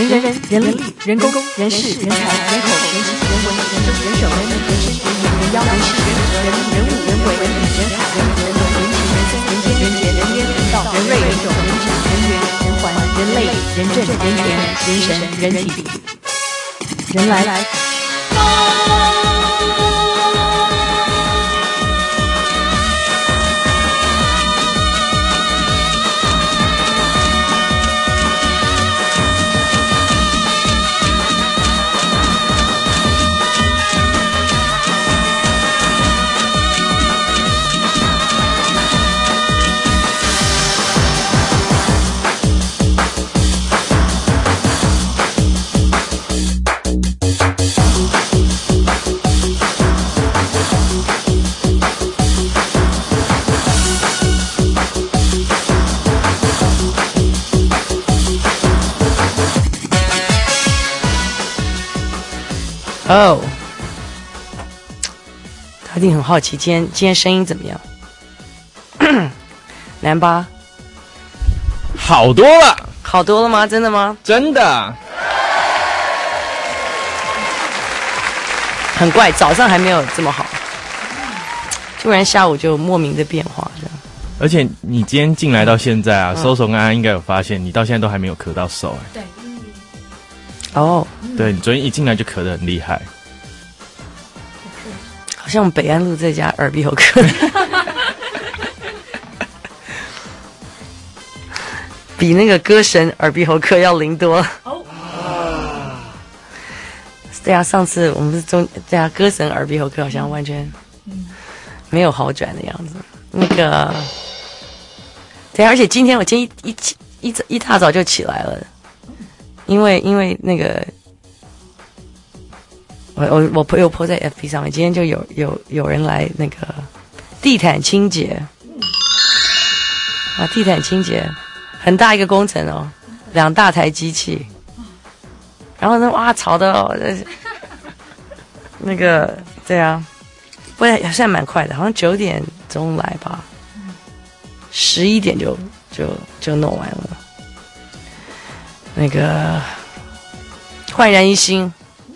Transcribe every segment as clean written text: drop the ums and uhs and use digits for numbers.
人力、人工、人事、人才、人口、人情、人文、人政、人手、人民、人事、人民、人妖、人事、人和、人物、人为、人理、人海、人文、人种、人情、人性、人间、人杰、人烟、人道、人瑞、人种、人质、人缘、人环、人类、人政、人权、人神、人体、人来。哦，他一定很好奇，今天声音怎么样？难吧？ 好多了， 好多了吗？真的吗？ 真的。 很怪，早上还没有这么好，突然下午就莫名的变化这样。 而且你今天进来到现在啊，搜索跟安安应该有发现，你到现在都还没有咳到手哎。 对。 哦， 对，你昨天一进来就咳得很厉害， 好像北安路这家耳鼻喉科比那个歌神耳鼻喉科要灵多了。哦，对啊，上次我们是对啊，歌神耳鼻喉科好像完全没有好转的样子。那个，对啊，而且今天一大早就起来了。因为那个，我有 po 在 FB 上面，今天就有人来那个地毯清洁，啊，地毯清洁很大一个工程哦，2大台机器，然后呢，哇，吵的哦，那个对啊，不过还算蛮快的，好像9点钟来吧，11点就弄完了。那个焕然一新，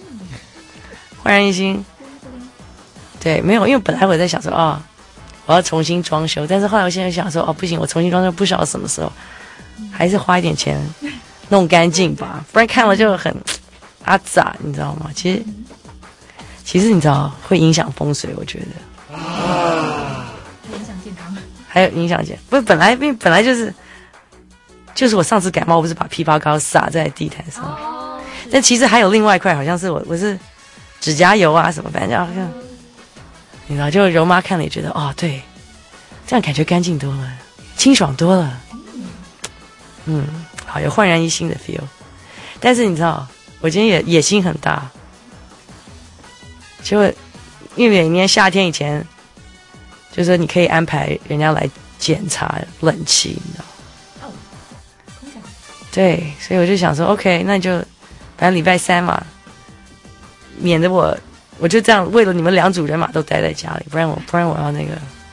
对，没有，因为本来我在想说我要重新装修，但是后来我现在想说不行，我重新装修不晓得什么时候，还是花一点钱弄干净吧，不然看了就很杂，你知道吗？其实你知道会影响风水，我觉得影响健康， 还有影响不是本来就是我上次感冒不是把枇杷膏撒在地毯上，但其实还有另外一块，好像是我是指甲油啊什么，反正好像你知道，就柔妈看了也觉得对，这样感觉干净多了，清爽多了，好，有焕然一新的 feel。但是你知道，我今天也野心很大，就因为每年夏天以前，就是说你可以安排人家来检查冷气，你知道。对，所以我就想说 ，OK， 那就反正礼拜3嘛，免得我就这样为了你们2组人马都待在家里，不然我要那个。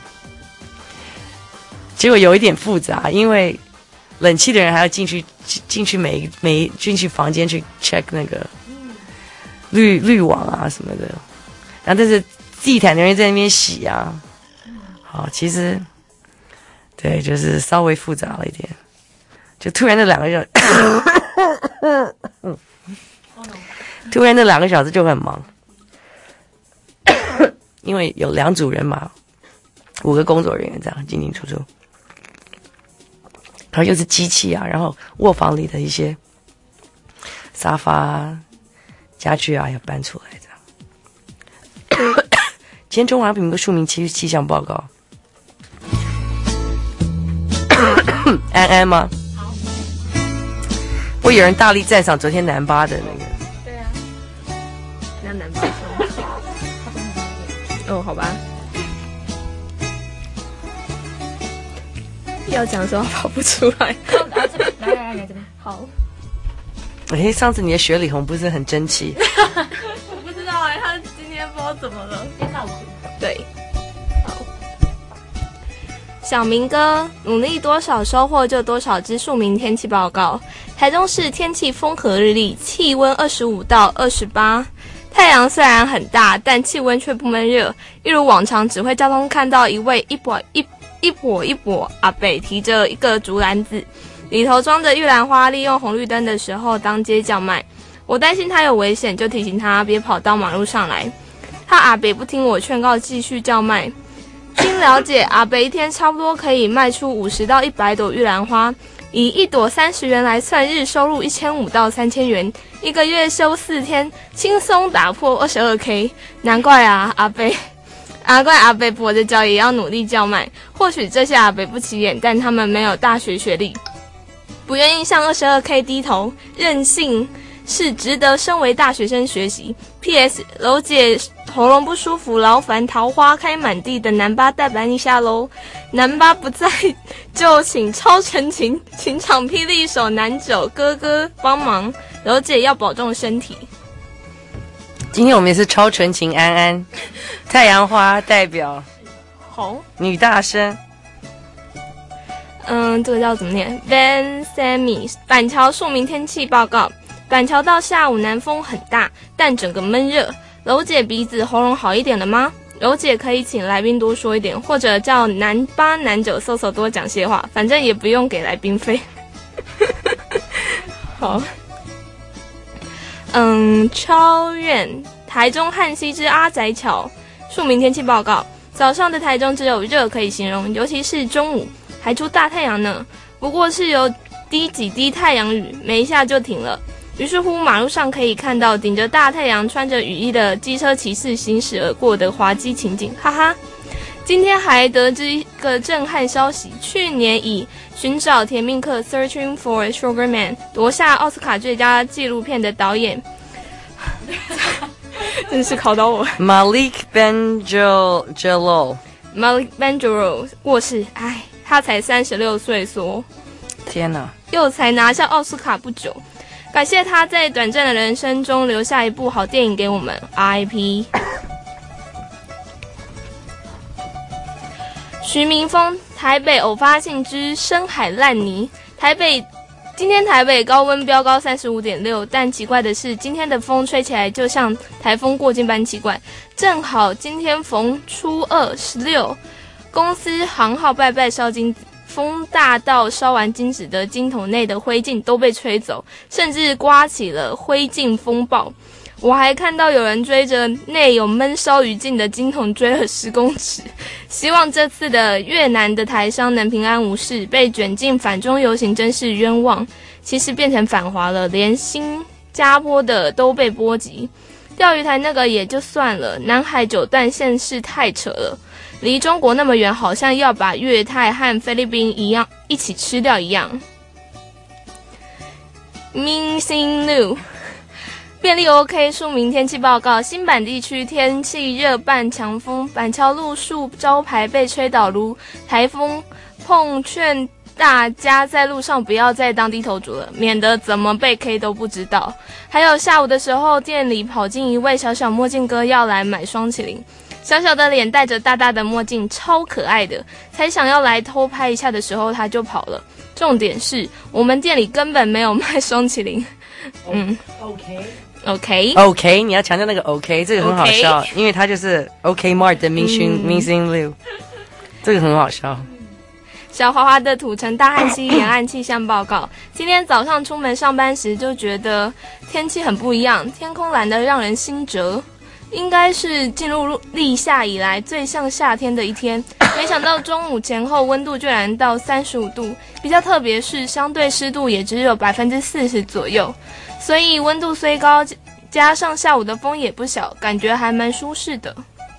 结果有一点复杂，因为冷气的人还要进去每进去房间去 check 那个滤网啊什么的，然后但是地毯的人在那边洗啊，好，其实对，就是稍微复杂了一点。就突然那2个小时，突然那2个小时就很忙，因为有2组人马，5个工作人员这样进进出出，然后又是机器啊，然后卧房里的一些沙发、家具啊要搬出来这样。今天中午还有个庶民气象报告，安安吗？会有人大力赞赏昨天南巴的那个。 对啊，那南巴哦，好吧。要讲的时候跑不出来。这边，来这边。好。 上次你的雪里红不是很争气？ 我不知道他今天不知道怎么了，变闹哭。对。好。 小明哥，努力多少收获就多少之庶民天气报告。台中市天气风和日丽，气温25到28，太阳虽然很大，但气温却不闷热。一如往常，指挥交通看到一位一跛阿伯提着一个竹篮子，里头装着玉兰花，利用红绿灯的时候当街叫卖。我担心他有危险，就提醒他别跑到马路上来。他阿伯不听我劝告，继续叫卖。经了解，阿北一天差不多可以卖出50到100朵玉兰花，以1朵30元来算，日收入1500到3000元，一个月休4天，轻松打破 22K。难怪阿北跛着脚也要努力叫卖。或许这些阿北不起眼，但他们没有大学学历，不愿意向 22K 低头，任性是值得身为大学生学习。PS， 楼姐喉咙不舒服，劳烦桃花开满地的南巴代班一下喽。南巴不在，就请超纯情情场霹雳手南九哥哥帮忙。楼姐要保重身体。 今天我们也是超纯情安安，太阳花代表红女大生。 这个叫怎么念 ？Van Sammy， 板桥庶民天气报告。板桥到下午南风很大，但整个闷热。楼姐鼻子喉咙好一点了吗？楼姐可以请来宾多说一点，或者叫南八南九搜搜多讲些话，反正也不用给来宾费。好，超远台中旱溪之阿宅桥，庶民天气报告。早上的台中只有热可以形容，尤其是中午还出大太阳呢，不过是有滴几滴太阳雨，没一下就停了。于是乎，马路上可以看到顶着大太阳、穿着雨衣的机车骑士行驶而过的滑稽情景，哈哈。今天还得知一个震撼消息，去年以寻找甜蜜客 （Searching for Sugar Man） 夺下奥斯卡最佳纪录片的导演，真是考倒我。 Malik Bendjelloul 过世，他才36岁说， 天哪， 又才拿下奥斯卡不久。感谢他在短暂的人生中留下一部好电影给我们 ，RIP。徐明峰，台北偶发性之深海烂泥。今天台北高温飙高35.6，但奇怪的是，今天的风吹起来就像台风过境般奇怪。正好今天逢初二16，公司行号拜拜烧金子。风大到烧完金纸的金桶内的灰烬都被吹走，甚至刮起了灰烬风暴。我还看到有人追着内有闷烧余烬的金桶追了10公尺。希望这次的越南的台商能平安无事，被卷进反中游行真是冤枉。其实变成反华了，连新加坡的都被波及。钓鱼台那个也就算了，南海9段线是太扯了。离中国那么远，好像要把越泰和菲律宾一样一起吃掉一样。Missing New 便利 OK 庶民天气报告：新板地区天气热伴强风，板桥路树招牌被吹倒如台风，劝大家在路上不要再当低头族了，免得怎么被 K 都不知道。还有下午的时候，店里跑进一位小小墨镜哥要来买双麒麟。小小的脸戴着大大的墨镜，超可爱的。才想要来偷拍一下的时候，他就跑了。重点是我们店里根本没有卖双麒麟。OK， 你要强调那个 OK， 这个很好笑，因为它就是 OK Mart 的 Missing Liu， 这个很好笑。 小华华的土城大汉溪沿岸气象报告：今天早上出门上班时就觉得天气很不一样，天空蓝得让人心折。应该是进入立夏以来最像夏天的一天，没想到中午前后温度居然到35度，比较特别是相对湿度也只有40%左右，所以温度虽高，加上下午的风也不小，感觉还蛮舒适的。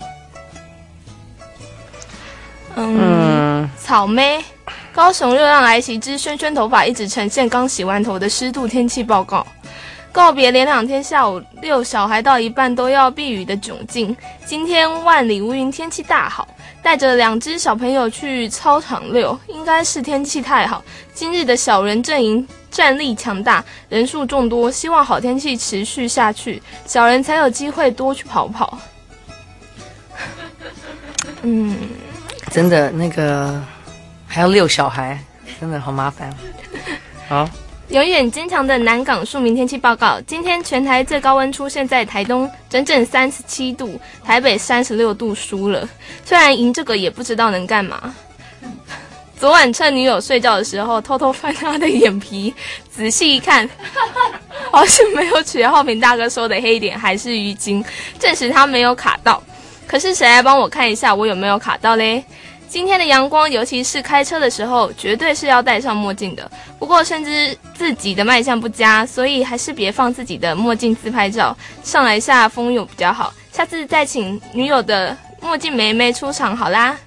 草莓，高雄热浪来袭之轩轩头发一直呈现刚洗完头的湿度天气报告。告别连2天下午遛小孩到一半都要避雨的窘境，今天万里无云，天气大好，带着2只小朋友去操场遛，应该是天气太好。今日的小人阵营战力强大，人数众多，希望好天气持续下去，小人才有机会多去跑跑。 真的那个还要遛小孩，真的好麻烦。好， 永远坚强的南港庶民天气报告，今天全台最高温出现在台东，整整37度，台北36度输了。虽然赢这个也不知道能干嘛。昨晚趁女友睡觉的时候，偷偷翻她的眼皮，仔细一看，好像没有取浩平大哥说的黑点，还是鱼精，证实他没有卡到。可是谁来帮我看一下我有没有卡到嘞？今天的阳光，尤其是开车的时候，绝对是要戴上墨镜的。不过深知自己的卖相不佳，所以还是别放自己的墨镜自拍照，上来下风有比较好。下次再请女友的墨镜妹妹出场好啦。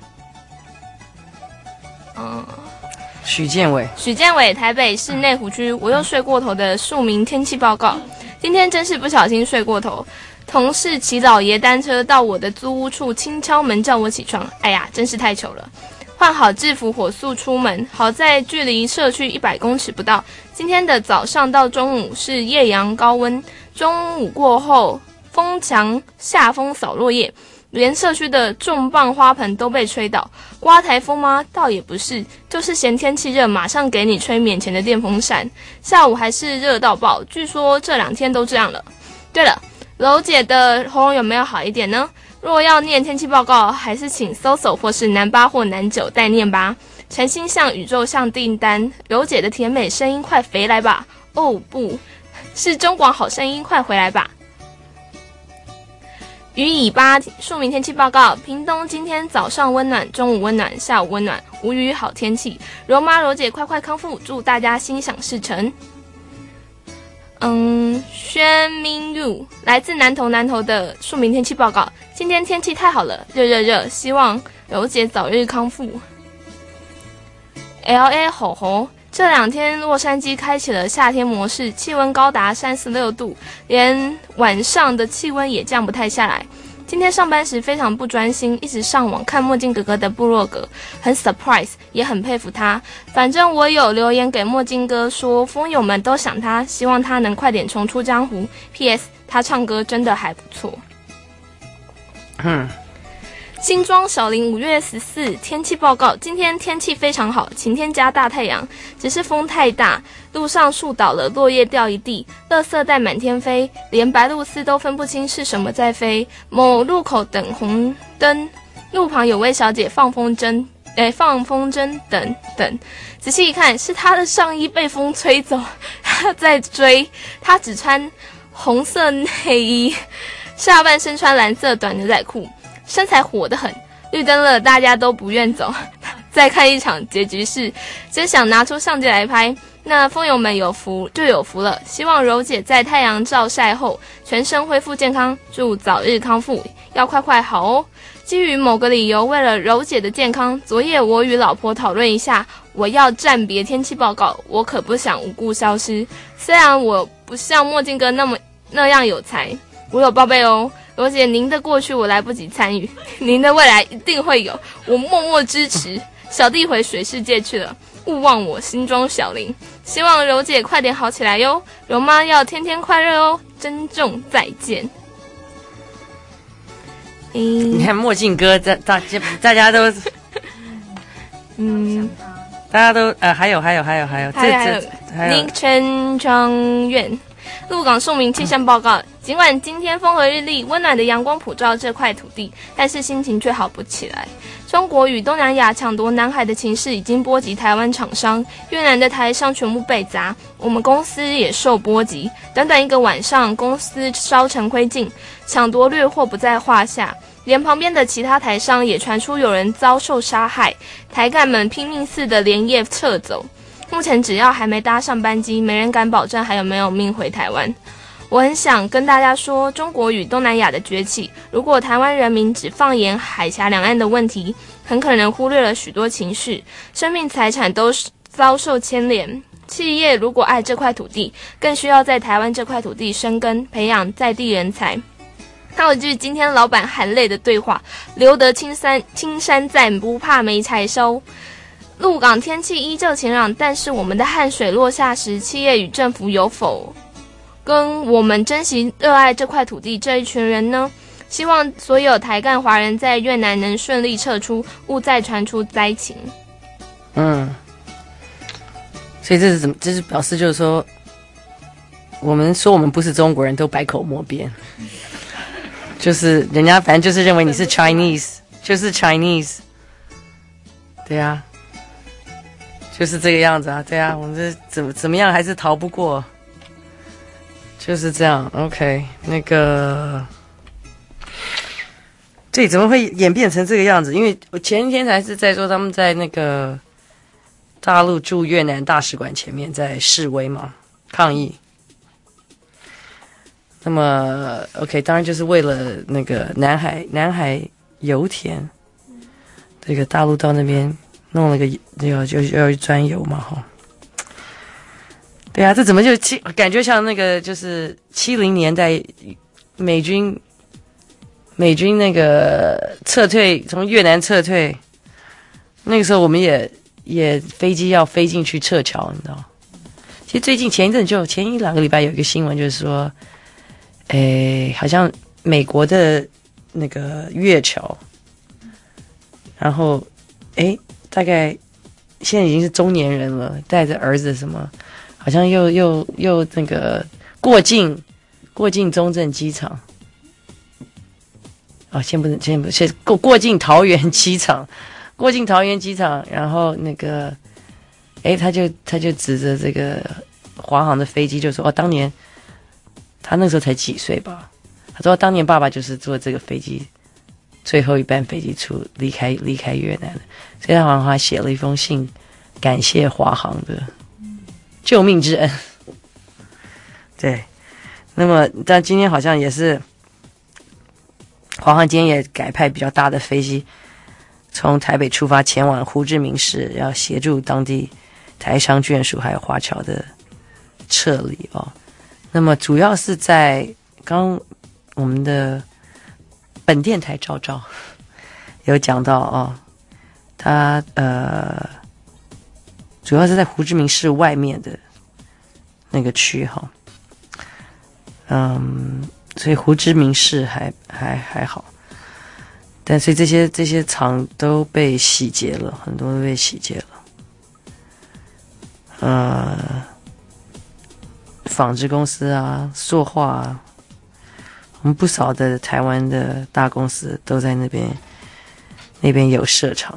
许建伟， 台北市内湖区，我又睡过头的庶民天气报告。今天真是不小心睡过头，同事骑老爷单车到我的租屋处，轻敲门叫我起床。哎呀，真是太糗了！换好制服，火速出门。好在距离社区100公尺不到。今天的早上到中午是艳阳高温，中午过后风强，下风扫落叶。连社区的重磅花盆都被吹倒，刮台风吗？倒也不是，就是嫌天气热，马上给你吹免钱的电风扇。下午还是热到爆，据说这2天都这样了。对了，柔姐的喉咙有没有好一点呢？若要念天气报告，还是请SOSO或是南8或南9代念吧。诚心向宇宙上订单，柔姐的甜美声音快回来吧！哦不，是中广好声音快回来吧！雨尾巴庶民天气报告：屏东今天早上温暖，中午温暖，下午温暖，无雨好天气。柔妈柔姐快快康复，祝大家心想事成。宣明玉来自南投的庶民天气报告：今天天气太好了，热，希望柔姐早日康复。LA 吼吼。这2天，洛杉矶开启了夏天模式，气温高达36度，连晚上的气温也降不太下来。今天上班时非常不专心，一直上网看墨镜哥哥的部落格，很 surprise， 也很佩服他。反正我有留言给墨镜哥说，风友们都想他，希望他能快点重出江湖。PS， 他唱歌真的还不错。新庄小林5月14天气报告：今天天气非常好，晴天加大太阳，只是风太大，路上树倒了，落叶掉一地，垃圾袋满天飞，连白鹭鸶都分不清是什么在飞。某路口等红灯，路旁有位小姐放风筝等，仔细一看，是她的上衣被风吹走，她在追，她只穿红色内衣，下半身穿蓝色短牛仔裤。身材火得很，绿灯了，大家都不愿走。再看一场结局是，真想拿出相机来拍。那风友们有福就有福了，希望柔姐在太阳照晒后全身恢复健康，祝早日康复，要快好哦。基于某个理由，为了柔姐的健康，昨夜我与老婆讨论一下，我要暂别天气报告，我可不想无故消失。虽然我不像墨镜哥那样有才，我有报备哦。罗姐，您的过去我来不及参与，您的未来一定会有，我默默支持。小弟回水世界去了，勿忘我新庄小林。希望柔姐快点好起来哟，柔妈要天天快乐哦，珍重再见。 你看墨镜哥，大家都，大家都还有， 宁春庄院。鹿港庶民气象报告：尽管今天风和日丽，温暖的阳光普照这块土地，但是心情却好不起来。中国与东南亚抢夺南海的情势已经波及台湾厂商，越南的台商全部被砸，我们公司也受波及。短短1个晚上，公司烧成灰烬，抢夺掠货不在话下。连旁边的其他台商也传出有人遭受杀害，台干们拼命似的连夜撤走。目前只要还没搭上班机，没人敢保证还有没有命回台湾。我很想跟大家说，中国与东南亚的崛起，如果台湾人民只放眼海峡两岸的问题，很可能忽略了许多情势，生命财产都遭受牵连。企业如果爱这块土地，更需要在台湾这块土地生根，培养在地人才。套一句今天老板含泪的对话：留得青山在，不怕没柴烧。鹿港天气依旧晴朗，但是我们的汗水落下时，企业与政府有否跟我们珍惜热爱这块土地这一群人呢？希望所有台干华人在越南能顺利撤出，勿再传出灾情。 所以这是怎么？这是表示就是说，我们说我们不是中国人都百口莫辩，就是人家反正就是认为你是 Chinese， 就是 Chinese， 对啊，就是这个样子啊，对啊，我们这怎么样还是逃不过，就是这样。OK， 那个。对，怎么会演变成这个样子？因为我前一天才是在说他们在那个大陆驻越南大使馆前面在示威嘛，抗议。那么 OK， 当然就是为了那个南海油田，这个大陆到那边弄了个就要专油嘛，哈。对啊，这怎么就感觉像那个就是70年代美军那个撤退，从越南撤退，那个时候我们也飞机要飞进去撤侨，你知道？其实最近前一两个礼拜有一个新闻，就是说，好像美国的那个越侨，然后大概现在已经是中年人了，带着儿子什么，好像又那个过境中正机场。先过境桃园机场，然后那个，他就指着这个华航的飞机就说，当年他那时候才几岁吧，他说当年爸爸就是坐这个飞机最后一班飞机离开越南的，所以他好像还写了一封信感谢华航的救命之恩。对，那么但今天好像也是。华航今天也改派比较大的飞机，从台北出发前往胡志明市，要协助当地台商眷属还有华侨的撤离哦。那么主要是在刚我们的本电台昭有讲到哦，他主要是在胡志明市外面的那个区哈，所以胡志明市还好，但是这些厂都被洗劫了，很多都被洗劫了。纺织公司啊，塑化啊，我们不少的台湾的大公司都在那边有设厂。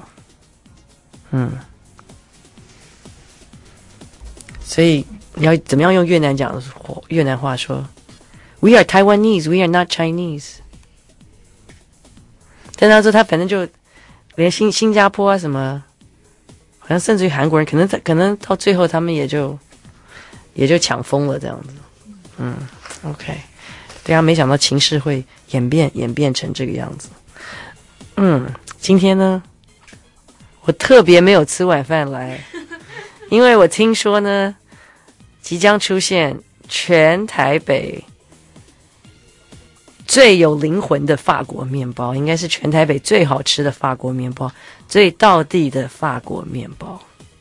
所以你要怎么样用越南话说？We are Taiwanese, we are not Chinese。但他说他反正就连新加坡啊什么，好像甚至于韩国人，可能到最后他们也就抢疯了这样子。OK， 对啊，没想到情势会演变成这个样子。今天呢，我特别没有吃晚饭来，因为我听说呢，即将出现全台北最有灵魂的法国面包，应该是全台北最好吃的法国面包，最道地的法国面包。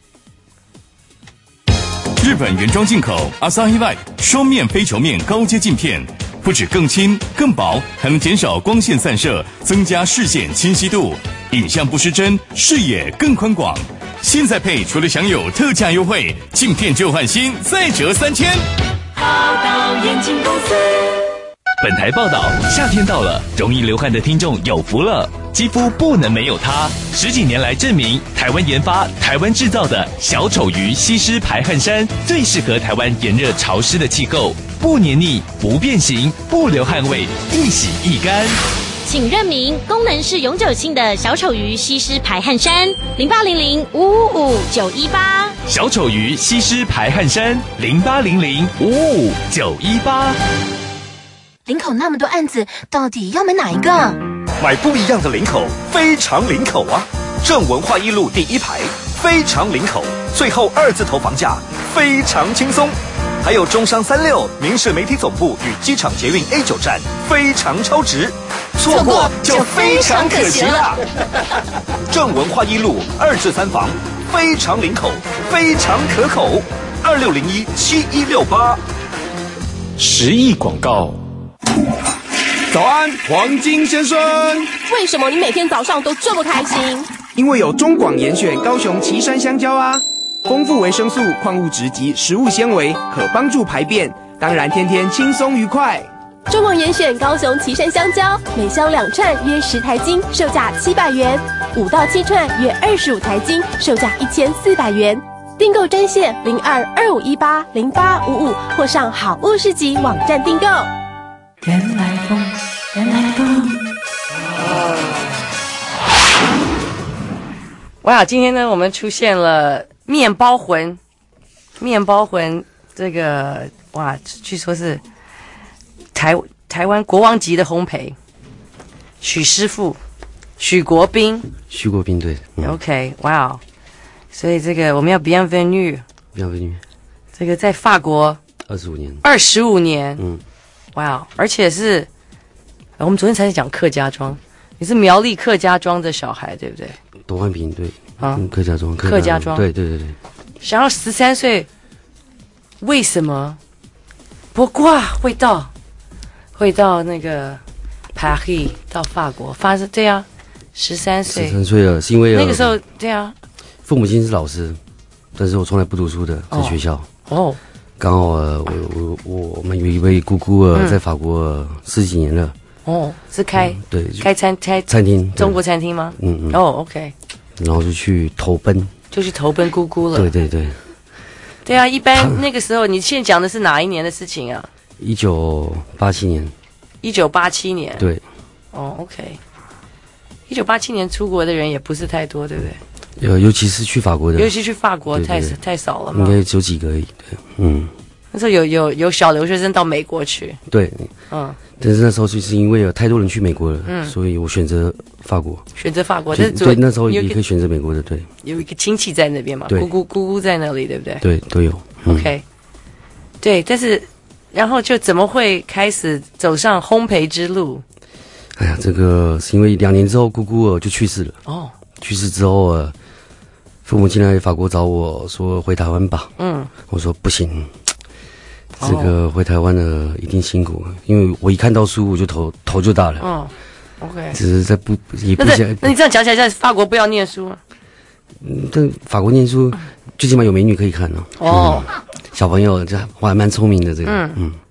日本原装进口 Asahi White 双面非球面高阶镜片，不止更轻更薄，还能减少光线散射，增加视线清晰度，影像不失真，视野更宽广。现在配除了享有特价优惠，镜片旧换新再折3000。 好到眼睛公司。 本台报道，夏天到了，容易流汗的听众有福了，肌肤不能没有它。10几年来证明，台湾研发、台湾制造的小丑鱼吸湿排汗衫，最适合台湾炎热潮湿的气候，不黏腻、不变形、不留汗味，一洗一干。 请认明功能是永久性的小丑鱼吸湿排汗衫，0800-555-918。 小丑鱼吸湿排汗衫，0800-555-918。 林口那么多案子，到底要买哪一个？ 买不一样的林口，非常林口啊！正文化一路第1排，非常林口，最后2字头房价，非常轻松。还有中商36、民视媒体总部与机场捷运 A9 站，非常超值，错过就非常可惜了。正文化一路2至3房，非常林口，非常可口，2601-7168。 10亿广告。早安，黄金先生。 为什么你每天早上都这么开心？ 因为有中广严选高雄旗山香蕉啊，丰富维生素、矿物质及食物纤维，可帮助排便，当然天天轻松愉快。 中广严选高雄旗山香蕉，每箱2串约10台斤，售价700元；5到7串约25台斤，售价1400元。订购专线0225180855，或上好物市集网站订购。 原来风，原来风。哇，今天呢，我们出现了面包魂，面包魂这个哇，据说是台湾国王级的烘焙，许师傅，许国斌对、 OK， 哇哦，所以这个我们要 bienvenue， 这个在法国25年，哇哦，而且是我们昨天才在讲客家庄，你是苗栗客家庄的小孩对不对？ 多换平对啊， 客家庄，对， 想要13岁，为什么不挂会到那个Paris到法国？发生对啊，13岁了，是因为那个时候对啊， 父母亲是老师，但是我从来不读书的，在学校哦。 刚好我们有一位姑姑在法国10几年了。 哦，是开餐厅， 中国餐厅吗？哦 ，OK。 然后就去投奔姑姑了。 对。 对啊，一般那个时候，你现在讲的是哪一年的事情啊 ？1987年。 1987年。 对。 哦 ，OK。1987年出国的人也不是太多，对不对？ 尤其是去法国的。 尤其去法国太少了嘛。 应该只有几个而已。对， 那时候有小留学生到美国去。 对。但是那时候就是因为有太多人去美国了，所以我选择法国。对，那时候也可以选择美国的，对。 有一个亲戚在那边嘛，姑姑在那里，对不对？ 对，都有。 OK， 对，但是然后就怎么会开始走上烘焙之路？ 哎呀，这个是因为2年之后姑姑就去世了。哦。去世之后父母亲来法国找我说回台湾吧。我说不行。这个回台湾呢，一定辛苦，因为我一看到书我就头就大了。 OK， 只是在也不想。 那你这样讲起来，在法国不要念书啊？ 但法国念书最起码有美女可以看哦。小朋友我还蛮聪明的这个。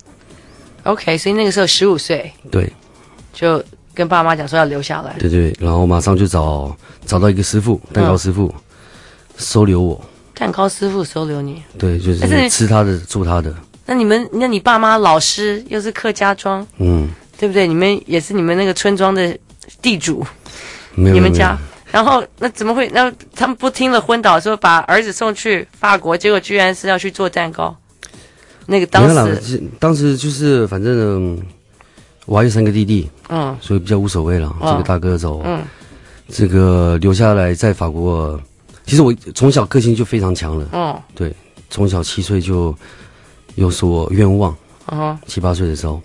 OK， 所以那个时候15岁。 对。 就跟爸妈讲说要留下来。 对，然后马上就找到一个师傅，蛋糕师傅，收留我。 蛋糕师傅收留你？ 对，就是吃他的，做他的。 那你爸妈老师又是客家庄，对不对？你们也是你们那个村庄的地主，你们家。然后那怎么会？那他们不听了昏倒，说把儿子送去法国，结果居然是要去做蛋糕。那个当时就是反正我还有3个弟弟，所以比较无所谓了。这个大哥走，这个留下来在法国。其实我从小个性就非常强了，对，从小7岁就有所愿望，7、8岁的时候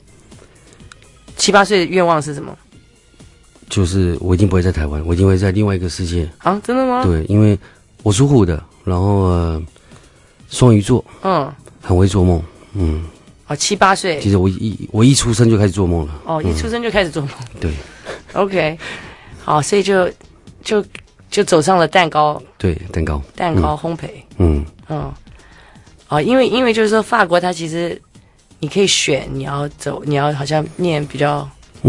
，7、8岁的愿望是什么？ 就是我一定不会在台湾，我一定会在另外一个世界。 啊，真的吗？ 对，因为我属虎的，然后双鱼座，很会做梦 ，7、8岁。 其实我一出生就开始做梦了。 一出生就开始做梦。 对。 OK， 好，所以就走上了蛋糕。 对，蛋糕烘焙。因为就是说法国它其实你可以选你要好像念比较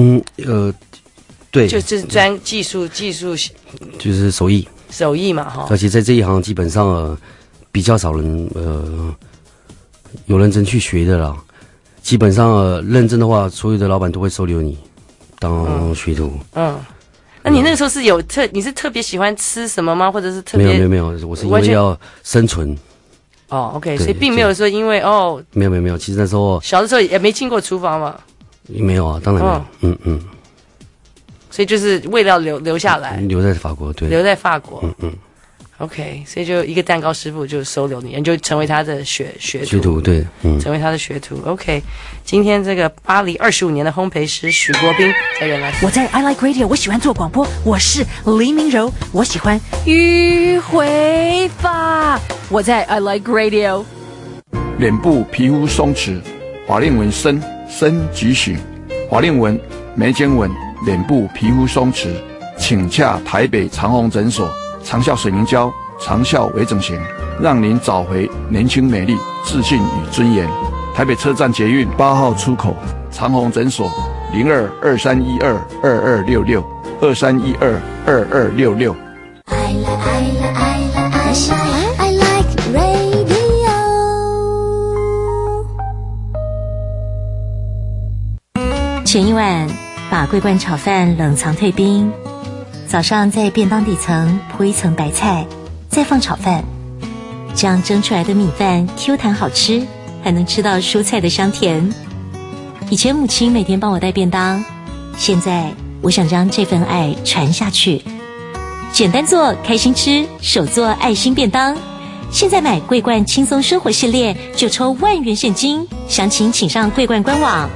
对，就是技术就是手艺嘛哈。 而且在这一行基本上比较少人有认真去学的啦。基本上认真的话，所有的老板都会收留你当学徒。 那你那个时候是你是特别喜欢吃什么吗？或者是特别没有，我是因为要生存。 OK， 所以并没有说因为没有，其实那时候小的时候也没进过厨房嘛。 没有啊，当然没有。 所以就是为了留下来， 留在法国，对， 留在法国。OK， 所以就一个蛋糕师傅就收留你，你就成为他的学徒， 对， 成为他的学徒。OK， 今天这个巴黎25年的烘焙师许国斌在原来， 我在 I Like Radio， 我喜欢做广播，我是黎明柔，我喜欢迂回法，我在 I Like Radio。 脸部皮肤松弛，法令纹深即醒，法令纹、眉间纹、脸部皮肤松弛， 请洽台北长虹诊所，长效水凝胶，长效微整形，让您找回年轻美丽、自信与尊严。台北车站捷运8号出口，长虹诊所02-2312-2266，2312-2266。 I like radio。 前一晚把桂冠炒饭冷藏退冰，早上在便当底层铺一层白菜，再放炒饭，这样蒸出来的米饭 Q 弹好吃，还能吃到蔬菜的香甜。以前母亲每天帮我带便当，现在我想将这份爱传下去。简单做，开心吃，手做爱心便当。现在买桂冠轻松生活系列就抽10000元现金，详情请上桂冠官网。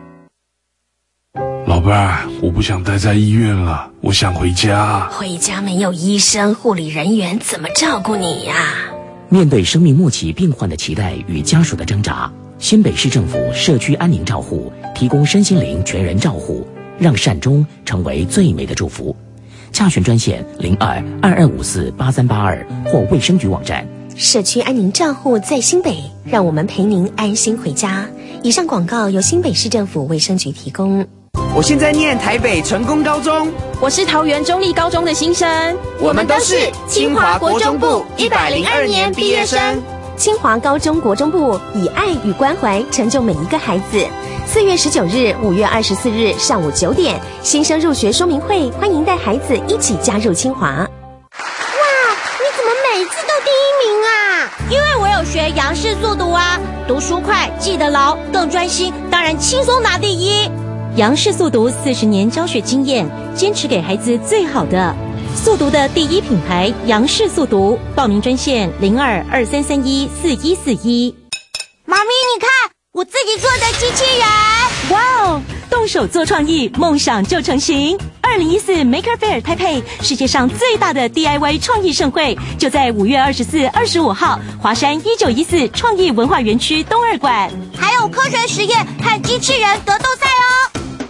老伴儿，我不想待在医院了，我想回家。 回家没有医生、护理人员，怎么照顾你呀？ 面对生命末期病患的期待与家属的挣扎，新北市政府社区安宁照护提供身心灵全人照护，让善终成为最美的祝福。洽询专线02-2254-8382或卫生局网站。 社区安宁照护在新北，让我们陪您安心回家。以上广告由新北市政府卫生局提供。 我现在念台北成功高中， 我是桃园中立高中的新生， 我们都是清华国中部102年毕业生。 清华高中国中部以爱与关怀成就每一个孩子。4月19日、5月24日上午9点，新生入学说明会，欢迎带孩子一起加入清华。哇， 你怎么每次都第1名啊？ 因为我有学杨氏速读啊，读书快，记得牢，更专心，当然轻松拿第1。 杨氏速读40年教学经验，坚持给孩子最好的。速读的第1品牌杨氏速读，报名专线02-2331-4141。 妈咪，你看我自己做的机器人， 哇哦！动手做创意，梦想就成型。2014 Maker Faire 台北，世界上最大的 DIY 创意盛会，就在5月24、25号，华山1914创意文化园区东2馆， 还有科学实验和机器人格斗赛哦。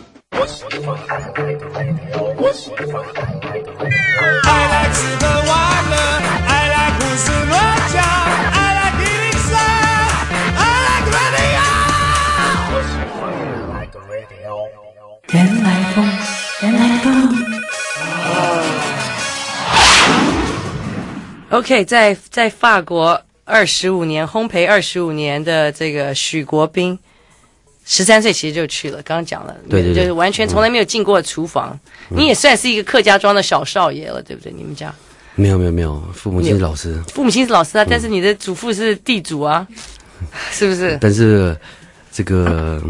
I like 吃喝玩乐 I like 胡思乱想 I like 103 I like radio 原来风原来风。 OK， 在法国25年烘焙25年的这个许国斌，13岁其实就去了，刚刚讲了， 对， 就是完全从来没有进过厨房。你也算是一个客家庄的小少爷了，对不对？你们家没有，父母亲是老师， 但是你的祖父是地主啊，是不是？ 但是这个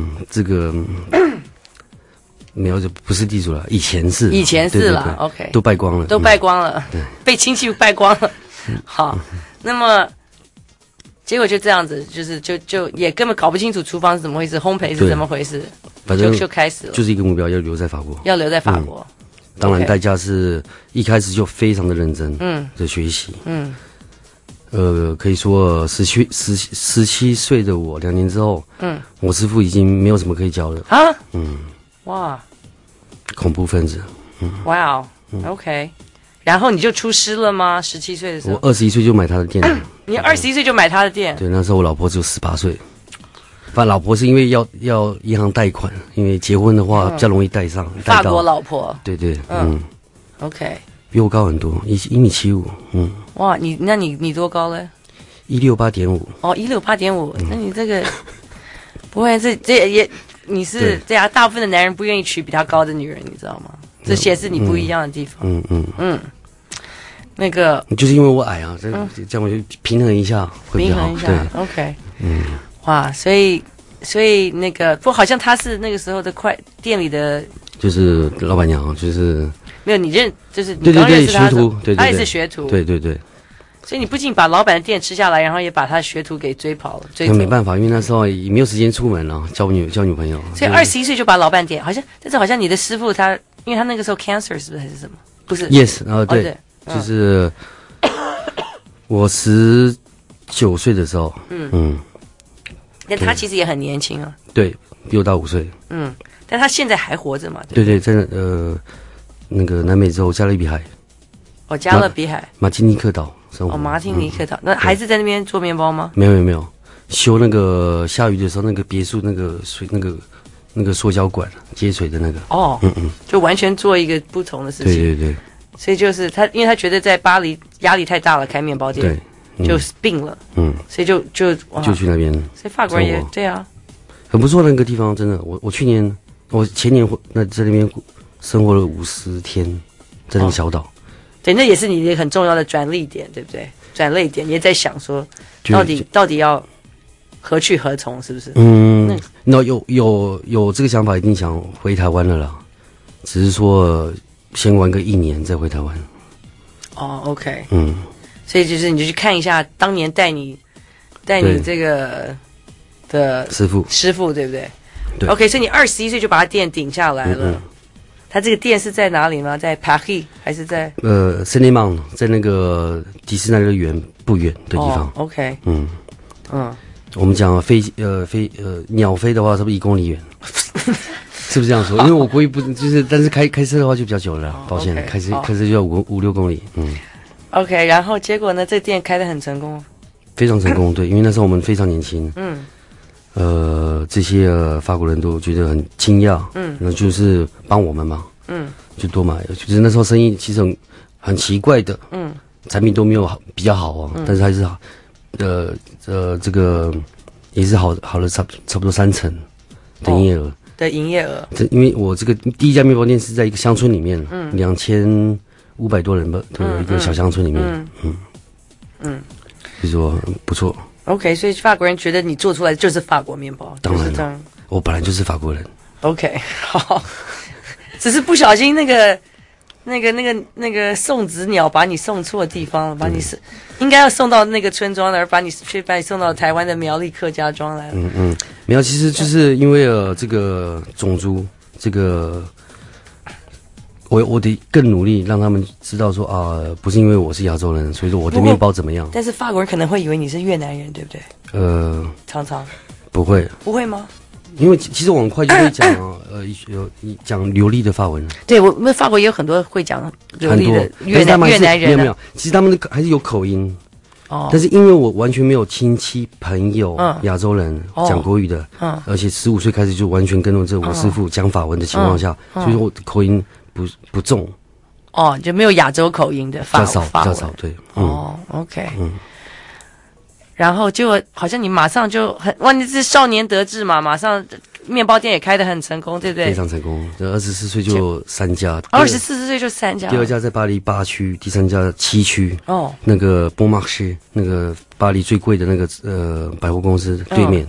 没有，不是地主了，以前是了对 ，OK， 都败光了， 被亲戚败光了。好，那么。结果就这样子，就也根本搞不清楚厨房是怎么回事，烘焙是怎么回事， 反正就开始了， 就是一个目标，要留在法国。 当然代价是一开始就非常的认真，的学习，可以说17岁的我，2年之后，我师父已经没有什么可以教了啊， 哇， 恐怖分子， 哇哦 ，OK。然后你就出师了吗？17岁的时候， 我21岁就买他的店。 你21岁就买他的店？ 对，那时候我老婆只有18岁。反正老婆是因为要银行贷款，因为结婚的话比较容易贷到。 法国老婆。 对， OK。 比我高很多，1.75米。 哇，你多高嘞 ？168.5。 哦，168.5，那你这个不会这也你是对啊？大部分的男人不愿意娶比他高的女人，你知道吗？这显示你不一样的地方。那个就是因为我矮啊，这样我就平衡一下会比较好。对 ，OK。哇，所以那个不好像他是那个时候的店里的， 就是老板娘，就是没有你就是你刚认识他的学徒，他也是学徒， 对。 所以你不仅把老板的店吃下来，然后也把他的学徒给追跑了。 那没办法，因为那时候也没有时间出门了，交女朋友。 所以21岁就把老板店，但是好像你的师傅他，因为他那个时候 cancer 是不是还是什么？不是 ？Yes， 对，就是我19岁的时候， 但他其实也很年轻啊。 对，比我大5岁。 但他现在还活着嘛？ 对，真的那个南美洲加勒比海。 哦，加勒比海。 马提尼克岛生活。 哦，马提尼克岛，那孩子在那边做面包吗？ 没有，修那个下雨的时候那个别墅那个水那个塑胶管接水的那个。 哦，就完全做一个不同的事情。 对。 所以就是他，因为他觉得在巴黎压力太大了，开面包店，对，就病了，所以就去那边。 所以法国人也对啊， 很不错那个地方，真的。我前年在那边生活了50天，在那个小岛。对， 那也是你很重要的转捩点，对不对？转捩点，你也在想说，到底要何去何从，是不是？ 那有这个想法，一定想回台湾了啦。只是说先玩个1年再回台湾。 哦 ，OK， 所以就是你就去看一下当年带你这个的师傅，对不对？对。OK， 所以你21岁就把他店顶下来了。他这个店是在哪里吗？在 Paris 还是在 Seine-Mont， 在那个迪士尼乐园不远的地方。 OK， 我们讲鸟飞的话，是不是1公里远？是不是这样说？因为我国语不就是，但是开车的话就比较久了，抱歉，开车就要5-6公里。 OK， 然后结果呢？这店开得很成功， 非常成功。对，因为那时候我们非常年轻。这些法国人都觉得很惊讶。那就是帮我们嘛。就多买。就是那时候生意其实很奇怪的。产品都没有比较好啊，但是还是好。这个也是好了差不多3成的营业额。因为我这个第一家面包店是在一个乡村里面，2500多人吧，都有一个小乡村里面，就说不错。 OK， 所以法国人觉得你做出来就是法国面包， 当然了，我本来就是法国人。 OK， 好，只是不小心那个送子鸟把你送错地方了，把你应该要送到那个村庄的，而把你送到台湾的苗栗客家庄来了。 没有，其实就是因为这个种族，这个我得更努力让他们知道说不是因为我是亚洲人，所以说我的面包怎么样。 但是法国人可能会以为你是越南人，对不对？常常不会吗？ 因为其实我很快就会讲讲流利的法文。 对，我们法国也有很多会讲流利的越南人。 没有，其实他们还是有口音。但是因为我完全没有亲戚朋友亚洲人讲国语的，而且15岁开始就完全跟着我师傅讲法文的情况下，所以说我口音不重。 就没有亚洲口音的比较少，对。 OK。然后结果好像你马上就你是少年得志嘛，马上面包店也开得很成功，对不对？ 非常成功，24岁就3家 ，24岁就3家。 第2家在巴黎8区，第3家7区。那个 Bon Marché， 那个巴黎最贵的那个百货公司对面。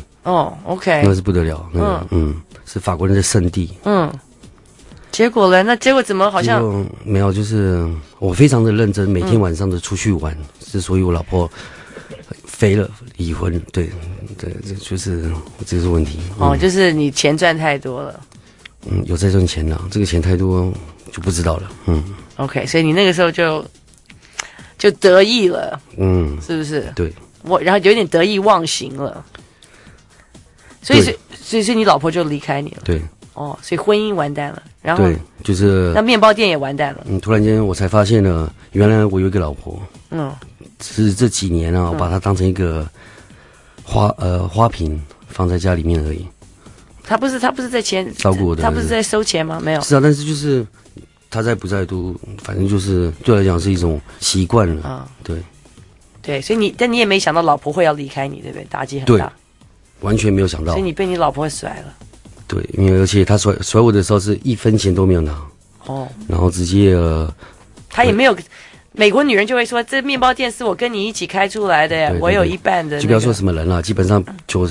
OK， 那是不得了，那个是法国人的圣地。 结果呢？那结果怎么好像没有？就是我非常的认真，每天晚上都出去玩，所以我老婆飞了，离婚。对，这是问题。 就是你钱赚太多了。 有在赚钱了，这个钱太多就不知道了。 OK， 所以你那个时候就得意了。是不是？ 对。 然后有点得意忘形了。所以你老婆就离开你了。 对。 所以婚姻完蛋了，然后对，就是那面包店也完蛋了。 突然间我才发现了，原来我有一个老婆。是这几年我把她当成一个花瓶放在家里面而已。他不是在照顾我的，他不是在收钱吗？没有。 是啊，但是就是他在不在都，反正就是对我来讲是一种习惯了。 对，所以但你也没想到老婆会要离开你，对不对？打击很大。 对，完全没有想到。 所以你被你老婆甩了。 对，因为而且他甩我的时候是1分钱都没有拿。然后直接他也没有。美国女人就会说，这面包店是我跟你一起开出来的呀，我有一半的。 就不要说什么人了，基本上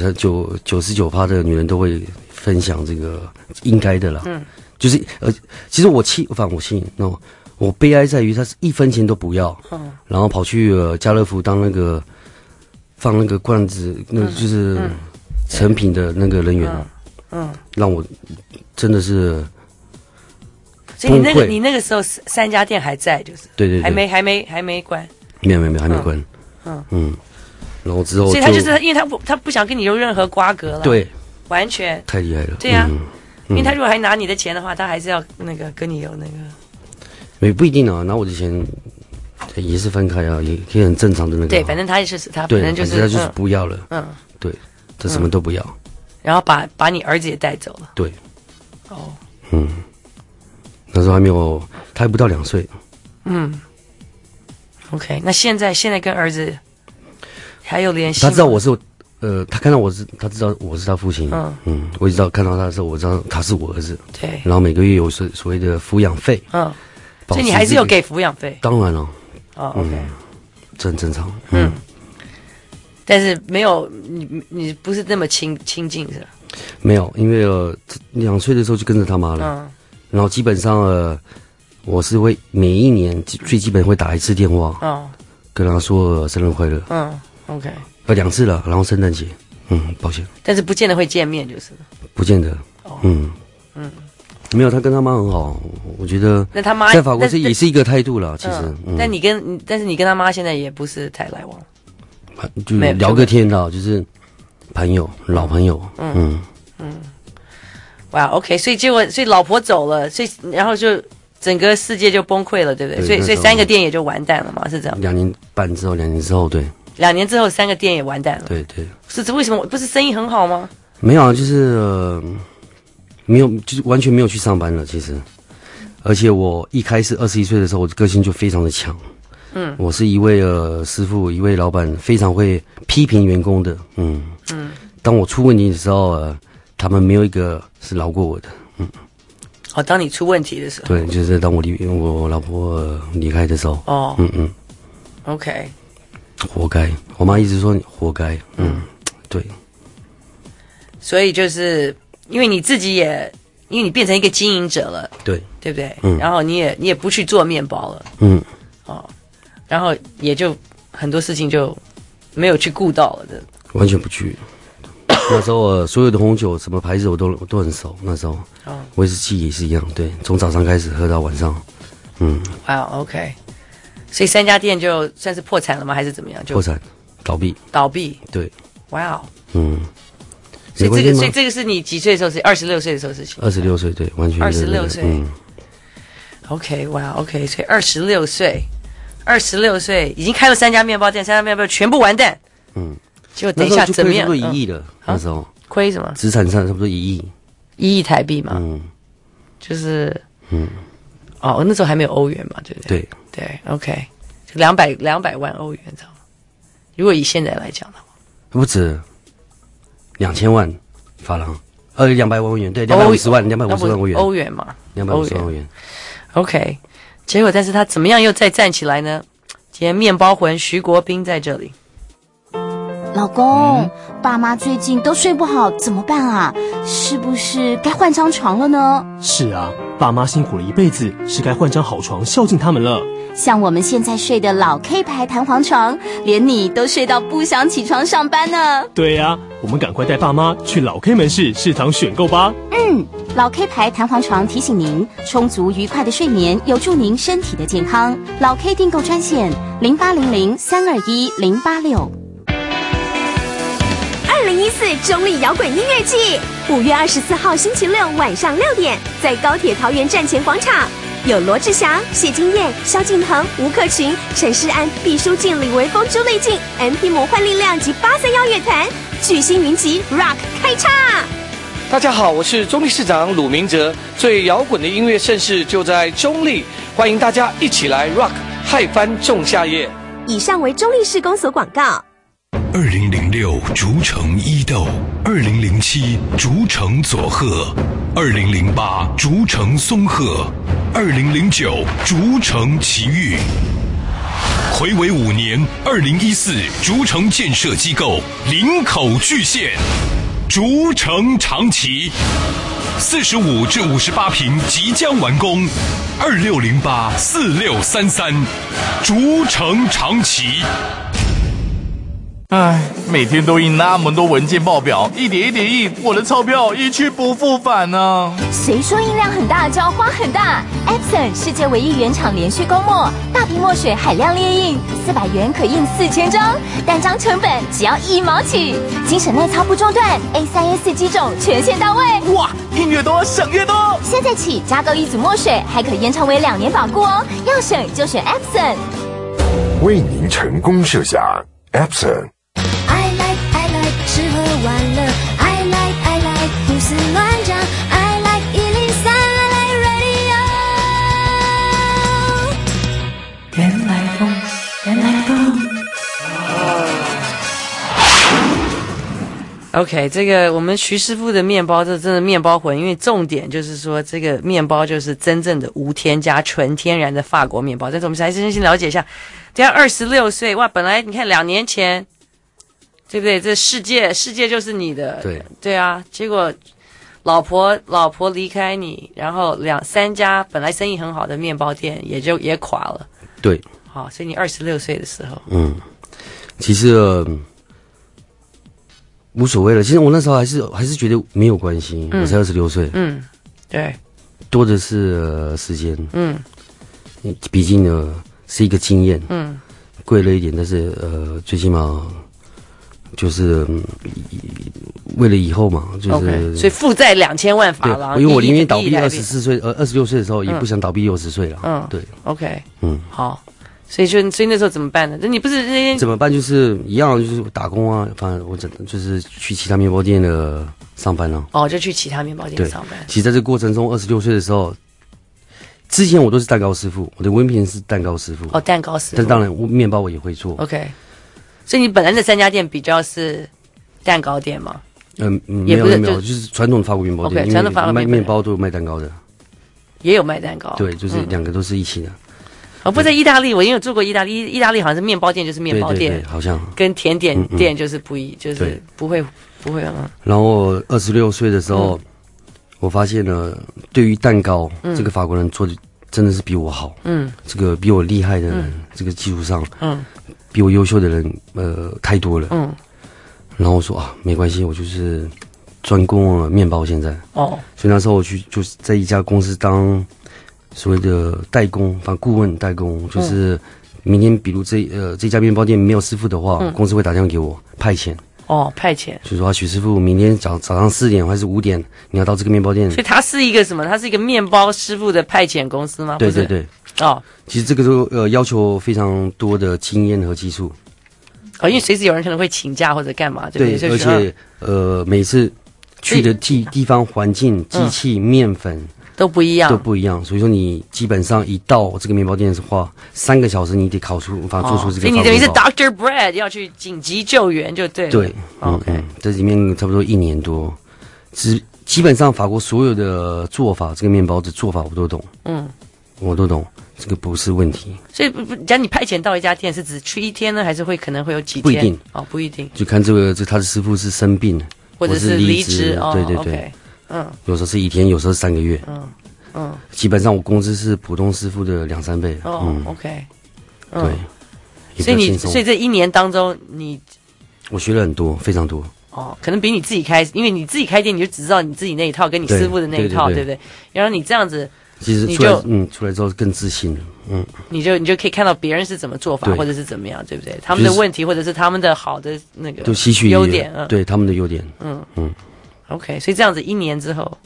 99%的女人都会分享这个应该的啦。就是其实我悲哀在于他是1分钱都不要，然后跑去家乐福当那个放那个罐子，那个就是成品的那个人员让我真的是。 所以你那个时候3家店还在，就是对， 还没关， 没有还没关，然后之后， 所以他就是因为他不想跟你有任何瓜葛了， 对， 完全太厉害了， 对啊，因为他如果还拿你的钱的话，他还是要跟你有也不一定啊。然后我之前也是分开啊，也可以很正常的那个。 对，反正他也是他，反正就是他就是不要了。对，这什么都不要。 然后把你儿子也带走了。 对。哦。那时候还没有，他还不到2岁。 OK， 那现在跟儿子还有联系吗？ 他知道我是，他看到我是，他知道我是他父亲。我一直到看到他的时候，我知道他是我儿子。 对。 然后每个月有所谓的抚养费。 所以你还是有给抚养费？ 当然了。 OK， 这很正常。 但是没有你不是那么亲近是吧？ 没有，因为2岁的时候就跟着他妈了。然后基本上我是会每一年最基本会打1次电话，跟他说生日快乐。 OK， 2次了，然后圣诞节，抱歉。 但是不见得会见面，就是不见得。没有，他跟他妈很好，我觉得。 那他妈在法国也是一个态度了，其实。 但是你跟他妈现在也不是太来往， 就聊个天的，就是朋友，老朋友。 哇 ，OK， 所以老婆走了，所以然后就整个世界就崩溃了，对不对？所以3个店也就完蛋了嘛，是这样。2 年半之后，2年之后，对。 2年之后3个店也完蛋了。 对。 是为什么？不是生意很好吗？ 没有啊，就是没有，就是完全没有去上班了。其实，而且我一开始21岁的时候，我的个性就非常的强。我是一位师傅，一位老板，非常会批评员工的。当我出问题的时候，他们没有一个是饶过我的。 当你出问题的时候。 对，就是当我老婆离开的时候。 OK。 活该，我妈一直说你活该。对。所以就是因为你自己也，因为你变成一个经营者了， 对不对？然后你也不去做面包了。然后也就很多事情就没有去顾到了的。 完全不去。那时候所有的红酒什么牌子我都很熟。那时候威士忌也是一样，对，从早上开始喝到晚上。 哇 ，OK。所以3家店就算是破产了吗？还是怎么样？ 破产，倒闭。对。 哇哦。所以这个是你几岁的时候？是26岁的时候事情。 26岁，对，完全。 26岁。OK， 哇 ，OK， 所以26岁已经开了3家面包店，3家面包全部完蛋。结果等一下怎么样？ 那时候就亏差不多1亿了。那时候亏什么？ 资产上差不多1亿。 1亿台币嘛。就是那时候还没有欧元嘛，对不对？对 ，OK， 200万欧元，知道吗？如果以现在来讲的话， 不止2000万法郎，200万欧元，对，250万欧元， 欧元嘛 ，250万欧元。 OK， 结果但是他怎么样又再站起来呢？今天面包魂徐国斌在这里。 老公，爸妈最近都睡不好，怎么办啊？是不是该换张床了呢？ 是啊，爸妈辛苦了一辈子，是该换张好床孝敬他们了。 像我们现在睡的老 K 牌弹簧床，连你都睡到不想起床上班呢。 对啊，我们赶快带爸妈去老 K 门市市场选购吧。 老 K 牌弹簧床提醒您，充足愉快的睡眠有助您身体的健康。老 K 订购专线0800-321-086。 2014中立摇滚音乐季，5月24号星期六晚上6点，在高铁桃园站前广场，有罗志祥、谢金燕、萧敬腾、吴克群、陈势安、毕书尽、李维峰、朱丽静、MP 魔幻力量及831乐团巨星云集 Rock 开唱。 大家好，我是中立市长鲁明哲，最摇滚的音乐盛事就在中立，欢迎大家一起来 Rock 嗨翻仲夏夜。 以上为中立市公所广告。 2006竹城伊豆，2007竹城佐贺，2008竹城松鹤，2009竹城奇遇。睽违5年，2014竹城建设机构林口巨献，竹城长崎，45至58坪即将完工，26084633，竹城长崎。 唉，每天都印那么多文件报表，一叠一叠印，我的钞票一去不复返呢。 谁说印量很大就要花很大 ？Epson 世界唯一原厂连续供墨，大瓶墨水海量列印，400元可印4000张，单张成本只要1毛起，精神耐操不中断 ，A3A4 机种全线到位。 哇，印越多省越多！ 现在起加购1组墨水，还可延长为2年保固哦。要省就选 Epson， 为您成功设想 Epson。I like 吃喝玩乐 I like 胡思乱想 I like 103 I like radio 原来风，原来风。 OK， 这个我们徐师傅的面包，这真的面包魂，因为重点就是说，这个面包就是真正的无添加、纯天然的法国面包。但是我们还是先了解一下，等下26岁，哇，本来你看2年前，对不对？这世界就是你的，对啊，结果老婆离开你，然后2、3家本来生意很好的面包店也垮了。 对， 好，所以你26岁的时候， 其实。无所谓了，其实我那时候还是觉得没有关系，我才26岁， 对， 多的是时间，毕竟呢是一个经验，贵了一点，但是最起码就是为了以后嘛，就是 okay， 所以负债2000万法郎， 因为我宁愿倒闭26岁的时候，也不想倒闭60岁了，对 ，OK， 好。所以那时候怎么办呢？你不是那天怎么办？就是一样，就是打工啊，反正我就是去其他面包店的上班了。 哦，就去其他面包店上班。 其实在这个过程中，26岁的时候，之前我都是蛋糕师傅，我的文凭是蛋糕师傅。 哦，蛋糕师傅。 但当然，面包我也会做。 OK， 所以你本来那3家店比较是蛋糕店吗？ 没有，就是传统的法国面包店。 OK， 传统法国卖面包都有卖蛋糕的。 也有卖蛋糕。 对，就是2个都是一起的。 不在意大利，我因为有做过意大利，意大利好像是面包店就是面包店， 对，好像跟甜点店就是就是不会然后26岁的时候，我发现呢，对于蛋糕，这个法国人做的真的是比我好，这个比我厉害的人，这个基础上，比我优秀的人，太多了，然后我说啊，没关系，我就是专攻面包，现在，所以那时候我就是在一家公司当。所谓的代工，反正顾问代工，就是明天比如这家面包店没有师傅的话，公司会打电话给我派遣。 哦，派遣， 就是说许师傅明天早上4点还是5点，你要到这个面包店。 所以它是一个什么？它是一个面包师傅的派遣公司吗？ 对对对。 哦， 其实这个都要求非常多的经验和技术。 因为随时有人可能会请假或者干嘛，对不对？ 而且每次去的地方环境、机器、面粉。 都不一样， 所以说你基本上一到这个面包店的话，3个小时你得做出这个。所以你等于是 Dr. Bread 要去紧急救援就对了。 对 ，OK， 这里面差不多1年多，基本上法国所有的做法，这个面包的做法我都懂，我都懂，这个不是问题。 所以，假如你派遣到一家店，是只去1天呢，还是可能会有几天？ 不一定不一定， 就看他的师傅是生病或者是离职， 对对对。有时候是1天，有时候是3个月。基本上我工资是普通师傅的2、3倍。 OK。 对。 所以这1年当中， 我学了很多，非常多。 可能比你自己开，因为你自己开店，你就只知道你自己那一套，跟你师傅的那一套，对不对？然后你这样子， 其实出来之后更自信了。 你就可以看到别人是怎么做法，或者是怎么样，对不对？他们的问题，或者是他们的好的那个优点， 对他们的优点。 OK， 所以这样子1年之后，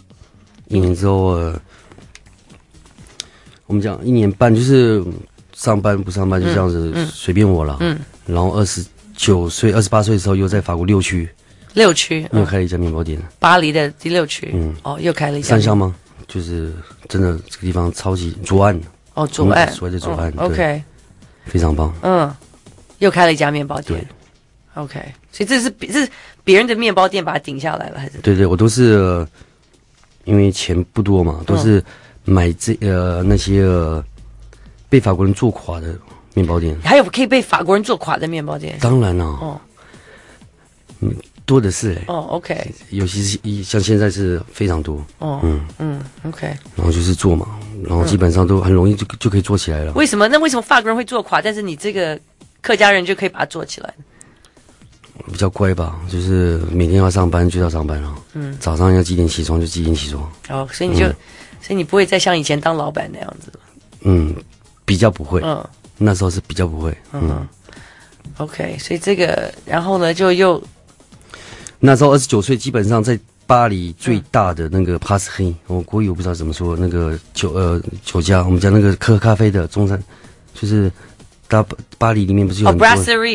我们讲1年半，就是上班不上班就这样子随便我了。然后29岁、28岁的时候又在法国6区又开了一家面包店， 巴黎的第6区。又开了一家。 3巷吗？就是真的这个地方超级左岸。 左岸， 所谓的左岸。 OK， 非常棒。 又开了一家面包店。OK， 所以这是别人的面包店把它顶下来了，还是？ 对，我都是因为钱不多嘛，都是买那些被法国人做垮的面包店。 还有可以被法国人做垮的面包店？ 当然了，多的是 OK， 尤其是像现在是非常多。 OK。 然后就是做嘛，然后基本上都很容易就可以做起来了。 为什么？那为什么法国人会做垮，但是你这个客家人就可以把它做起来？ 比较乖吧，就是每天要上班就要上班了。早上要几点起床就几点起床。 哦，所以你就，所以你不会再像以前当老板那样子了。 比较不会。那时候是比较不会。 OK， 所以这个，然后呢，就又那时候29岁，基本上在巴黎最大的那个帕斯黑，我国语我不知道怎么说，那个酒家，我们讲那个喝咖啡的中餐，就是巴黎里面不是有很多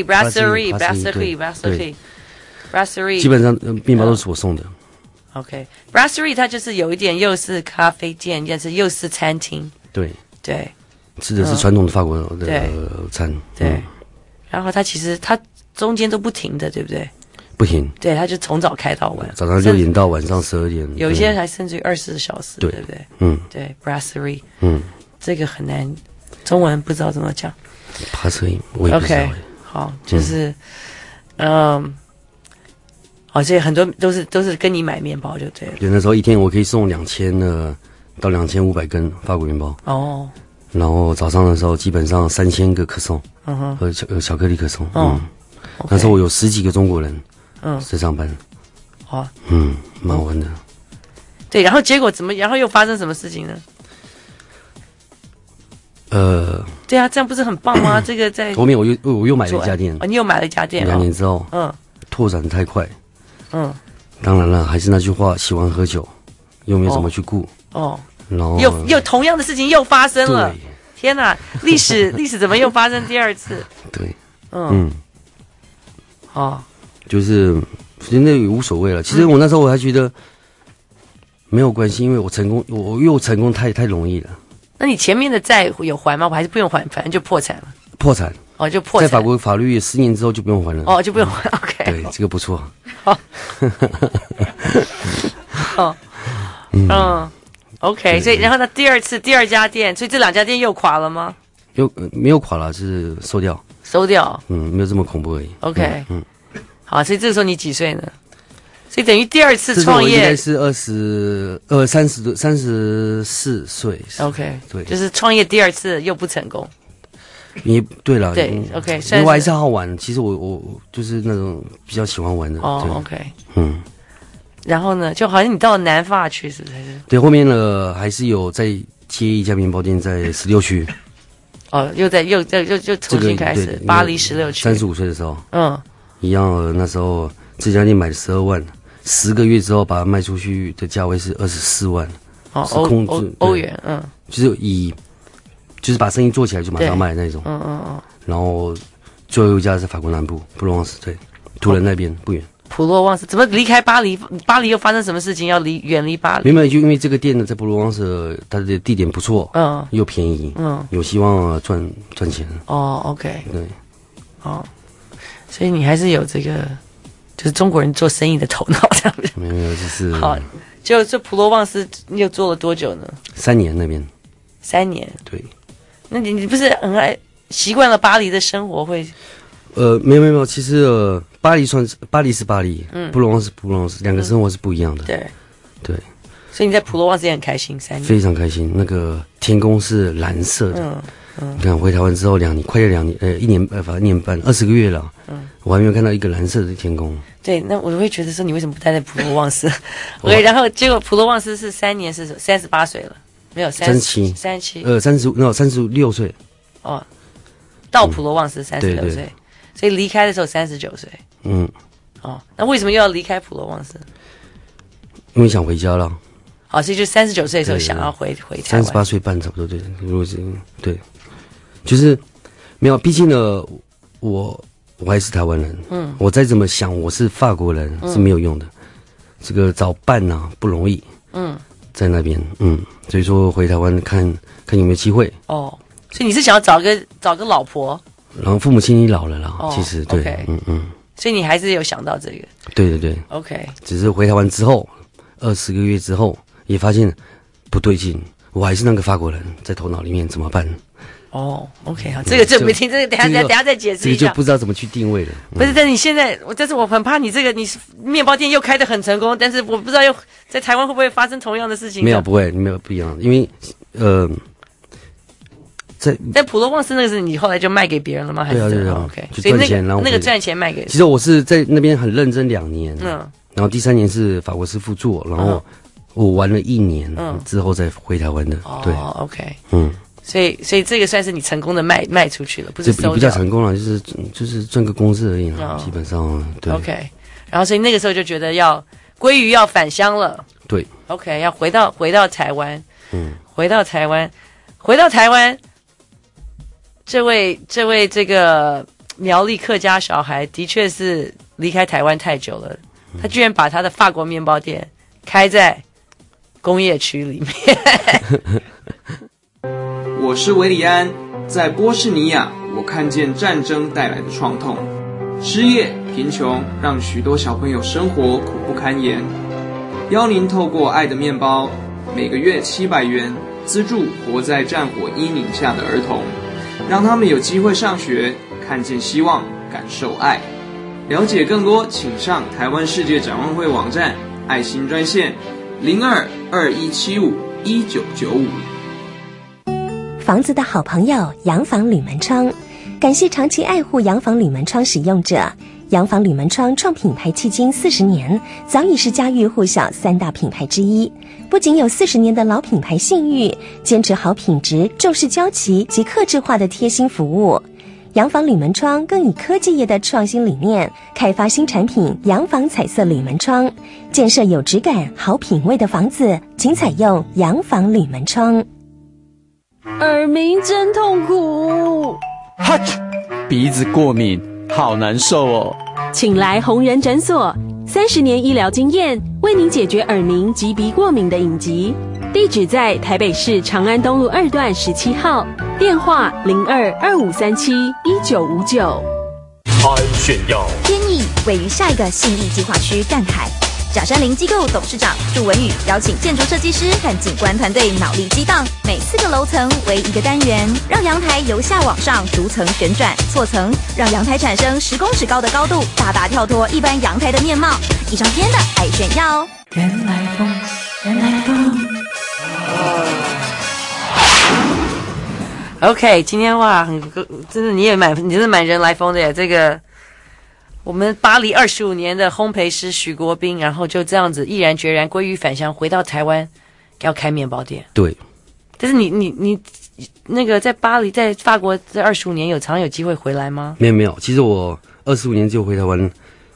Brasserie， 基本上面包都是我送的。 OK，Brasserie 它就是有一点又是咖啡店，又是餐厅。对， 吃的是传统的法国的餐。 对，然后它其实它中间都不停的，对不对？ 不停。 对，它就从早开到晚， 早上6点到晚上12点。 有一些还甚至于24小时，对不对？对 ，Brasserie， 这个很难，中文不知道怎么讲。 Brasserie， 我也不知道。 OK， 好，就是，所以很多都是跟你买面包就对了。 对，那时候一天我可以送2000到2500根法国面包。然后早上的时候基本上3000个可颂，和巧克力可颂。那时候我有10几个中国人，在上班。蛮好玩的。 对，然后结果然后又发生什么事情呢？对啊，这样不是很棒吗？这个在后面我又买了一家店。 你又买了一家店。2 年之后，拓展太快。当然了，还是那句话，喜欢喝酒，又没有怎么去顾。然后又同样的事情又发生了。天哪，历史怎么又发生第二次？ 对，就是那也无所谓了。其实我那时候我还觉得没有关系，因为我成功太容易了。 那你前面的债有还吗？我还是不用还，反正就破产了。 破产。 就破产。 在法国法律10年之后就不用还了。 就不用还。OK。 对，这个不错。 OK， 所以然后呢，第二家店，所以这2家店又垮了吗？ 没有垮了，是收掉。没有这么恐怖而已。 OK，好，所以这个时候你几岁呢？所以等于第二次创业， 应该是34岁。 OK， 对， 就是创业第二次又不成功。 对了， 对 ，OK， 因为我还是好玩。其实我就是那种比较喜欢玩的。 OK，然后呢，就好像你到了南法去，是不是？ 对，后面呢还是有再接一家面包店在16区。 又重新开始，巴黎16区。 35岁的时候，一样。那时候这家店买了12万，10个月之后把它卖出去的价位是24万，是欧元， 就是把生意做起来就马上卖的那种。然后最后一家是法国南部普罗旺斯，对，图仁那边不远。 普罗旺斯怎么离开巴黎？巴黎又发生什么事情要远离巴黎？ 没有，就因为这个店呢在普罗旺斯，它的地点不错，又便宜，有希望赚钱。 OK， 对， 所以你还是有这个，就是中国人做生意的头脑这样子。 没有，就是好。就这普罗旺斯你又做了多久呢 ？3年那边。 3年。 对。 那你不是很爱习惯了巴黎的生活会？ 没有，其实巴黎是巴黎，普罗旺斯2个生活是不一样的。对， 所以你在普罗旺斯也很开心，3年非常开心。那个天空是蓝色的，你看回台湾之后2年，快要2年，1年1年半，20个月了，我还没有看到一个蓝色的天空。 对，那我会觉得说你为什么不待在普罗旺斯？OK， 然后结果普罗旺斯是3年是38岁了，没有37， 36岁。 到普罗旺斯36岁。所以离开的时候39岁。那为什么又要离开普罗旺斯？ 因为想回家了。 所以就39岁的时候想要回台湾。 38岁半差不多，对。如果是对，就是没有，毕竟呢，我还是台湾人。我再怎么想我是法国人是没有用的。这个找伴不容易。在那边，所以说回台湾看有没有机会。 所以你是想要找个老婆？ 然后父母亲也老了啦，其实对， 所以你还是有想到这个， 对 ，OK， 只是回台湾之后20个月之后也发现不对劲，我还是那个法国人，在头脑里面怎么办 ？OK， 好，这个没听，这个等下再解释一下， 这个就不知道怎么去定位了。 不是，但是你现在，但是我很怕你这个，你面包店又开得很成功，但是我不知道又在台湾会不会发生同样的事情？ 没有，不会，没有不一样，因为但普罗旺斯那个是你后来就卖给别人了吗？还是对啊 ，OK， 就赚钱，然后那个赚钱卖给。 其实我是在那边很认真2年，然后第3年是法国师傅做，然后我玩了1年，之后再回台湾的。对 ，OK，所以这个算是你成功的卖出去了，不是收掉？ 比较成功了，就是赚个工资而已啦，基本上对。 OK， 然后所以那个时候就觉得鲑鱼要返乡了。 对 ，OK， 要回到台湾。回到台湾，这位这个苗栗客家小孩的确是离开台湾太久了，他居然把他的法国面包店开在工业区里面。 我是维里安，在波士尼亚，我看见战争带来的创痛，失业、贫穷让许多小朋友生活苦不堪言。邀您透过爱的面包，每个月700元资助活在战火阴影下的儿童，让他们有机会上学，看见希望，感受爱。了解更多，请上台湾世界展望会网站爱心专线0221751995。 房子的好朋友洋房铝门窗，感谢长期爱护洋房铝门窗使用者。洋房铝门窗创品牌迄今40年，早已是家喻户晓3大品牌之一。不仅有40年的老品牌信誉，坚持好品质、重视交期及客制化的贴心服务。洋房铝门窗更以科技业的创新理念，开发新产品洋房彩色铝门窗，建设有质感、好品味的房子，请采用洋房铝门窗。 耳鸣真痛苦， 哈啾，鼻子过敏，好难受哦。 请来弘仁诊所，30年医疗经验，为您解决耳鸣及鼻过敏的隐疾。地址在台北市长安东路2段17号，电话0225371959。 安炫耀天意位于下一个信义计划区淡海。假山林机构董事长祝文宇邀请建筑设计师和景观团队脑力激荡，每4个楼层为1个单元，让阳台由下往上逐层旋转错层，让阳台产生10公尺高的高度，大大跳脱一般阳台的面貌。以上天的爱炫耀。 原来风，原来风。 OK， 今天哇，真的你真的蛮人来疯的耶！这个我们巴黎25年的烘焙师许国斌，然后就这样子毅然决然归于返乡，回到台湾要开面包店。 对， 但是你那个在巴黎在法国这25年常有机会回来吗？ 没有，其实我25年就回台湾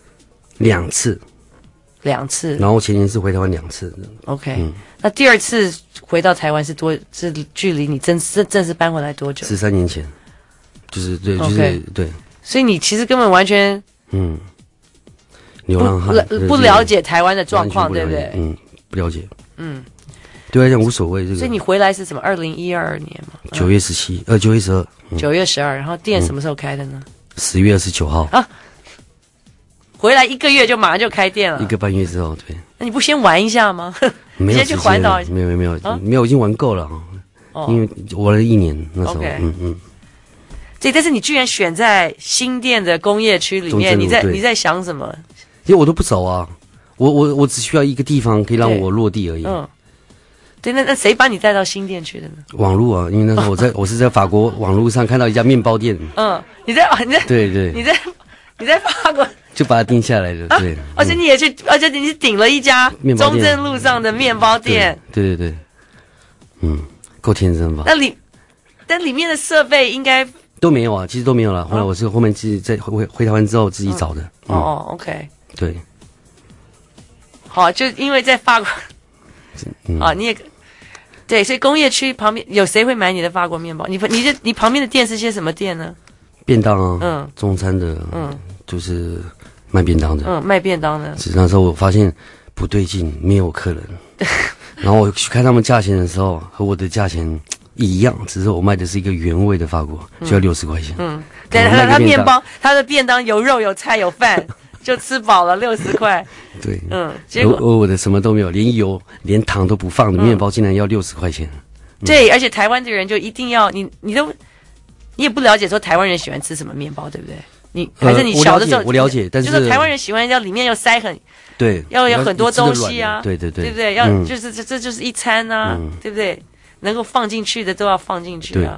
2次，然后前年是回台湾2次。 OK，那第2次回到台湾是距离你正式搬回来多久 ？13年前，就是对，就是对。 所以你其实根本完全流浪汉不了解台湾的状况，对不对？ 不了解。对我来讲无所谓这个。 所以你回来是什么？2012年嘛 ？9月17，9月12。 9月12，然后店什么时候开的呢 ？10月29号。 啊，回来1个月就马上就开店了。 1个半月之后，对。 那你不先玩一下吗？ 没有， 先去环岛一下。 没有，已经玩够了。因为玩了1年那时候。 对，但是你居然选在新店的工业区里面，你在想什么？ 因为我都不走啊，我只需要一个地方可以让我落地而已。 对，那谁把你带到新店去的呢？ 网路啊，因为那时候我是在法国网路上看到一家面包店。 你在对， 你在法国就把它定下来了。对， 而且你是顶了一家中正路上的面包店。 对，够天真吧？ 但里面的设备应该。 都没有啊，其实都没有了。后来我是后面自己在回台湾之后自己找的。 OK。 对。 好，就因为在法国，你也对，所以工业区旁边有谁会买你的法国面包？你旁边的店是些什么店呢？ 便当啊，中餐的，就是卖便当的， 卖便当的。 那时候我发现不对劲，没有客人，然后我去看他们价钱的时候，和我的价钱一样，只是我卖的是一个原味的法国，就要60块钱。 对，他面包，他的便当有肉有菜有饭，就吃饱了60块。对， 结果我的什么都没有，连油连糖都不放的面包，竟然要60块钱。 对，而且台湾的人就一定要你也不了解说台湾人喜欢吃什么面包，对不对？你还是你小的时候我了解，但是就是台湾人喜欢要里面要塞对， 要有很多东西啊， 对不对？要就是这就是一餐啊，对不对？能够放进去的都要放进去啊。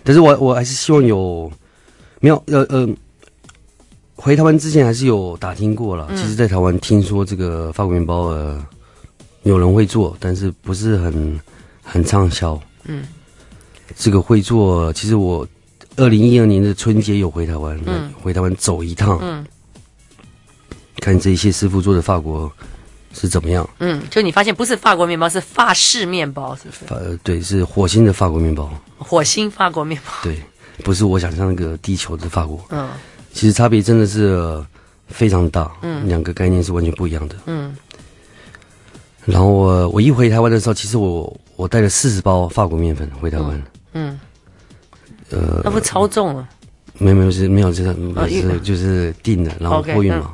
但是我还是希望回台湾之前还是有打听过了。其实，在台湾听说这个法国面包有人会做，但是不是很畅销。这个会做，其实我2012年的春节有回台湾，回台湾走一趟，看这些师傅做的法国是怎么样。 就你发现不是法国面包，是法式面包，是不是？ 对，是火星的法国面包。 火星法国面包。对， 不是我想象那个地球的法国。其实差别真的是非常大。两个概念是完全不一样的。然后我一回台湾的时候，其实我带了40包法国面粉回台湾。 那不超重了？ 没有，就是订的，然后货运嘛。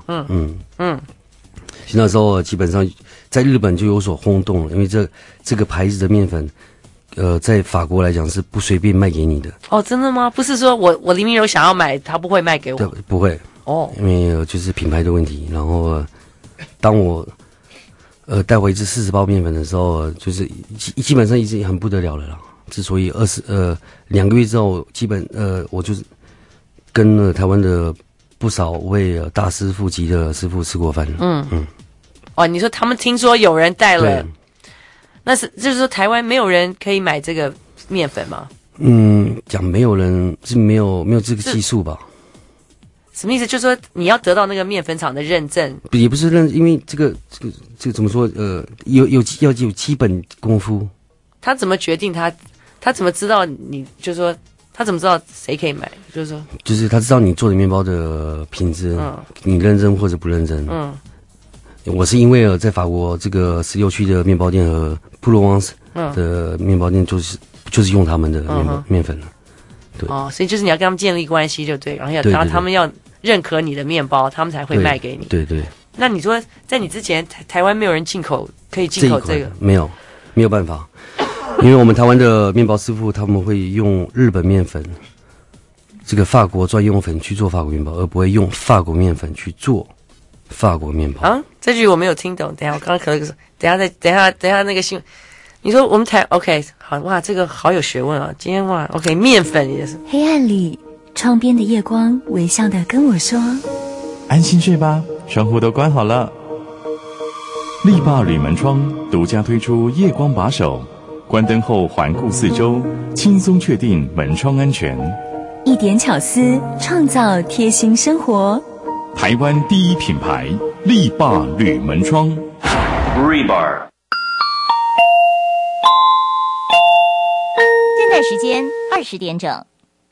那时候基本上在日本就有所轰动了，因为这个牌子的面粉，在法国来讲是不随便卖给你的。 哦，真的吗？不是说我黎明柔想要买，他不会卖给我？ 对，不会。因为就是品牌的问题。然后当我带回这40包面粉的时候，就是基本上已经很不得了了啦。之所以2个月之后，我就是跟了台湾的不少位大师傅级的师傅吃过饭。 你说他们听说有人带了，那就是说台湾没有人可以买这个面粉吗？ 讲没有人是没有这个技术吧？ 什么意思？就是说你要得到那个面粉厂的认证， 也不是因为这个怎么说？要有基本功夫。 他怎么决定他怎么知道你？就是说他怎么知道谁可以买？就是他知道你做的面包的品质，你认真或者不认真。我是因为在法国这个16区的面包店和普罗旺斯的面包店，就是用他们的面粉了。对。 所以就是你要跟他们建立关系就对，然后他们要认可你的面包，他们才会卖给你。 对。 那你说在你之前，台湾没有人可以进口这个？ 没有办法。因为我们台湾的面包师傅他们会用日本面粉，这个法国专用粉去做法国面包，而不会用法国面粉去做法国面包。 这句我没有听懂。等一下，我刚刚可能等一下那个新闻，你说我们OK 好哇，这个好有学问啊！今天哇 OK 面粉也是。 黑暗里，窗边的夜光微笑地跟我说：“ 安心睡吧，窗户都关好了。”力霸铝门窗独家推出夜光把手。关灯后环顾四周，轻松确定门窗安全。 一点巧思，创造贴心生活。 台湾第一品牌力霸铝门窗。 Rebar。现在时间20点整。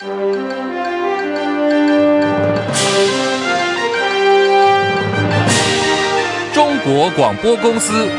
中国广播公司。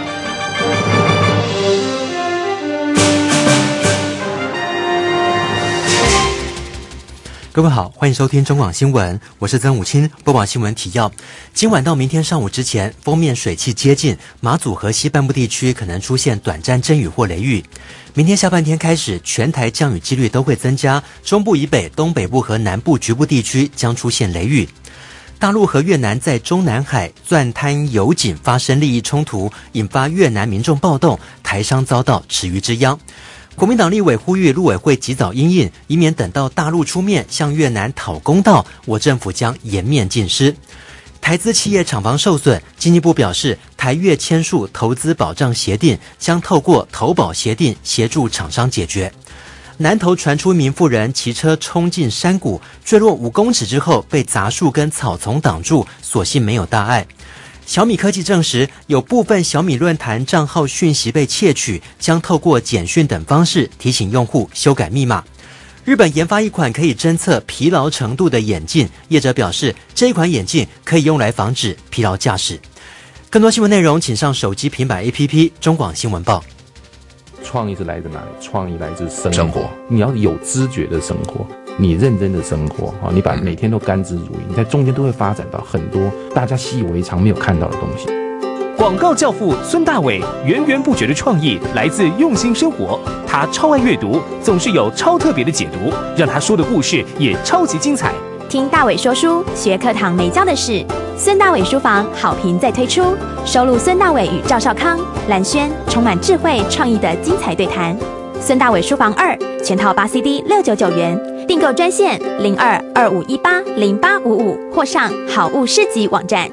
各位好，欢迎收听中广新闻，我是曾武清，播报新闻提要。今晚到明天上午之前，锋面水汽接近马祖和西半部地区，可能出现短暂阵雨或雷雨。明天下半天开始，全台降雨几率都会增加，中部以北、东北部和南部局部地区将出现雷雨。大陆和越南在中南海钻滩油井发生利益冲突，引发越南民众暴动，台商遭到池鱼之殃。国民党立委呼吁陆委会及早因应，以免等到大陆出面向越南讨公道，我政府将颜面尽失。台资企业厂房受损，经济部表示，台越签署投资保障协定，将透过投保协定协助厂商解决。南投传出一名妇人骑车冲进山谷，坠落5公尺之后被杂树跟草丛挡住，所幸没有大碍。小米科技证实，有部分小米论坛账号讯息被窃取，将透过简讯等方式提醒用户修改密码。日本研发一款可以侦测疲劳程度的眼镜，业者表示，这一款眼镜可以用来防止疲劳驾驶。更多新闻内容，请上手机平板 APP 中广新闻报。 创意是来自哪里？创意来自生活。你要有知觉的生活，你认真的生活，你把每天都甘之如饴，你在中间都会发展到很多大家习以为常没有看到的东西。 广告教父孙大炜源源不绝的创意来自用心生活，他超爱阅读，总是有超特别的解读，让他说的故事也超级精彩。 听大炜说书，学课堂没教的事。孙大炜书房好评再推出，收录孙大炜与赵少康、蓝轩充满智慧创意的精彩对谈。 孙大伟书房2，全套8 CD 699元，订购专线0225180855或上好物市集网站。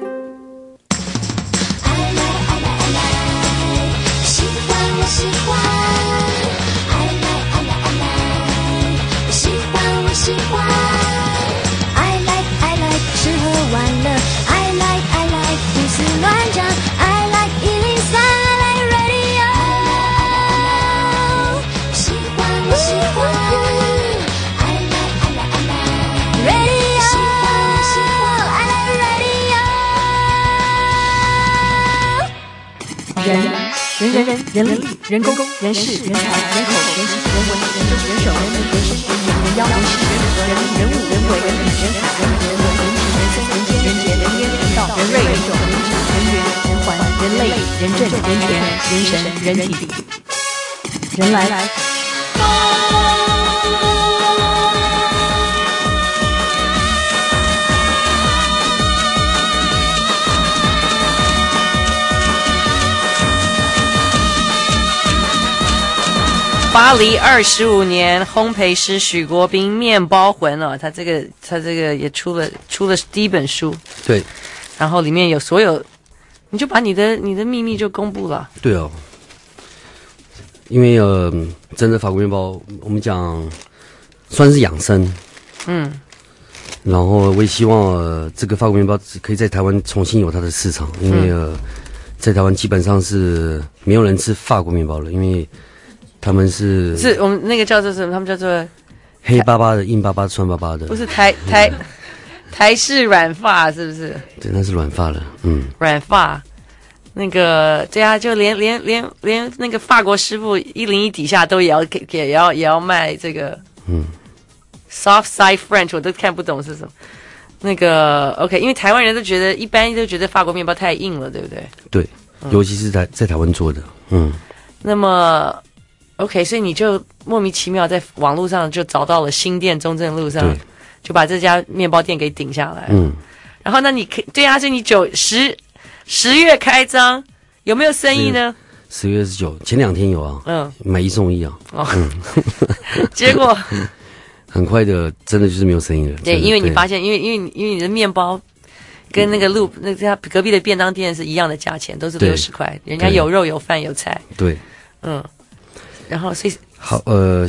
喜欢，爱like，吃喝玩乐，爱 like， 胡思乱想，爱 like 103，爱 like radio， 喜欢，爱 like radio， 喜欢，爱 like radio。 人工、人事、人才、人口、人情、人文、人政、人手、人民、人事、人言、人妖、人事、人和、人物、人为、人品、人才、人人文、人情、人生、人间、人杰、人烟、人道、人瑞、人种、人质、人缘、人环、人类、人政、人权、人神、人体、人来。 巴黎25年，烘焙师许国斌面包魂哦，他这个也出了第一本书， 对， 然后里面有所有，你就把你的秘密就公布了。 对哦，因为真的法国面包，我们讲算是养生，然后我也希望这个法国面包可以在台湾重新有它的市场，因为在台湾基本上是没有人吃法国面包了，因为他们是我们那个叫做什么？他们叫做黑巴巴的、硬巴巴、酸巴巴的， 不是台式软发，是不是？ 对，那是软发了， 软发。那个对啊，就连那个法国师傅101底下都也要卖这个soft side French， 我都看不懂是什么。那个 OK， 因为台湾人一般都觉得法国面包太硬了，对不对？ 对，尤其是在台湾做的， 那么 OK， 所以你就莫名其妙在网络上就找到了新店中正路上，就把这家面包店给顶下来。然后那你对啊，所以你10月开张，有没有生意呢 ？10月29前2天有啊，买1送1啊。 结果很快的，真的就是没有生意了。 对，因为你发现，因为你的面包跟那个那家隔壁的便当店是一样的价钱，都是60块，人家有肉有饭有菜。 对， 然后所以好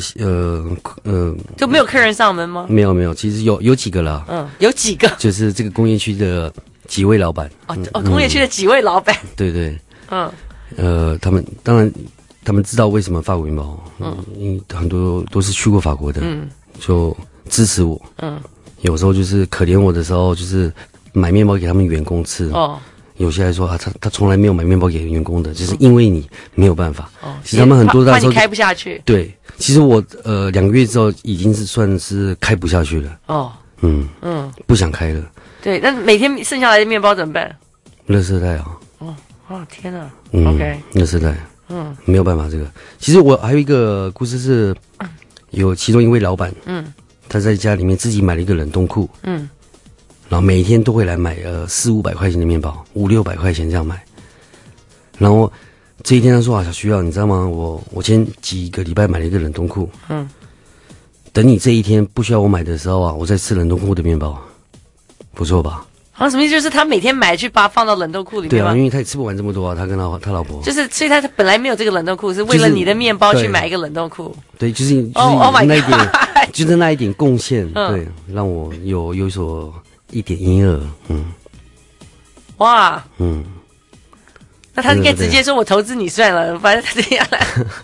就没有客人上门吗？ 没有，其实有几个啦， 有几个， 就是这个工业区的几位老板。 工业区的几位老板。 对，他们当然他们知道为什么法国面包，因为很多都是去过法国的，就支持我，有时候就是可怜我的时候，就是买面包给他们员工吃。有些还说他从来没有买面包给员工的，就是因为你没有办法。其实他们很多怕你开不下去。 对，其实我2个月之后已经是算是开不下去了。不想开了。 对，那每天剩下来的面包怎么办？ 垃圾袋啊。 天哪。 OK。垃圾袋。没有办法这个。其实我还有一个故事是，有其中一位老板，他在家里面自己买了一个冷冻库，然后每天都会来买400-500块钱的面包，500-600块钱这样买。然后这一天他说小徐啊，你知道吗？我前几个礼拜买了一个冷冻库，等你这一天不需要我买的时候我再吃冷冻库的面包，不错吧？ 什么意思？就是他每天买去把它放到冷冻库里面吗？ 对啊，因为他也吃不完这么多他跟他老婆所以他本来没有这个冷冻库，是为了你的面包去买一个冷冻库。 对，就是那一点，就是那一点贡献，对，让我有所一点营业额， 哇，那他应该直接说我投资你算了，反正他这样来。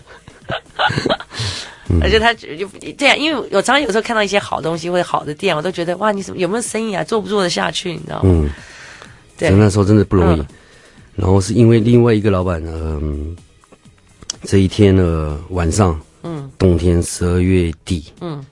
而且他就这样，因为我常常有时候看到一些好东西或者好的店，我都觉得哇，你有没有生意啊？做不做得下去？你知道吗？对， 那时候真的不容易。然后是因为另外一个老板，这一天晚上，冬天12月底，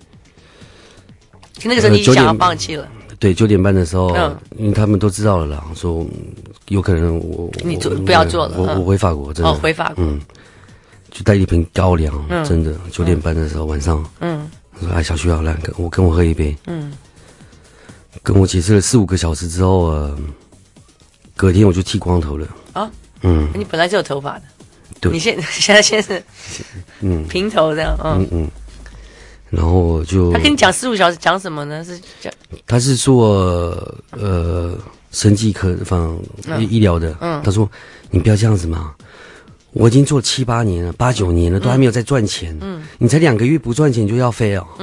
那个时候你已经想要放弃了。 对，9点半的时候，因为他们都知道了啦，说有可能你不要做了， 我回法国，真的回法国， 就带一瓶高粱，真的9点半的时候晚上，我说小徐好来，跟我喝一杯，跟我解释了4-5个小时之后，隔天我就剃光头了。 你本来就有头发的？ 你现在是平头这样， 然后就他跟你讲45小时讲什么呢？是讲他是做生技科医疗的，他说你不要这样子嘛，我已经做了7、8年了，8、9年了，都还没有在赚钱，你才2个月不赚钱就要飞哦，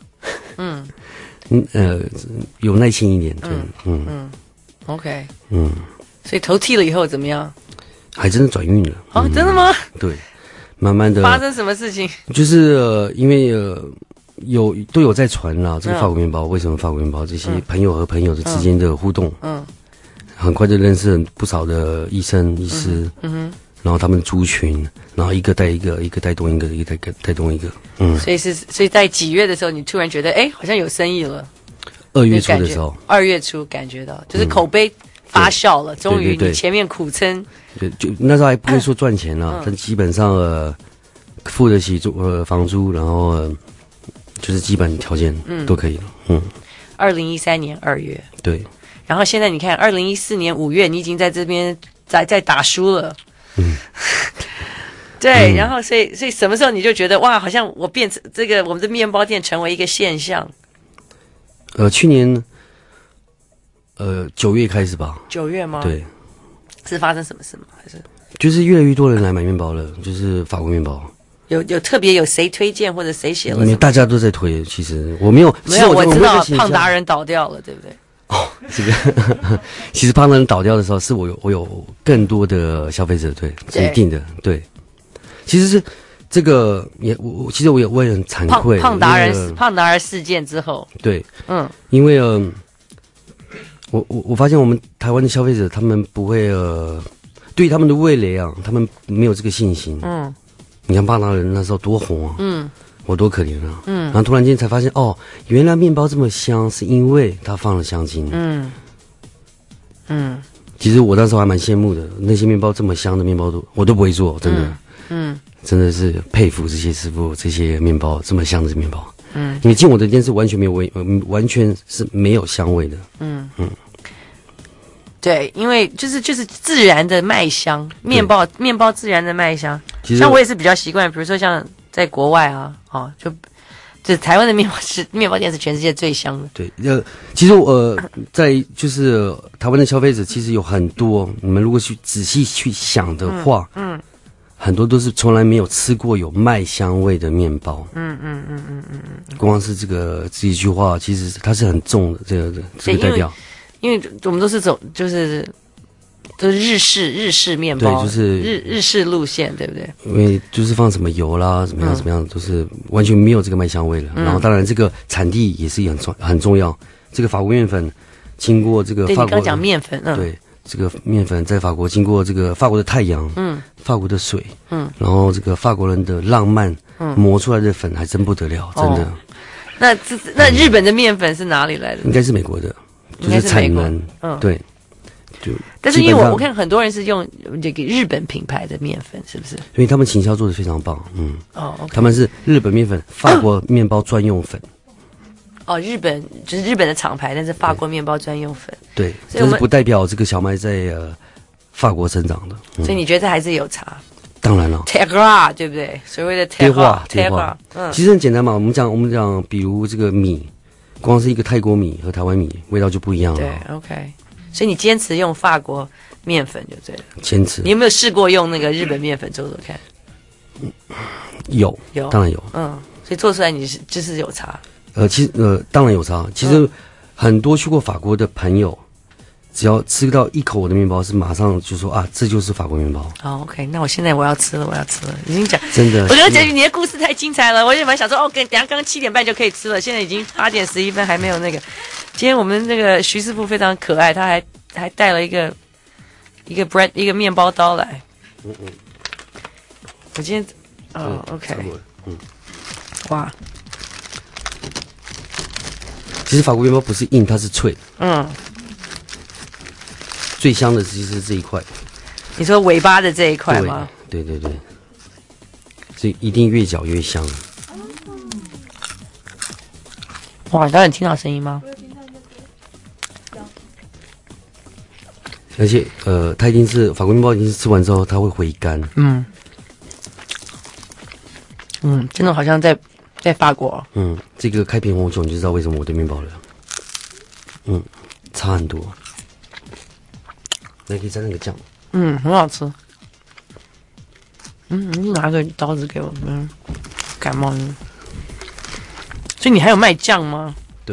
有耐心一点，对 ，OK，所以头剃了以后怎么样？ 还真的转运了， 真的吗？ 对，慢慢的发生什么事情？ 就是因为都有在传啦，这个法国面包为什么法国面包？这些朋友和朋友的之间的互动，很快就认识了不少的医生、医师，然后他们的族群，然后一个带一个，一个带动一个，一个带动一个， 所以在几月的时候，你突然觉得好像有生意了。 2月初的时候 ，2月初感觉到就是口碑发酵了，终于你前面苦撑， 对，就那时候还不会说赚钱啦，但基本上付得起房租，然后就是基本条件都可以了。 2013年2月， 对。 然后现在你看，2014年5月，你已经在这边在打书了。对，然后所以什么时候你就觉得哇，好像我变成这个我们的面包店成为一个现象？ 去年9月开始吧。 9月吗？ 对。 是发生什么事吗？还是就是越来越多人来买面包了，就是法国面包。 有特别有谁推荐或者谁写了什么？ 大家都在推，其实我没有， 我知道胖达人倒掉了，对不对？ 这个其实胖达人倒掉的时候，是我有更多的消费者是一定的，对。其实是这个其实我也很惭愧。 胖达人事件之后， 对，因为我发现我们台湾的消费者他们不会对他们的味蕾啊，他们没有这个信心。你看胖达人那时候多红啊，我多可怜啊，然后突然间才发现原来面包这么香，是因为它放了香精。其实我那时候还蛮羡慕的，那些面包这么香的面包我都不会做，真的。真的是佩服这些师傅，这些面包这么香的面包。因为进我的店是完全没有完全是没有香味的。 对，因为就是自然的麦香，面包自然的麦香。像我也是比较习惯，比如说像在国外啊，就台湾的面包店是全世界最香的。 对，其实在就是台湾的消费者其实有很多，你们如果去仔细去想的话，很多都是从来没有吃过有麦香味的面包。光是这一句话，其实它是很重的，这个代表。 因为我们都是都是日式面包， 对，就是日式路线，对不对？ 因为就是放什么油啦，怎么样，都是完全没有这个麦香味了。然后当然这个产地也是很重要。这个法国面粉经过这个法国， 你刚讲面粉， 对，这个面粉在法国经过这个法国的太阳，法国的水，然后这个法国人的浪漫，磨出来的粉还真不得了，真的。 那日本的面粉是哪里来的？ 应该是美国的。就是产能，对， 但是因为我看很多人是用这个日本品牌的面粉，是不是？ 因为他们行销做得非常棒，他们是日本面粉，法国面包专用粉。 日本就是日本的厂牌，但是法国面包专用粉。 对，这是不代表这个小麦在法国生长的。 所以你觉得还是有差？ 当然了 ，terroir 对不对？所谓的 terroir， 其实很简单嘛。我们讲，比如这个米。光是一个泰国米和台湾米味道就不一样了。 对 ，OK， 所以你坚持用法国面粉就对了。 坚持。 你有没有试过用那个日本面粉做看？ 有，当然有。 所以做出来你就是有差。 其实当然有差。其实很多去过法国的朋友，只要吃到一口我的面包，是马上就说这就是法国面包。 OK， 那我要吃了，已经讲真的。 我觉得你的故事太精彩了，我就蛮想说等一下刚刚7点半就可以吃了，现在已经8点11分还没有那个。今天我们那个徐师傅非常可爱，他还带了一个 bread 一个面包刀来。我今天OK，哇。 其实法国面包不是硬，它是脆。最香的其实是这一块。 你说尾巴的这一块吗？ 对，所以一定越嚼越香。 哇，你刚才听到声音吗？ 而且它一定是法国面包，一定是吃完之后它会回甘。 真的好像在法国。 这个开瓶红酒你就知道为什么我的面包了。差很多。那可以蘸那个酱。 很好吃。你拿个刀子给我，感冒了。所以你还有卖酱吗？ 对。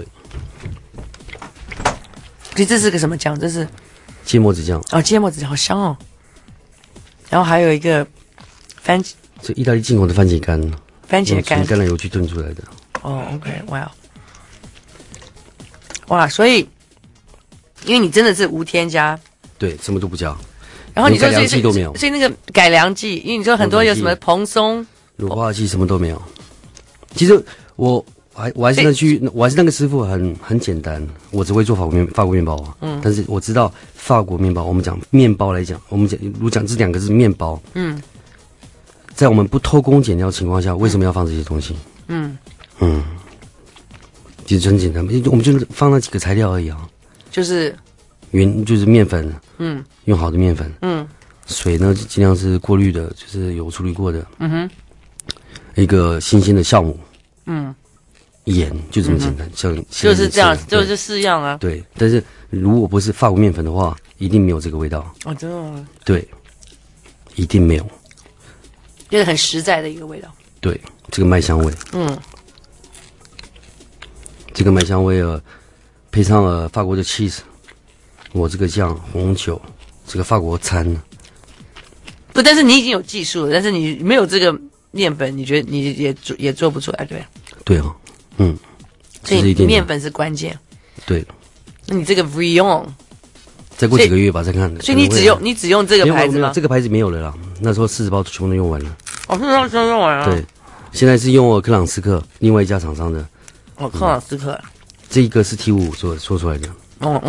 所以这是个什么酱？这是芥末子酱。 芥末子酱好香哦。然后还有一个番茄， 这意大利进口的番茄干。 番茄干， 用橄榄油去炖出来的。 OK， 哇，所以因为你真的是无添加， 对，什么都不加。 然后你说改良剂都没有， 所以那个改良剂，因为你说很多有什么蓬松、 乳化剂什么都没有。其实我还是那个师傅很简单，我只会做法国面包啊。但是我知道法国面包，我们讲面包来讲，如果讲这2个字面包，在我们不偷工减料的情况下，为什么要放这些东西？其实很简单，我们就是放那几个材料而已啊。就是面粉，用好的面粉，水呢尽量是过滤的，就是有处理过的，一个新鲜的酵母，盐就这么简单， 就是这样，就是4样啊。 对，但是如果不是法国面粉的话，一定没有这个味道。 真的吗？ 对，一定没有， 就是很实在的一个味道。 对，这个麦香味，这个麦香味配上了法国的 cheese， 我这个酱红酒，这个法国餐。 不，但是你已经有技术了，但是你没有这个面粉，你觉得你也做不出来，对？ 对啊， 所以面粉是关键。 对。 那你这个 Vrion， 再过几个月吧，再看。 所以你只用这个牌子吗？ 这个牌子没有了啦，那时候40包全部都用完了。 40包全用完了。 对，现在是用克朗斯克另外一家厂商的。 克朗斯克。 这一个是 T55做出来的。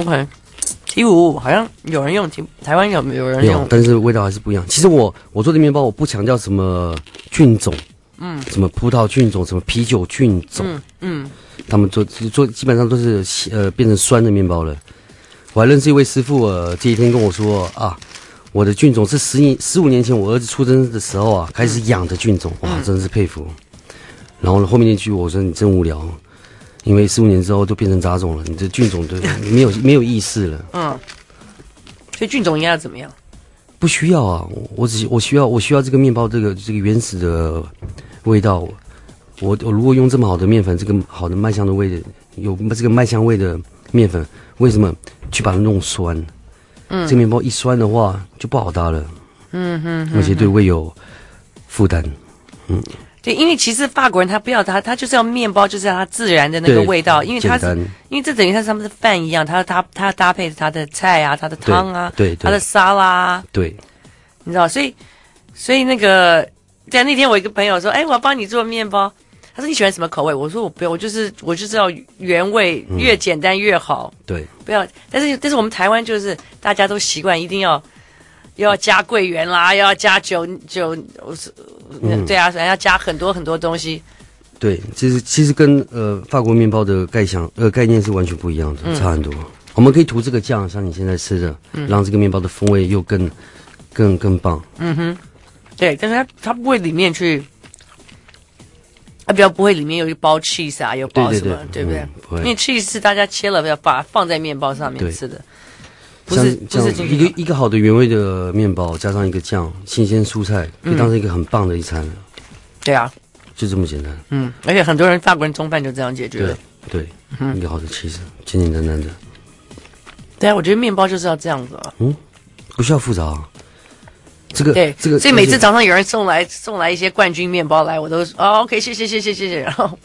OK。T55好像有人用，台湾有人用， 但是味道还是不一样。其实我做的面包，我不强调什么菌种，什么葡萄菌种，什么啤酒菌种，他们做基本上都是变成酸的面包了。我还认识一位师傅，这一天跟我说啊，我的菌种是15年前我儿子出生的时候啊开始养的菌种，哇，真是佩服。然后后面那句我说你真无聊。因为15年之后都变成杂种了，你这菌种对没有意思了。 所以菌种应该要怎么样？ 不需要啊，我需要这个面包这个原始的味道。我如果用这么好的面粉，这个好的麦香的味的，有这个麦香味的面粉，为什么去把它弄酸？这个面包一酸的话就不好搭了。而且对胃有负担。 对，因为其实法国人他不要他就是要面包，就是要它自然的那个味道，因为这等于他们的饭一样，他搭配他的菜啊，他的汤啊， 对， 他的沙拉啊， 对， 你知道，所以那个，对，那天我一个朋友说，我要帮你做面包，他说你喜欢什么口味？我说我不要，我就是要原味，越简单越好， 对， 不要，但是我们台湾就是大家都习惯一定要加桂圆啦，要加酒。对啊，要加很多很多东西。 对，其实跟法国面包的概念是完全不一样的，差很多。我们可以涂这个酱，像你现在吃的，让这个面包的风味又更棒。 对，但是它不会里面去，比较不会里面有一包 cheese 啊，有包什么，对不对？因为 cheese 是大家切了要把放在面包上面吃的。不是一个好的原味的面包，加上一个酱，新鲜蔬菜，可以当成一个很棒的一餐。 对啊， 就这么简单。 而且很多人法国人中饭就这样解决了。 对，一个好的cheese，简简单单的。 对啊，我觉得面包就是要这样子啊。 不需要复杂啊。这个， 所以每次早上有人送来一些冠军面包来，我都OK， 谢谢，然后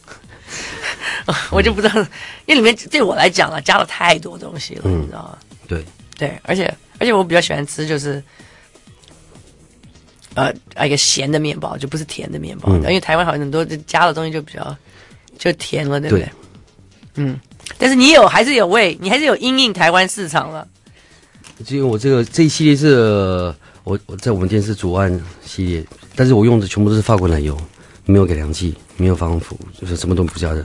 我就不知道，因为里面对我来讲加了太多东西了，你知道吗？对，而且我比较喜欢吃就是一个咸的面包，就不是甜的面包，因为台湾好像很多加的东西就比较就甜了，对不对？但是你还是有味，你还是有因应台湾市场了。 因为我这一系列是我在我们店是左岸系列，但是我用的全部都是法国奶油，没有改良剂，没有防腐，就是什么都不加的。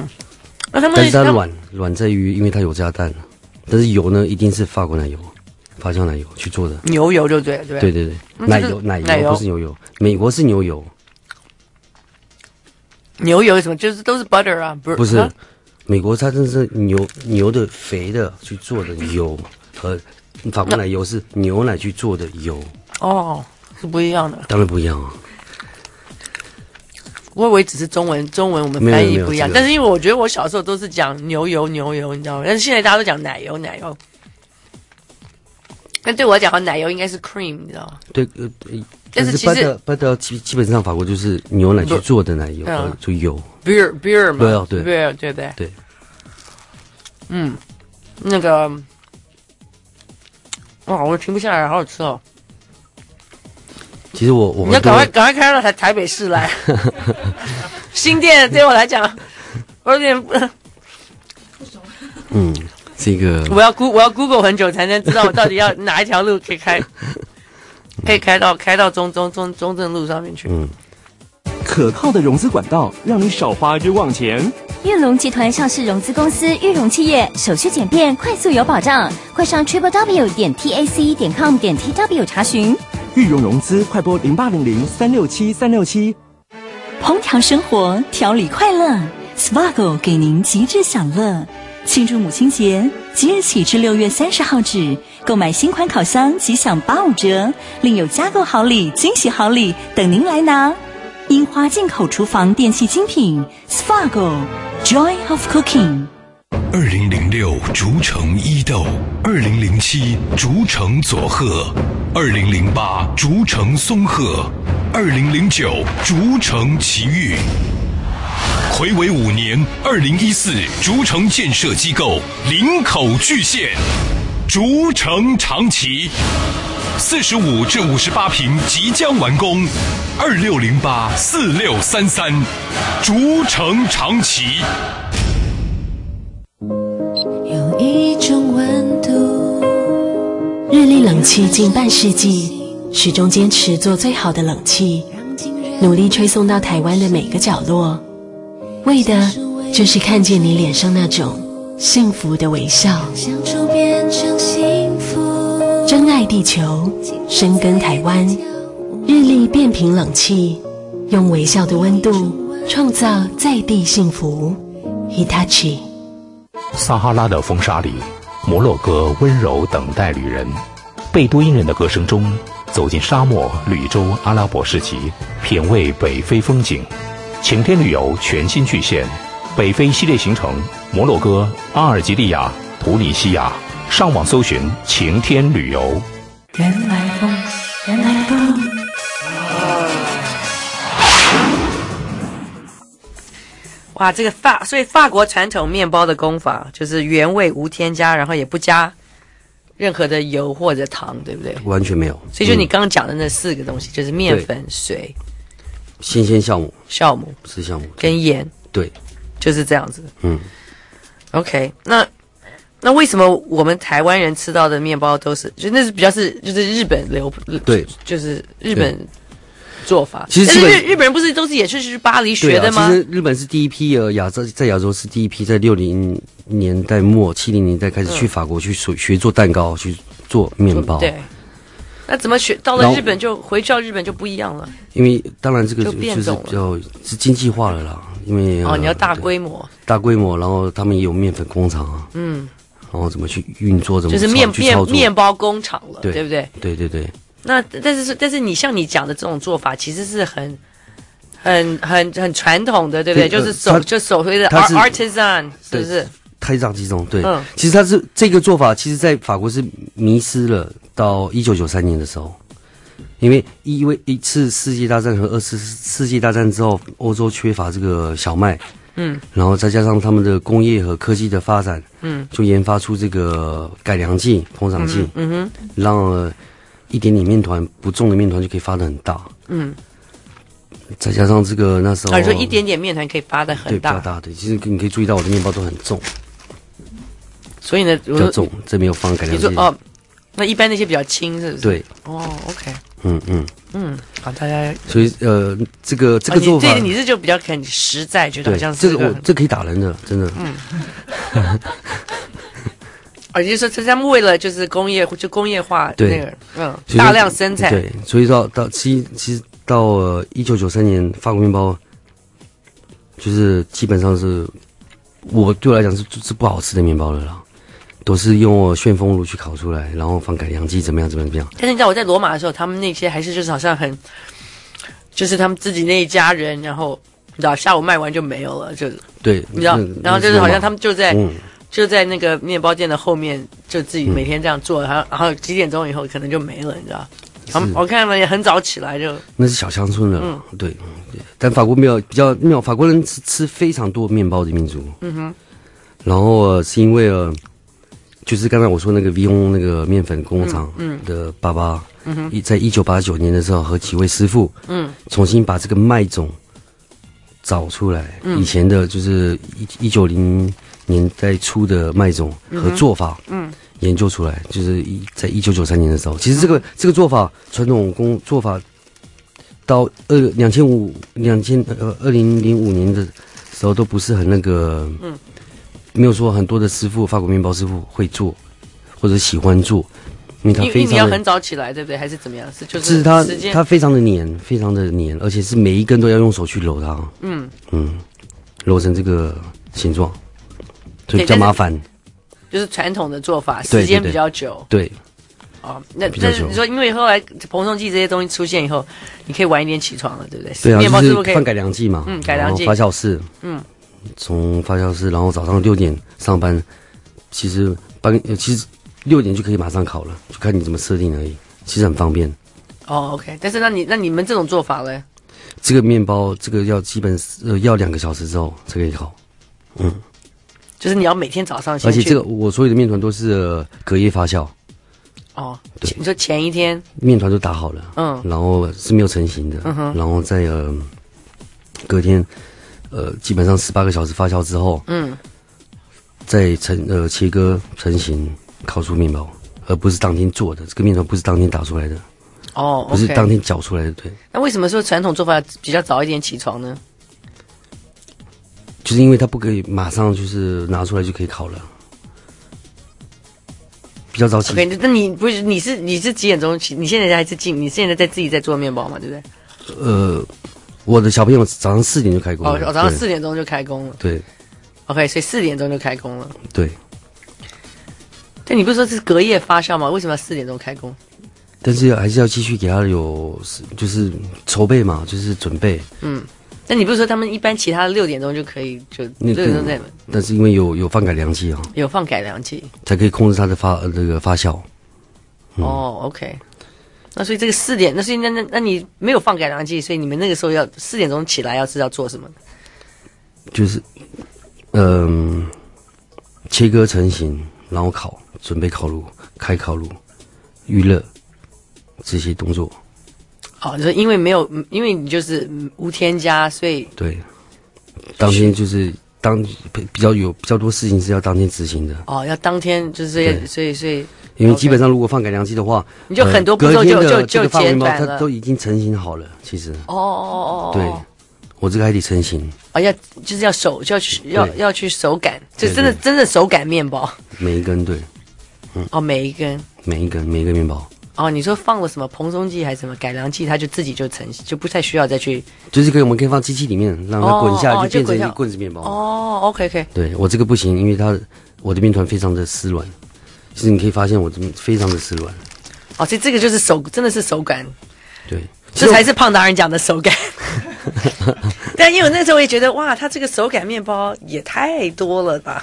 但是它软在于，因为它有加蛋，但是油呢一定是法国奶油。 发酵奶油去做的。 牛油就对了，对。 对对对，奶油不是牛油，美国是牛油。 牛油什么？就是都是 butter 啊， 不是。美国它真的是牛的肥的去做的油，和法国奶油是牛奶去做的油。 哦，是不一样的。 当然不一样啊。 我以为只是中文我们翻译不一样，但是因为我觉得我小时候都是讲牛油，你知道吗？但是现在大家都讲奶油。但对我来讲，奶油应该是 cream， 你知道吗？ 对，但是其实 butter 基本上法国就是牛奶去做的奶油，就油。 beer 嘛， 对 beer 对不对？ 对。 那个，哇，我停不下来，好好吃哦。 其实我你要赶快开到台北市来。新店对我来讲，我有点这个我要 Google 很久才能知道我到底要哪一条路可以开，可以开到中正路上面去。 可靠的融资管道，让你少花冤枉钱。 玉龙集团上市融资公司玉龙企业，手续简便，快速有保障。快上 www.tac.com.tw 查询。 玉龙融资，快拨0800-367-367。 烹调生活，调理快乐 ，Spargo 给您极致享乐。庆祝母亲节，即日起至6月30号止，购买新款烤箱即享85折，另有加购好礼、惊喜好礼等您来拿。樱花进口厨房电器精品 Spargo Joy of Cooking。 2006竹城伊豆，2007竹城佐贺，2008竹城松鹤，2009竹城奇遇。睽违5年，2014竹城建设机构林口巨献，竹城长崎，45至58坪即将完工，26084633，竹城长崎。 有一种温度， 日立冷气近半世纪，始终坚持做最好的冷气，努力吹送到台湾的每个角落，为的就是看见你脸上那种幸福的微笑。 相处变成幸福， 珍爱地球，深耕台湾。日立变频冷气，用微笑的温度创造在地幸福。Hitachi。 撒哈拉的风沙里，摩洛哥温柔等待旅人。贝都因人的歌声中，走进沙漠、绿洲、阿拉伯时期，品味北非风景。晴天旅游全新巨献，北非系列行程，摩洛哥、阿尔及利亚、突尼西亚。上网搜寻晴天旅游。 原来风，原来风。 哇，这个所以法国传统面包的功法就是原味无添加，然后也不加任何的油或者糖，对不对？ 完全没有。 所以就你刚刚讲的那4个东西，就是面粉、水、 新鲜酵母是酵母跟盐， 对， 就是这样子。OK， 那为什么我们台湾人吃到的面包都是，就那是比较就是日本对， 就是日本做法。 其实日本人不是都是也是去巴黎学的吗？ 其实日本是第一批在亚洲是第一批，在60年代末70年代开始去法国去学做蛋糕，去做面包。 对。那怎么学到了日本就回到日本就不一样了？ 因为当然这个就是比较是经济化了啦，因为你要大规模， 然后他们也有面粉工厂啊，然后怎么去运作，怎么就是面包工厂了，对不对？ 对。 那但是你像你讲的这种做法，其实是很传统的，对不对？就是手绘的 artisan， 是不是？ 太上集中，对。其实它是这个做法，其实在法国是迷失了，到1993年的时候，因为一次世界大战和2次世界大战之后，欧洲缺乏这个小麦，然后再加上他们的工业和科技的发展，就研发出这个改良剂、膨胀剂，让一点点面团不重的面团就可以发得很大，再加上这个那时候， 你说一点点面团可以发得很大， 对，比较大，对，其实你可以注意到我的面包都很重， 所以呢， 比较重，这没有放改良剂。 你说那一般那些比较轻，是不是？ 对。 OK。好，大家。 所以这个做法， 你是就比较很实在，觉得好像是这可以打人的，真的。 也就是说，他们为了就是工业化那个大量生产， 对，所以其实到1993年，法国面包就是基本上是对我来讲是不好吃的面包了啦，都是用旋风炉去烤出来，然后放改良剂怎么样。 但是你知道我在罗马的时候，他们那些还是就是好像就是他们自己那一家人，然后你知道下午卖完就没有了，就对， 你知道，然后就是好像他们就在那个面包店的后面，就自己每天这样做，然后几点钟以后可能就没了，你知道。我看他们也很早起来就。那是小乡村了，对。但法国没有法国人吃非常多面包的民族。然后是因为就是刚才我说那个 Vion 那个面粉工厂的爸爸，在1989年的时候和几位师傅，重新把这个麦种找出来，以前的就是1900年代初的麦种和做法，研究出来，就是在1993年的时候。其实这个做法，传统做法，到2005年的时候都不是很那个，没有说很多的法国面包师傅会做或者喜欢做，因为它非常的， 你要很早起来，对不对？还是怎么样？ 就是它非常的黏，非常的黏，而且是每一根都要用手去揉它，揉成这个形状，所以比较麻烦。 就是传统的做法，时间比较久。 对。 那你说，因为后来膨松剂这些东西出现以后，你可以晚一点起床了，对不对？ 对啊， 面包师傅可以放改良剂嘛， 改良剂， 发酵室，从发酵室，然后早上6点上班，其实6点就可以马上烤了，就看你怎么设定而已，其实很方便。 OK， 但是那你们这种做法呢？ 这个面包要基本要2个小时之后才可以烤， 就是你要每天早上先去， 而且我所有的面团都是隔夜发酵。 对，你说前一天面团都打好了，然后是没有成型的，然后在隔天基本上18个小时发酵之后，再切割成型，烤出面包，而不是当天做的。这个面团不是当天打出来的，不是当天搅出来的。对。 那为什么说传统做法比较早一点起床呢？ 就是因为它不可以马上就是拿出来就可以烤了，比较早起。 OK， 那你不是你是几点钟起？你现在还是你现在在自己在做面包嘛，对不对？ 我的小朋友早上4点就开工了。 早上4点钟就开工了。 对。 OK， 所以4点钟就开工了。 对。 但你不是说是隔夜发酵吗？为什么要4点钟开工？ 但是还是要继续给他就是筹备嘛，就是准备。 那你不是说他们一般其他的6点钟就可以6点钟在？ 但是因为有放改良剂有放改良剂， 才可以控制它的发酵。 OK。那所以这个4点，那你没有放改良剂，所以你们那个时候要4点钟起来，要做什么？ 就是切割成型，然后烤，准备烤炉，开烤炉，预热这些动作。 你说因为你就是无添加，所以对，当天就是比较多事情是要当天执行的。 要当天就是所以， 因为基本上如果放改良剂的话， 你就很多步骤就简短了， 它都已经成型好了。其实对，我这个还得成型。 就是要手要去手擀，就真的手擀面包。 每一根对， 每一根面包。 你说放了什么蓬松剂还是什么改良剂，它就自己就成型，就不太需要再去。 就是我们可以放机器里面，让它滚下来，就变成一棍子面包。 OK。 对，我这个不行，因为我的面团非常的湿软，其实你可以发现我非常的湿软。 所以这个就是真的是手感。 对， 这才是胖达人讲的手感。但因为我那时候也觉得，哇，它这个手擀面包也太多了吧。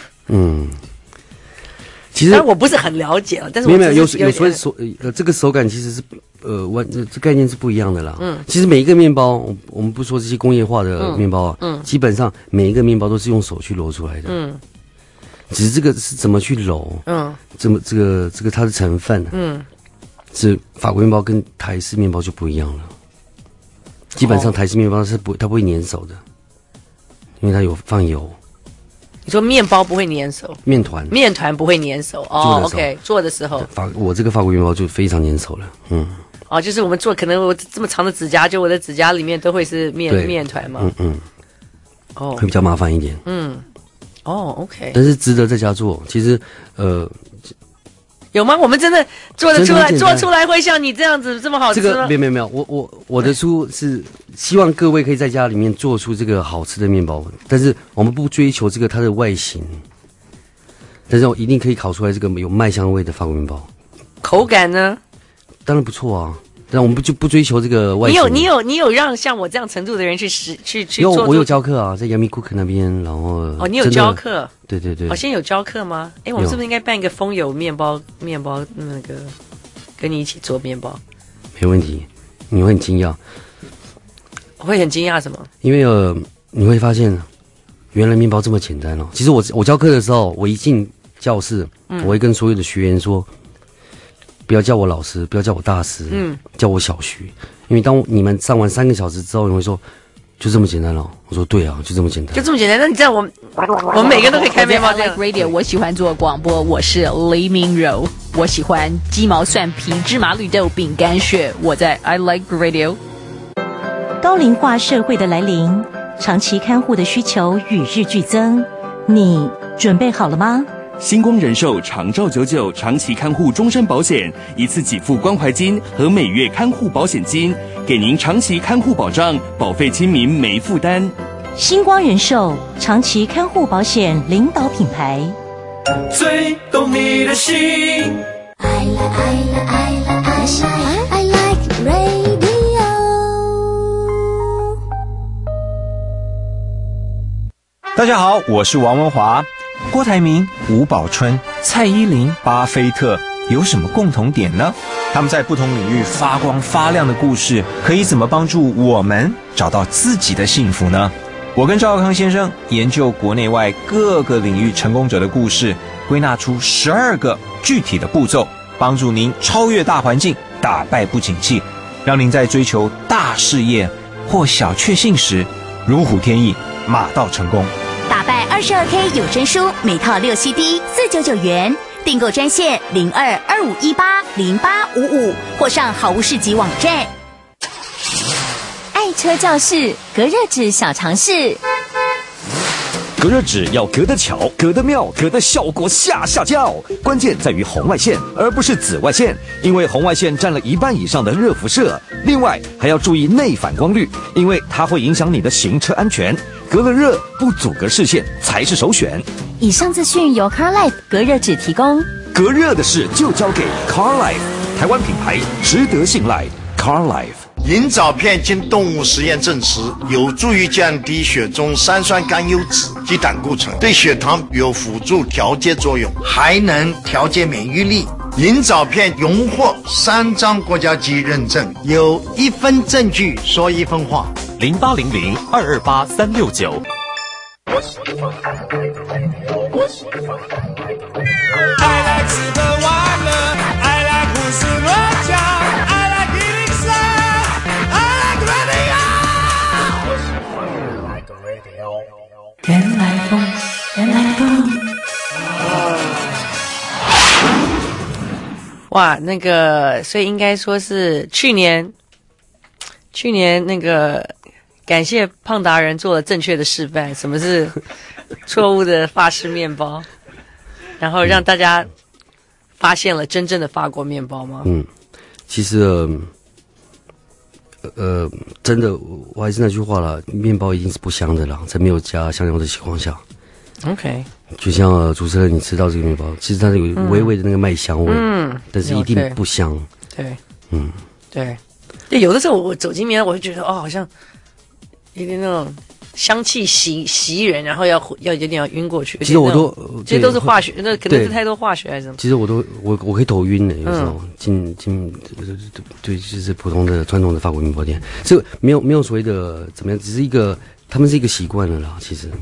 其实我不是很了解了，但是没有这个手感其实是这概念是不一样的啦。其实每一个面包，我们不说这些工业化的面包基本上每一个面包都是用手去揉出来的。只是这个是怎么去揉，这个它的成分，是法国面包跟台式面包就不一样了。基本上台式面包它不会粘手的，因为它有放油。 你说面包不会粘手，面团不会粘手。OK， 做的时候， 我这个法国面包就非常粘手了。 就是我们做，可能我这么长的指甲，就我的指甲里面都会是面团嘛。 会比较麻烦一点。 OK。 但是值得在家做。其实有吗？我们真的做得出来，做出来会像你这样子这么好吃吗？ 这个没有，我的书是希望各位可以在家里面做出这个好吃的面包，但是我们不追求这个它的外形，但是我一定可以烤出来这个有麦香味的法国面包。 口感呢？ 当然不错啊。但我们不追求这个外形。 你有让像我这样程度的人去做？ 我有教课啊，在 Yummy Cook 那边，然后你有教课？ 对。 现在有教课吗？我们是不是应该办一个风友面包那个，跟你一起做面包？ 没问题，你会很惊讶。 我会很惊讶什么？ 因为你会发现，原来面包这么简单哦。其实我教课的时候，我一进教室，我会跟所有的学员说。不要叫我老师，不要叫我大师，叫我小徐。因为当你们上完3个小时之后，你会说，就这么简单了。我说对啊，就这么简单， 就这么简单。那你这样，我们每个人都可以开面包店。 I like radio， 我喜欢做广播，我是黎明柔，我喜欢鸡毛蒜皮、芝麻绿豆饼干屑，我在 I like radio。 高龄化社会的来临，长期看护的需求与日俱增，你准备好了吗？ 星光人寿长照99长期看护终身保险，一次给付关怀金和每月看护保险金，给您长期看护保障，保费亲民没负担。 星光人寿长期看护保险领导品牌， 最懂你的心。I like radio。 大家好，我是王文华。郭台铭、吴宝春、蔡依林、巴菲特有什么共同点呢？他们在不同领域发光发亮的故事，可以怎么帮助我们找到自己的幸福呢？我跟赵少康先生研究国内外各个领域成功者的故事，归纳出12个具体的步骤，帮助您超越大环境，打败不景气，让您在追求大事业或小确幸时如虎添翼，马到成功。 打败 22K 有声书每套6 CD，499元，订购专线0225180855，或上好物市集网站。 爱车教室隔热纸小常识。 隔热纸要隔得巧、隔得妙、隔得效果下叫，关键在于红外线，而不是紫外线，因为红外线占了1半以上的热辐射。另外还要注意内反光率，因为它会影响你的行车安全。隔了热不阻隔视线才是首选。 以上资讯由 CarLife 隔热纸提供。 隔热的事就交给 CarLife， 台湾品牌，值得信赖。CarLife。 银藻片经动物实验证实，有助于降低血中三酸甘油酯及胆固醇，对血糖有辅助调节作用，还能调节免疫力。银藻片荣获3张国家级认证，有1分证据说1分话。 0800-228-369。 原来风，原来风。 哇，那个，所以应该说是去年那个，感谢胖达人做了正确的示范，什么是错误的法式面包，然后让大家发现了真正的法国面包吗？ 其实真的，我还是那句话啦，面包一定是不香的啦，在没有加香料的情况下。 OK， 就像主持人你吃到这个面包，其实它有微微的那个麦香味，但是一定不香。 对，对，有的时候我走进面，我会觉得好像有点那种香气袭人，然后要有点要晕过去。 其实我都， 其实都是化学，那可能是太多化学还是什么。 其实我可以头晕的，有时候对，就是普通的传统的法国面包店，这个没有所谓的怎么样，只是他们是一个习惯了啦，其实。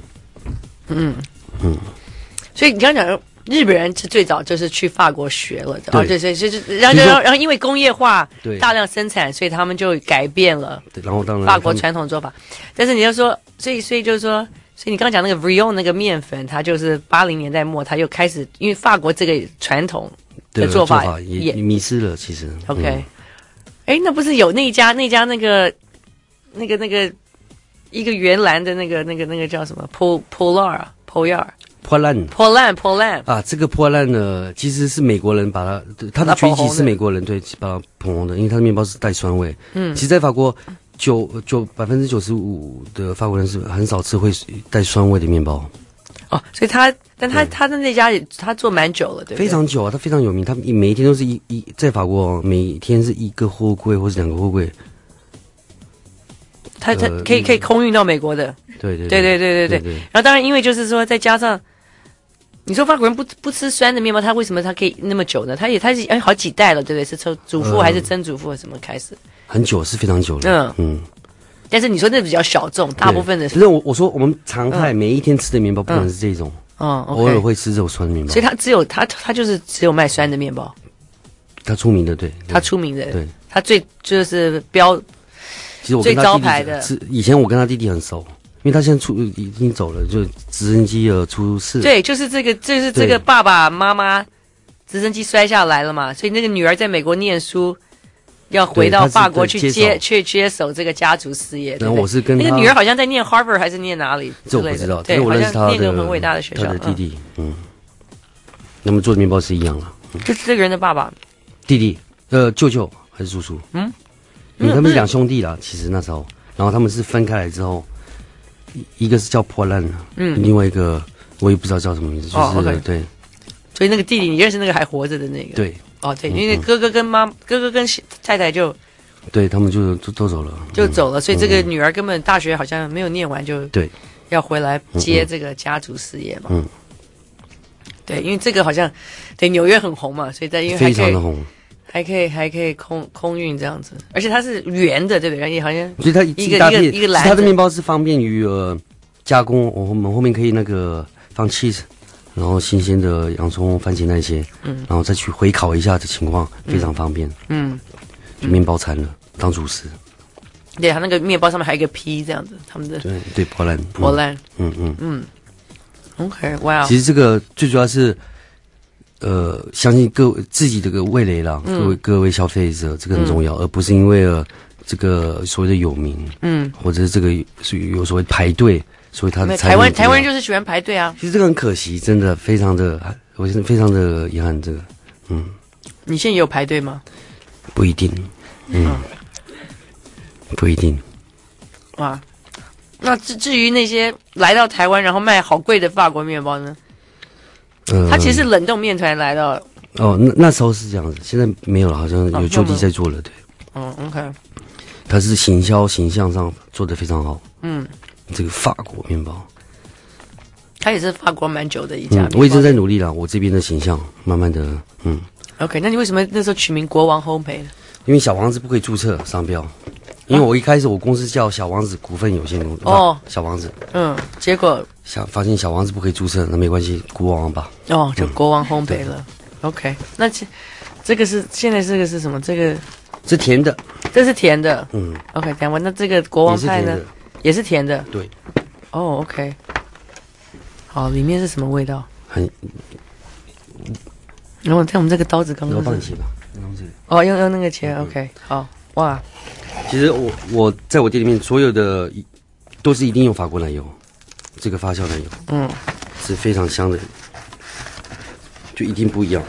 所以你刚刚讲日本人是最早就是去法国学了的，对，然后因为工业化大量生产，所以他们就改变了， 对，然后当然法国传统做法。但是你就说，所以就是说，所以你刚刚讲那个 Vrion 那个面粉，它就是80年代末，它又开始因为法国这个传统的做法也迷失了，其实。 OK，那不是有那家那个一个圆蓝的那个叫什么 Polar 破烂啊，这个破烂呢，其实是美国人把它的崛起是美国人对把它捧红的，因为它的面包是带酸味。其实在法国95%的法国人是很少吃会带酸味的面包。 哦，所以他的那家也他做蛮久了，对不对？ 非常久啊，他非常有名，他每一天都是在法国每天是1个货柜或是2个货柜。 他可以空运到美国的。对。然后当然因为就是说再加上。你说法国人不吃酸的面包，他为什么他可以那么久呢？他是好几代了，对不对？是从祖父还是曾祖父什么开始？ 很久，是非常久了。 但是你说那比较小众，大部分的。 可是我说我们常态每一天吃的面包不可能是这种，偶尔会吃这种酸的面包。 所以他就是只有卖酸的面包。 他出名的，对。 他出名的， 对。 他就是其实我跟他弟弟以前我跟他弟弟很熟。因为他现在已经走了，就直升机出事。 对，就是这个爸爸妈妈直升机摔下来了嘛，所以那个女儿在美国念书，要回到法国去接手这个家族事业。 然后我是跟那个女儿好像在念 Harvard 还是念哪里？ 这我不知道， 对， 我认识他念个很伟大的学校。 他的弟弟，那么做的面包是一样的。 就是这个人的爸爸、 弟弟、舅舅还是叔叔？因为他们是2兄弟啦，其实那时候，然后他们是分开来之后。一个是叫破烂，另外一个我也不知道叫什么名字，就是对。 所以那个弟弟，你认识那个还活着的那个？ 对。 对，因为哥哥跟太太就， 对他们就都走了， 所以这个女儿根本大学好像没有念完就对， 要回来接这个家族事业嘛。对，因为这个好像对纽约很红嘛，所以在因为非常的红。 还可以空运这样子，而且它是圆的，对不对？好像所以它一个篮子， 它的面包是方便于加工。我们后面可以那个放 cheese， 然后新鲜的洋葱、番茄那些，然后再去回烤一下的情况非常方便。就面包餐了，当主食。 对，它那个面包上面还有一个P这样子，他们的对破烂。 OK， 哇！ 其实这个最主要是。相信自己这个味蕾啦，各位消费者，这个很重要，而不是因为这个所谓的有名，或者是这个有所谓排队，所以他的台湾人就是喜欢排队啊。 其实这个很可惜，真的非常的，我现在非常的遗憾这个， 你现在也有排队吗？ 不一定，不一定。 哇，那至于那些来到台湾然后卖好贵的法国面包呢？它其实是冷冻面团来的。 那时候是这样子，现在没有了，好像有就地在做了，对。 OK。 它是形象上做得非常好。这个法国面包， 它也是法国蛮久的一家。 我一直在努力啦，我这边的形象慢慢的 OK， 那你为什么那时候取名国王烘焙呢？ 因为小王子不可以注册商标。因为我一开始我公司叫小王子股份有限公司，小王子， 结果发现小王子不可以注册，那没关系，国王吧， 就国王烘焙了。OK， 那这个是现在这个是什么？这个是甜的， 这是甜的，OK， 等会那这个国王派呢也是甜的， 对 ，OK， 好，里面是什么味道？然后看我们这个刀子刚刚我帮你切吧， 用那个切 ，OK， 好，哇。 其实我在我店里面所有的都是一定用法国奶油，这个发酵奶油，是非常香的，就一定不一样。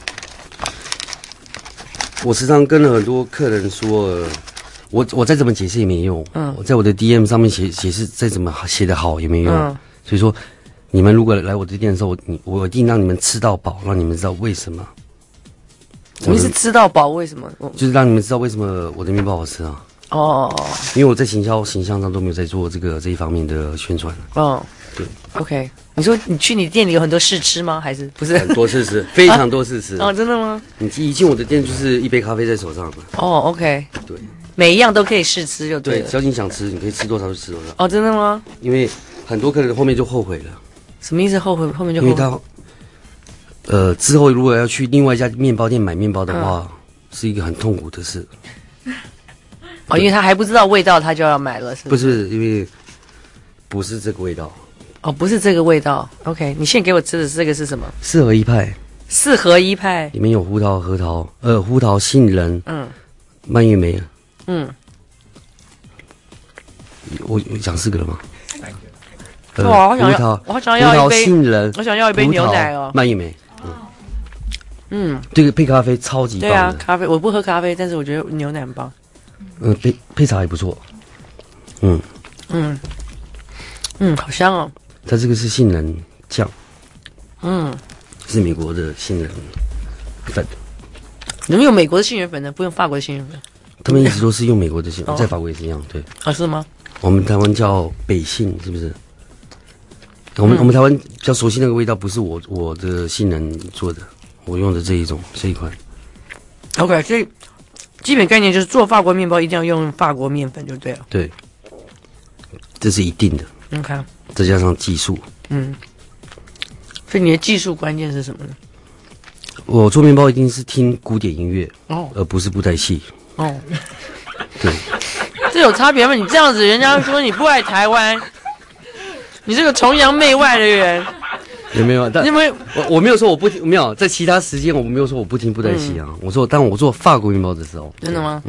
我时常跟很多客人说，我再怎么解释也没用，我在我的 DM 上面解释再怎么写得好也没用，所以说你们如果来我的店的时候，我一定让你们吃到饱，让你们知道为什么。 什么是吃到饱？为什么？ 就是让你们知道为什么我的面包好吃啊！因为我在形象上都没有在做这一方面的宣传。对 ，OK。你说你去你店里有很多试吃吗？还是不是？ 很多试吃，非常多试吃。 真的吗？ 你一进我的店就是一杯咖啡在手上的。 OK。 对， 每一样都可以试吃就对了。 对，只要你想吃，你可以吃多少就吃多少。 真的吗？ 因为很多客人后面就后悔了。 什么意思？后面就后悔？因为他。 之后如果要去另外一家面包店买面包的话，是一个很痛苦的事。 因为他还不知道味道，他就要买了，是不是？ 不是，因为不是这个味道。 不是这个味道。OK， 你现在给我吃的这个是什么 ？4合1派。 4合1派里面有胡桃、核桃、胡桃、杏仁，蔓越莓。我讲4个了吗？ 哇，我好想要一杯杏仁， 我想要一杯牛奶哦， 蔓越莓。这个配咖啡超级棒的。 对啊，咖啡我不喝咖啡，但是我觉得牛奶很棒。 配茶还不错。 好香哦。 它这个是杏仁酱。是美国的杏仁粉。 你们有美国的杏仁粉呢？不用法国的杏仁粉？ 他们一直都是用美国的杏仁，在法国也是一样。对。 是吗？ 我们台湾叫北杏，是不是？我们台湾比较熟悉那个味道，不是我的杏仁做的。我用的这一款 ，OK， 所以基本概念就是做法国面包一定要用法国面粉就对了。 对，这是一定的。 OK， 再加上技术。 所以你的技术关键是什么呢？ 我做面包一定是听古典音乐而不是布袋戏。对， 这有差别吗？你这样子，人家说你不爱台湾，你这个崇洋媚外的人。 也没有，但我没有说我不听，没有在其他时间我没有说我不听布袋戏啊。我说，当我做法国面包的时候， 真的吗？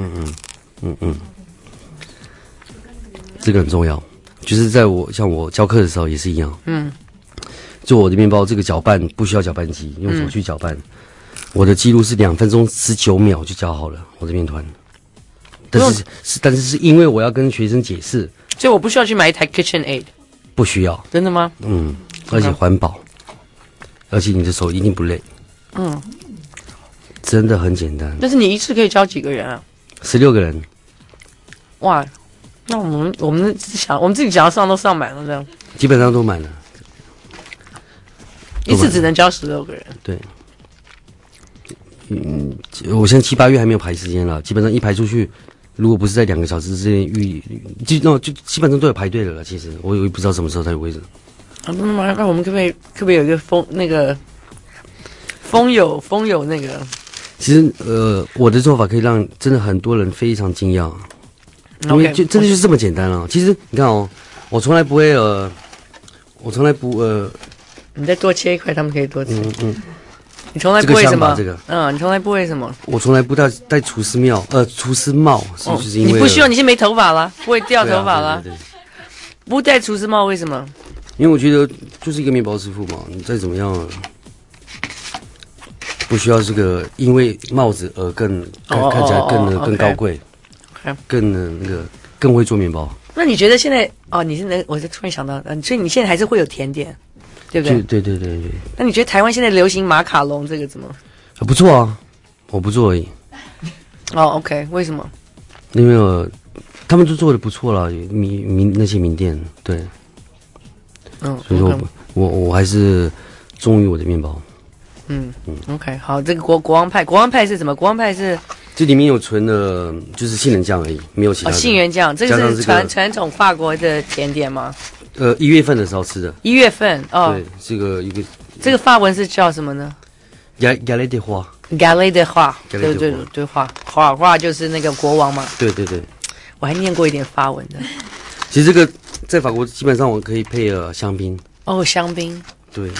这个很重要，就是在像我教课的时候也是一样。做我的面包，这个搅拌不需要搅拌机，用手去搅拌。我的记录是2分钟19秒就搅好了我的面团，但是是因为我要跟学生解释， 所以我不需要去买一台 KitchenAid。 不需要。 真的吗？ 而且环保。而且你的手一定不累，真的很简单。 但是你一次可以教几个人啊 ？16个人。 哇，那我们自己想要上都上满了这样。 基本上都满了。 一次只能教16个人。 对。我现在7、8月还没有排时间了，基本上一排出去，如果不是在2个小时之内就基本上都有排队了。其实我也不知道什么时候才有位置。 那我们可不可以有一个风友那个？ 其实我的做法可以让真的很多人非常惊讶，因为就真的就是这么简单啊。其实你看哦，我从来不会你再多切一块，他们可以多吃。你从来不会什么？你从来不会什么？ 我从来不戴厨师帽，就是因为你不需要，你现在没头发了，不会掉头发了。 对， 不戴厨师帽为什么？ 因为我觉得就是一个面包师傅嘛，你再怎么样，不需要这个因为帽子而看起来更高贵，更会做面包。 那你觉得现在你现在我就突然想到，所以你现在还是会有甜点，对不对？ 对。 那你觉得台湾现在流行马卡龙这个怎么？ 不错啊，我不做而已。 OK， 为什么？ 因为他们都做的不错了，那些名店，对。所以说我还是忠于我的面包。 OK， 好，这个国王派是什么？国王派是这里面有纯的，就是杏仁酱而已，没有其他的。 杏仁酱，这个是传统法国的甜点吗 ？1月份的时候吃的。 1月份对，这个法文是叫什么呢 ？Galette de Roi。Galette de Roi，对，Roi就是那个国王嘛。 对。 我还念过一点法文的。 其实这个在法国基本上我可以配香槟。 香槟。 对。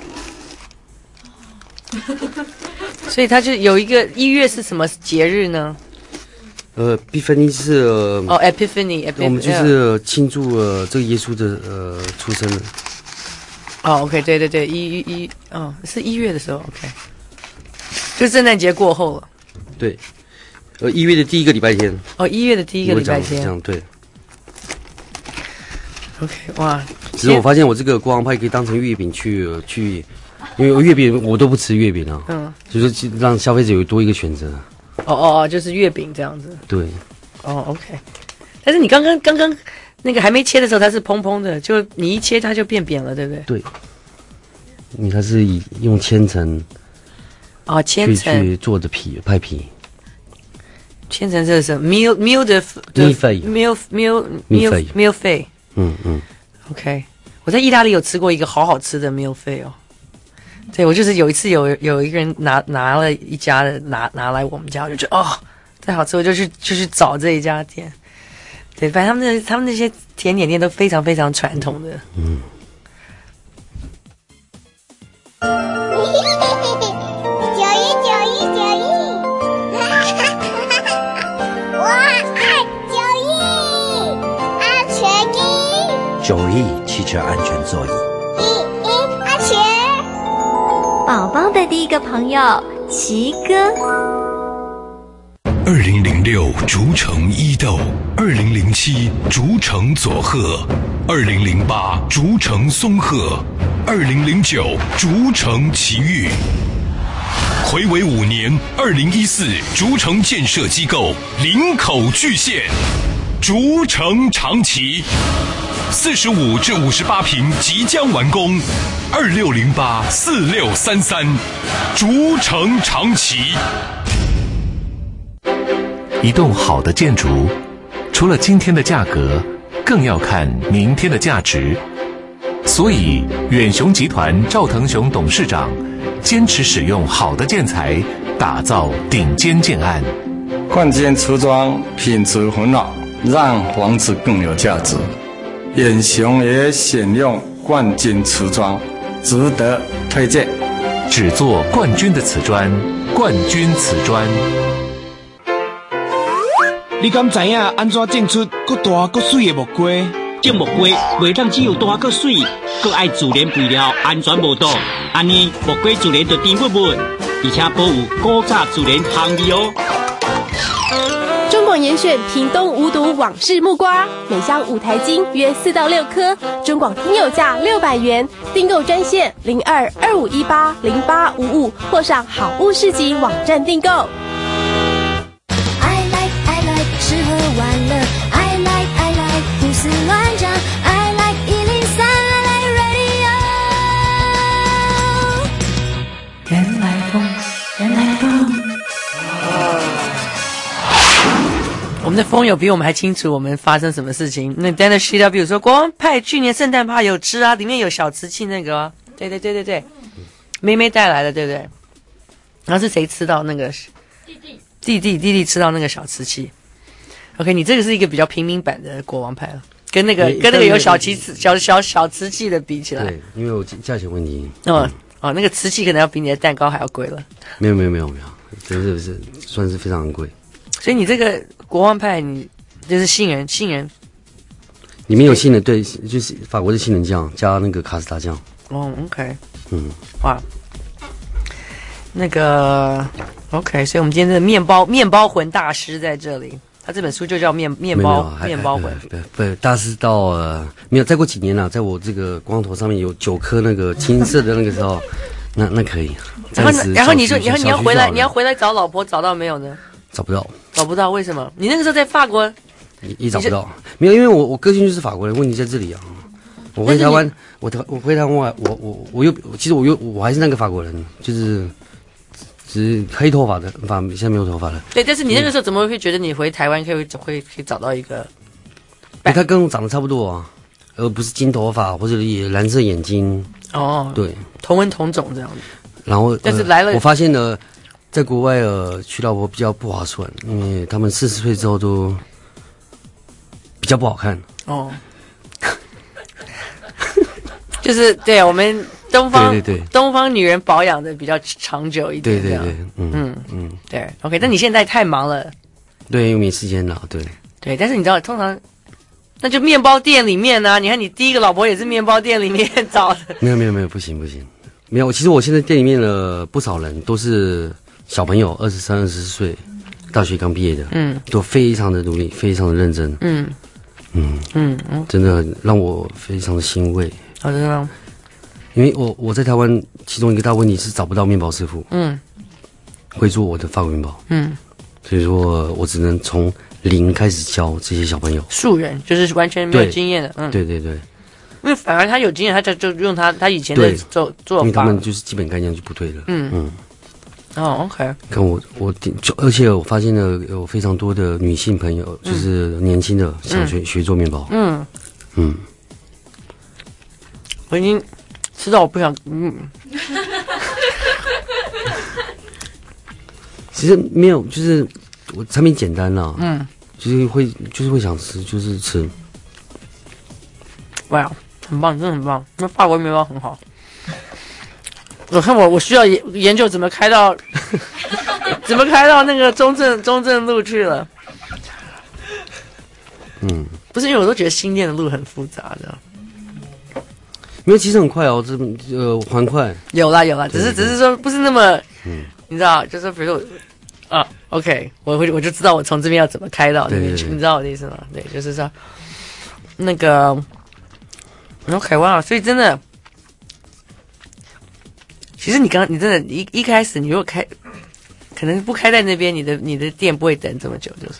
所以它就有一个1月是什么节日呢 ？Epiphany 是 Epiphany， 我们就是庆祝这个耶稣的出生了。 OK， 对，是1月的时候 ，OK， 就圣诞节过后了。 对，1月的第一个礼拜天。 1月的第一个礼拜天。 这样对。 OK， 哇！ 其实我发现我这个国王派可以当成月饼去，因为月饼我都不吃月饼啊。所以说让消费者有多一个选择。 就是月饼这样子。 对。 OK。但是你刚刚那个还没切的时候，它是蓬蓬的，就你一切它就变扁了，对不对？ 对。因为它是用千层。 千层去做的派皮。 千层这是什么？meal 的米粉。 meal 费。OK， 我在意大利有吃过一个好吃的 meal 费哦。对，我就是有一次有一个人拿了一家的拿来我们家，我就觉得太好吃，我就去找这一家店。对，反正他们那些甜点店都非常非常传统的。 9亿7 车安全座椅。 阿奇，宝宝的第一个朋友奇哥。 2006竹城伊豆，2007竹城佐贺，2008竹城松鹤，2009竹城奇遇。睽违5年，2014竹城建设机构林口巨献，竹城长崎，45至58坪即将完工，26084633，竹城长崎。 一栋好的建筑，除了今天的价格，更要看明天的价值。所以，远雄集团赵腾雄董事长坚持使用好的建材，打造顶尖建案。 冠军瓷砖品质很好，让房子更有价值。远雄也选用冠军瓷砖，值得推荐。 只做冠军的瓷砖，冠军瓷砖。 你敢知影安怎种出搁大搁水的木瓜？ 种木瓜袂当只有大搁水，搁爱自然肥料，安全无毒。安尼木瓜自然就甜蜜蜜，而且保有古早自然香味哦。 中广严选屏东无毒往事木瓜，每箱5台斤约4到6颗，中广听友价600元，订购专线0225180855或上好物市集网站订购。 吃喝玩乐 I like 胡思乱想 I like 103 I like radio 人来疯人来疯。 我们的风友比我们还清楚我们发生什么事情。那 Dana CW 说国王派去年圣诞趴有吃啊，里面有小瓷器那个、啊、对，妹妹带来的对不对？然后是谁吃到那个弟弟吃到那个小瓷器。OK， 你这个是一个比较平民版的国王派了，跟那个有小瓷器的比起来， 对，因为我价钱问题。 那个瓷器可能要比你的蛋糕还要贵了。没有， 真的是算是非常昂贵。 所以你这个国王派，你就是杏仁， 里面有杏仁，对，就是法国的杏仁酱加那个卡士达酱。 哦 ，OK， 哇，那个 OK， 所以我们今天的面包魂大师在这里。他这本书就叫面包魂。 对，大师到没有，再过几年了，在我这个光头上面有9颗那个青色的那个时候，那可以。 然后你说，然后你要回来找老婆，找到没有呢？ 找不到，为什么？ 你那个时候在法国也找不到，没有，因为我个性就是法国人，问题在这里啊。我回台湾，我回台湾，我还是那个法国人，就是。只是黑头发的，现在没有头发了。 对，但是你那个时候怎么会觉得你回台湾可以找到一个？ 他跟我长得差不多啊，而不是金头发或者蓝色眼睛。 哦，对，同文同种这样子。 然后， 但是来了， 我发现呢，在国外娶老婆比较不划算，因为他们40岁之后都比较不好看。哦， 就是对我们。东方女人保养的比较长久一点，对，对 ，OK。但你现在太忙了， 对，因为没时间了，对。 但是你知道，通常那就面包店里面啊，你看你第一个老婆也是面包店里面找的。 没有，不行，没有。其实我现在店里面的不少人都是小朋友，23、24岁，大学刚毕业的，都非常的努力，非常的认真，真的让我非常的欣慰。 真的吗？ 因为我在台湾，其中一个大问题是找不到面包师傅，会做我的法国面包，所以说我只能从0开始教这些小朋友， 素人就是完全没有经验的， 对， 因为反而他有经验，他就用他以前的做法， 因为他们就是基本概念就不对了， OK。 看而且我发现了有非常多的女性朋友，就是年轻的想学做面包， 我已经。吃到我不想， 其实没有，就是我产品简单啦，就是会想吃，就是吃。 哇，很棒，真的很棒，那法国面包很好。我看我需要研究怎么开到那个中正路去了。不是因为我都觉得新店的路很复杂的。 因为其实很快哦，还快。 有啦，只是说不是那么，你知道，就是比如说OK， 我就知道我从这边要怎么开到那边去，你知道我的意思吗？对，就是说那个 OK 哇，所以真的，其实你真的一开始你如果可能不开在那边，你的店不会等这么久，就是。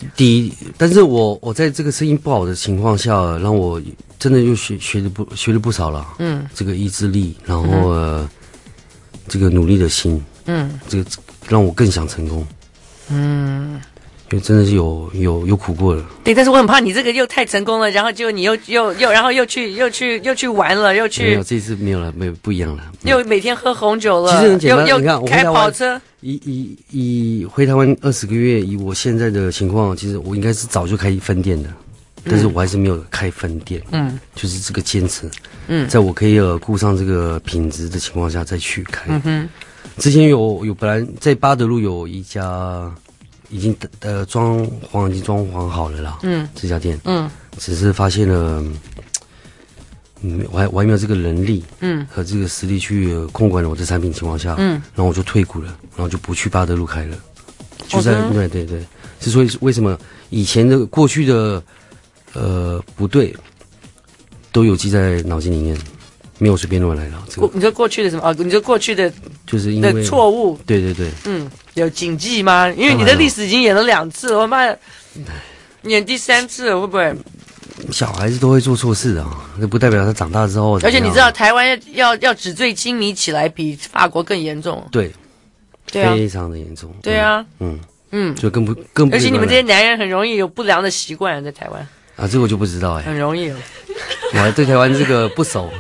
第一，但是我在这个生意不好的情况下，让我真的又学了不少了。这个意志力，然后这个努力的心，这个让我更想成功。因为真的是有苦过了。 对，但是我很怕你这个又太成功了，然后就你又然后又去玩了，又去。 没有，这次没有了，没有不一样了。 又每天喝红酒了， 其实很简单， 又你看我开跑车。 以回台湾20个月，以我现在的情况，其实我应该是早就开分店的，但是我还是没有开分店。就是这个坚持。在我可以顾上这个品质的情况下再去开。之前有本来在巴德路有一家已经装潢好了啦。这家店。只是发现了。我还没有这个能力，和这个实力去控管我的产品情况下，然后我就退股了，然后就不去巴德路开了，就在对，是所以为什么以前的过去的不对，都有记在脑筋里面，没有随便乱来的。 你说过去的什么？你说过去的就是因为错误， 对， 有谨记吗？因为你的历史已经演了2次了，我妈演第3次了，会不会？ 小孩子都会做错事啊，那不代表他长大之后。 而且你知道，台湾要纸醉金迷起来，比法国更严重。 对，非常的严重。 对啊， 就更不。 而且你们这些男人很容易有不良的习惯，在台湾。 啊，这个我就不知道很容易。 我还对台湾这个不熟。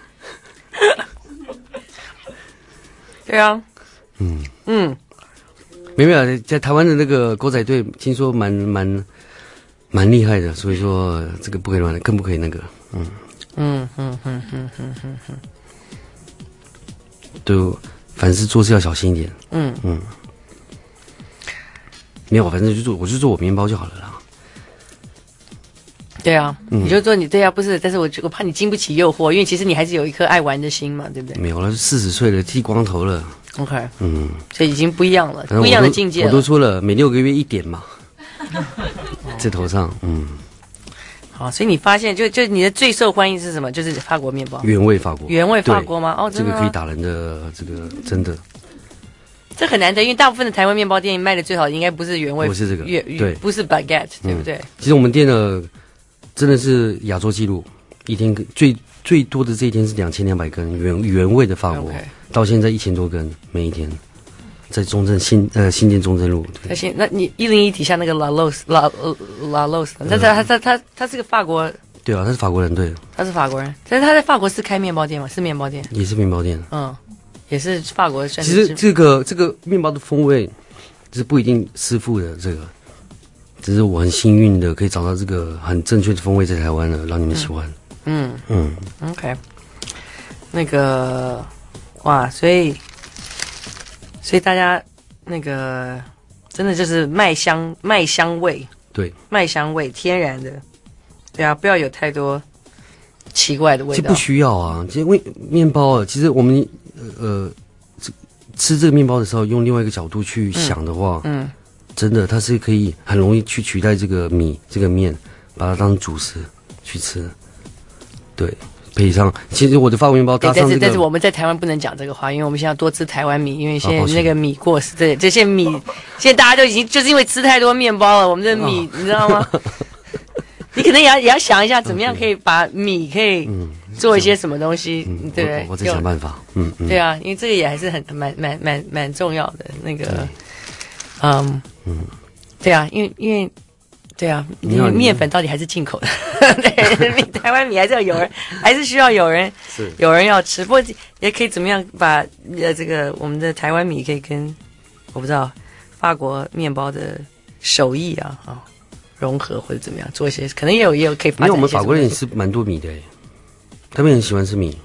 对啊。 没有，在台湾的那个狗仔队，听说蛮厉害的，所以说这个不可以乱，更不可以那个，对，凡事做事要小心一点，没有，反正我就做我面包就好了啦。 对啊，你就做你对啊，不是，但是我怕你经不起诱惑，因为其实你还是有一颗爱玩的心嘛，对不对？ 没有了，40岁了，剃光头了 ，OK，所以已经不一样了，不一样的境界了。 我都说了，每6个月1点嘛。在头上， 好，所以你发现就你的最受欢迎是什么？就是法国面包， 原味法国吗？哦， 这个可以打人的，这个真的， 这很难得，因为大部分的台湾面包店卖的最好的应该不是原味， 不是这个， 对，不是 baguette，对不对？ 其实我们店的真的是亚洲纪录，一天最多的这一天是2200根原味的法国，到现在1000多根每一天。在中正新店中正路。 那你101底下那个 La Los， 那他是个法国。 对啊，他是法国人，对。 他是法国人，但是他在法国是开面包店吗？是面包店。 也是面包店。 也是法国算是。其实这个面包的风味是不一定师傅的这个，只是我很幸运的可以找到这个很正确的风味在台湾了，让你们喜欢。 OK， 那个哇，所以大家那个真的就是麦香味， 对， 麦香味天然的，对啊，不要有太多奇怪的味道。 其实不需要啊，其实面包啊，其实我们吃这个面包的时候，用另外一个角度去想的话，真的它是可以很容易去取代这个米这个面，把它当主食去吃，对。配上，其实我的法国面包搭上但是我们在台湾不能讲这个话，因为我们现在要多吃台湾米，因为现在那个米过时，这些米现在大家都已经就是因为吃太多面包了，我们的米你知道吗？你可能也要想一下，怎么样可以把米可以做一些什么东西，对不对？ 我在想办法， 对啊，因为这个也还是很蛮重要的那个，对啊，因为。对啊，面粉到底还是进口的，对，台湾米还是要有人，还是需要有人要吃。不过也可以怎么样把这个我们的台湾米可以跟我不知道法国面包的手艺融合或者怎么样做一些，可能也有可以发展一些。 因为我们法国人也吃蛮多米的，他们很喜欢吃米。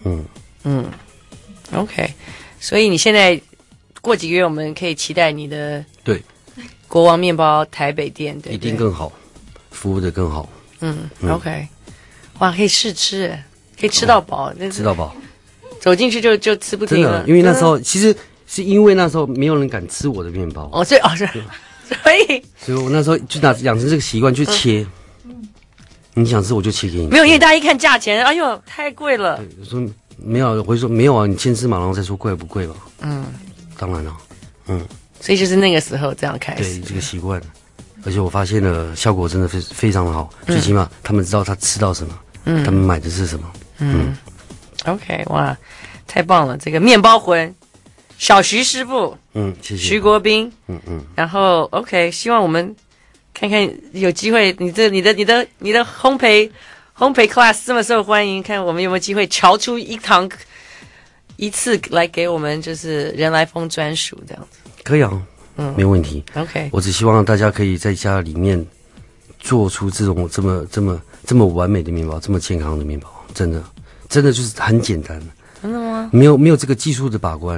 OK， 所以你现在过几个月我们可以期待你的对。 国王面包台北店，对， 一定更好，服务的更好。 OK， 哇，可以试吃， 可以吃到饱， 吃到饱， 走进去就吃不停了。 因为那时候其实是因为那时候没有人敢吃我的面包哦，所以我那时候就养成这个习惯去切。你想吃我就切给你。 没有，因为大家一看价钱，哎呦，太贵了。 对，我说没有，我会说没有啊，你先吃嘛，然后再说贵不贵吧。当然了， 所以就是那个时候这样开始。 对，这个习惯，而且我发现了效果真的非常的好，最起码他们知道他吃到什么，他们买的是什么。 OK， 哇，太棒了！这个面包魂，小徐师傅， 谢谢徐国斌，然后 OK， 希望我们。看看有机会，你的烘焙 class 这么受欢迎，看我们有没有机会瞧出一次来给我们就是人来疯专属这样子。 可以啊，没问题。 OK， 我只希望大家可以在家里面做出这种这么完美的面包，这么健康的面包，真的就是很简单。 真的吗？ 没有这个技术的把关，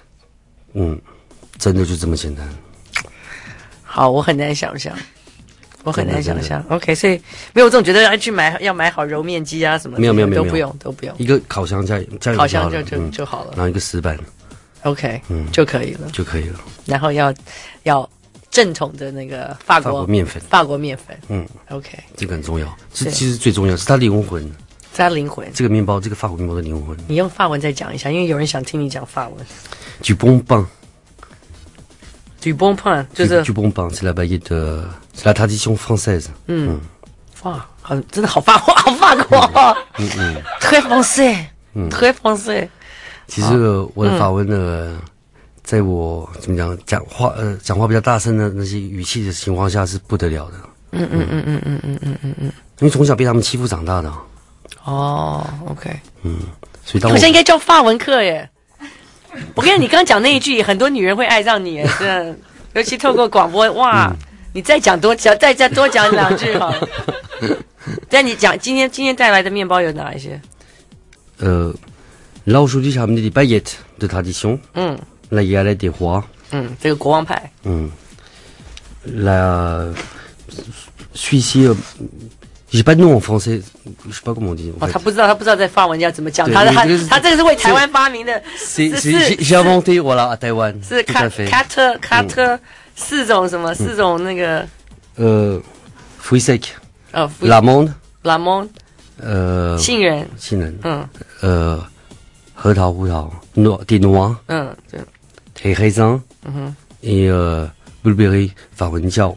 真的就这么简单。 好，我很难想象。OK， 所以没有这种觉得要买好揉面机啊什么的， 没有都不用。 一个烤箱加烤箱就好了， 然后一个石板 ，OK，就可以了。然后要正统的那个法国面粉，OK， 这个很重要。其实最重要是它灵魂， 这个面包，这个法国面包的灵魂。 你用法文再讲一下，因为有人想听你讲法文。 Du bon pain。 Du bon pain 就是 Du bon pain， c'est la baguette c'est la tradition française。 哇，真的好法国，très français，très français。 其实我的法文呢，在我怎么讲讲话比较大声的那些语气的情况下是不得了的。因为从小被他们欺负长大的。 哦 ，OK。 所以好像应该教法文课耶。我跟你刚讲那一句，很多女人会爱上你，真的，尤其透过广播，哇，你再多讲2句好了。但你讲今天带来的面包有哪一些 ？Là aujourd'hui j'ai amené des baguettes de tradition。La galette des rois。 这个国王派。 La celui-ci j'ai pas de nom en français, je sais pas comment on dit. 他不知道在法文要怎么讲，他这个是为台湾发明的。 j'ai inventé voilà à Taïwan。 是 cat 四种那个 fruits secs。l'amande。 杏仁。 核桃、胡桃 ，des noix。des raisins。et blueberry 法文叫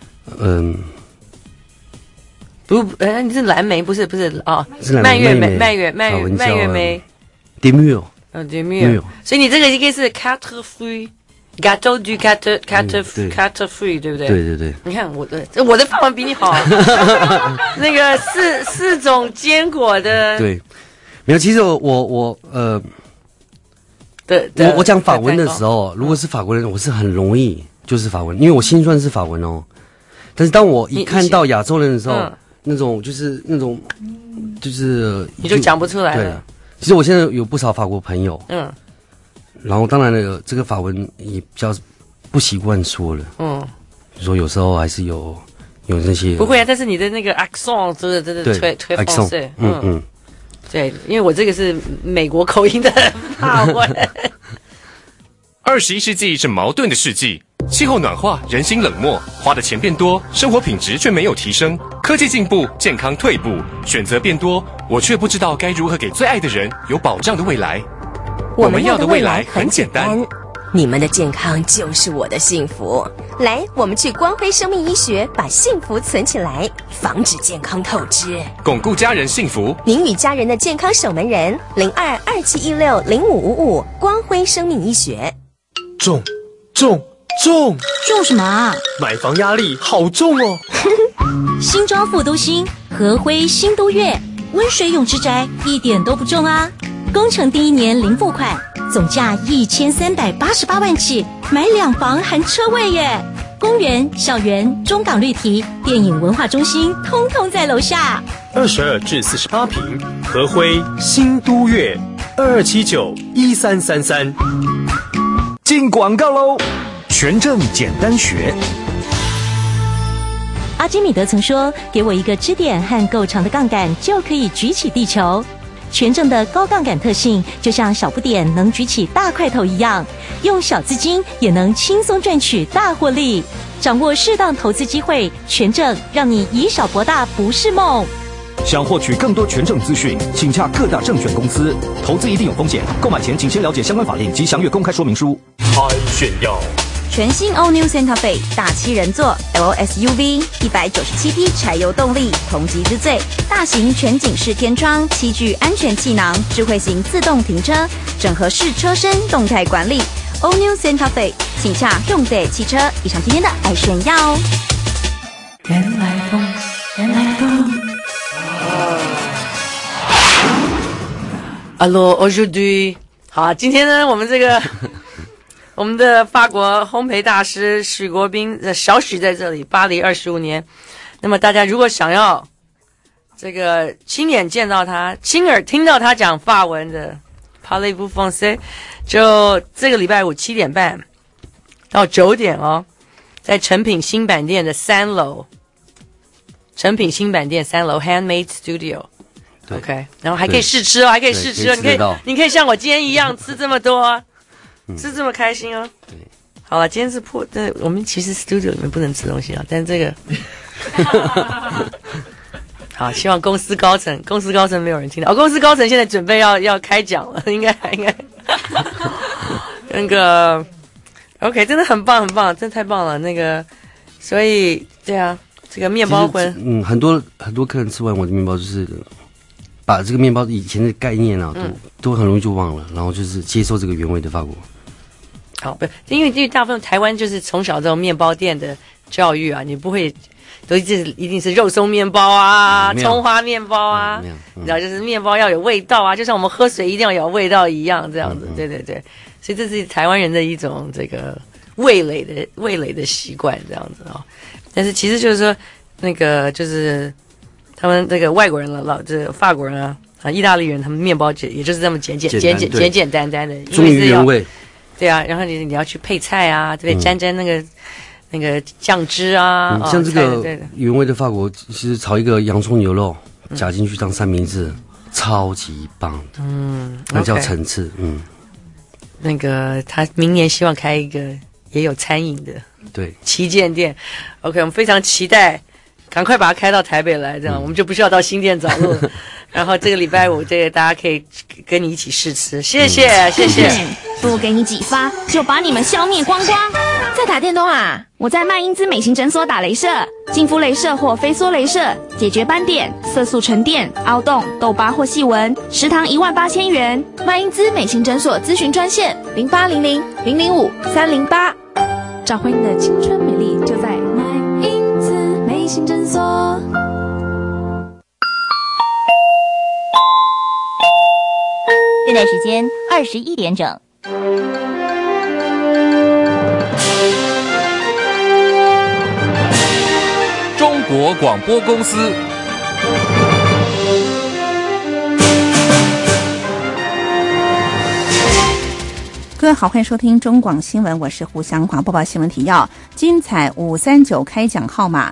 你是蓝莓不是哦，蔓越莓 des mûres。 des mûres。所以你这个应该是 quatre fruits。Gâteau du quatre fruits， 对不对？ 对。 你看我的法文比你好。那个四种坚果的。 对，没有。其实我讲法文的时候，如果是法国人，我是很容易就是法文，因为我心算是法文哦。但是当我一看到亚洲人的时候，那种你就讲不出来了。 对，其实我现在有不少法国朋友。然后当然了，这个法文也比较不习惯说了。说有时候还是有那些。 不会啊，但是你的那个 accent 真的推 français。对，因为我这个是美国口音的法文。 21世纪是矛盾的世纪，气候暖化，人心冷漠，花的钱变多，生活品质却没有提升。科技进步，健康退步，选择变多，我却不知道该如何给最爱的人有保障的未来。我们要的未来很简单， 你们的健康就是我的幸福。来，我们去光辉生命医学，把幸福存起来，防止健康透支， 巩固家人幸福。 您与家人的健康守门人，0227160555，光辉生命医学。 重什么啊？ 买房压力好重哦。 新庄副都心和辉新都悦温水泳之宅一点都不重啊！工程第1年零付款，总价1388万起，买2房含车位耶！公园、校园、中港绿堤、电影文化中心，通通在楼下。 22至48坪，和辉新都悦，22791333。 进广告喽！权证简单学。 阿基米德曾说：“给我一个支点和够长的杠杆，就可以举起地球。” 权证的高杠杆特性，就像小不点能举起大块头一样，用小资金也能轻松赚取大获利。掌握适当投资机会，权证让你以小博大，不是梦。 想获取更多权证资讯，请洽各大证券公司。投资一定有风险，购买前请先了解相关法令及详阅公开说明书。 安炫耀。 全新 All New Santa Fe 大7人座 LSUV 197匹柴油动力，同级之最。大型全景式天窗，7具安全气囊，智慧型自动停车，整合式车身动态管理。All New Santa Fe， 请洽用对汽车。以上今天的爱炫耀。 原来风，原来风。 Hello, aujourd'hui。好，今天呢，我们这个。我们的法国烘焙大师许国斌的小许在这里，巴黎25年。那么大家如果想要这个亲眼见到他，亲耳听到他讲法文的 Parlez-vous français， 就这个礼拜五7点半到9点哦，在诚品新版店的3楼，诚品新版店3楼 Handmade Studio。OK， 然后还可以试吃哦，还可以试吃哦，你可以像我今天一样吃这么多。是这么开心哦。对，好了，今天是对，我们其实 studio 里面不能吃东西啊，但是这个，好，希望公司高层没有人听到。公司高层现在准备要开讲了，应该，那个 ，OK， 真的很棒，真的太棒了。那个，所以对啊，这个面包荤， 很多客人吃完我的面包就是。把这个面包以前的概念啊，都很容易就忘了，然后就是接受这个原味的法国。 好，不，因为大部分台湾就是从小这种面包店的教育啊，你不会都一定是肉松面包啊、葱花面包啊，然后就是面包要有味道啊，就像我们喝水一定要有味道一样，这样子，对，所以这是台湾人的一种这个味蕾的习惯，这样子啊。但是其实就是说，那个就是他们这个外国人了，这法国人啊、意大利人，他们面包也就是这么简单的， 忠于原味。 对啊，然后你要去配菜啊，对不对？沾那个酱汁啊， 像这个原味的法国，其实炒一个洋葱牛肉夹进去当三明治，超级棒的。那叫层次。 那个他明年希望开一个也有餐饮的旗舰店。OK， 我们非常期待。赶快把它开到台北来，这样我们就不需要到新店找路了。然后这个礼拜五，这个大家可以跟你一起试吃，谢谢。 不给你几发，就把你们消灭光光。在打电动啊？我在麦因兹美型诊所打雷射，净肤雷射或飞梭雷射，解决斑点、色素沉淀、凹洞、痘疤或细纹，食堂18000元。麦因兹美型诊所咨询专线0800-005-308，找回你的青春美丽，就在麦因兹美型诊所。现在时间21点整。 中国广播公司。 各位好，欢迎收听中广新闻，我是胡祥华，播报新闻提要：精彩539开奖号码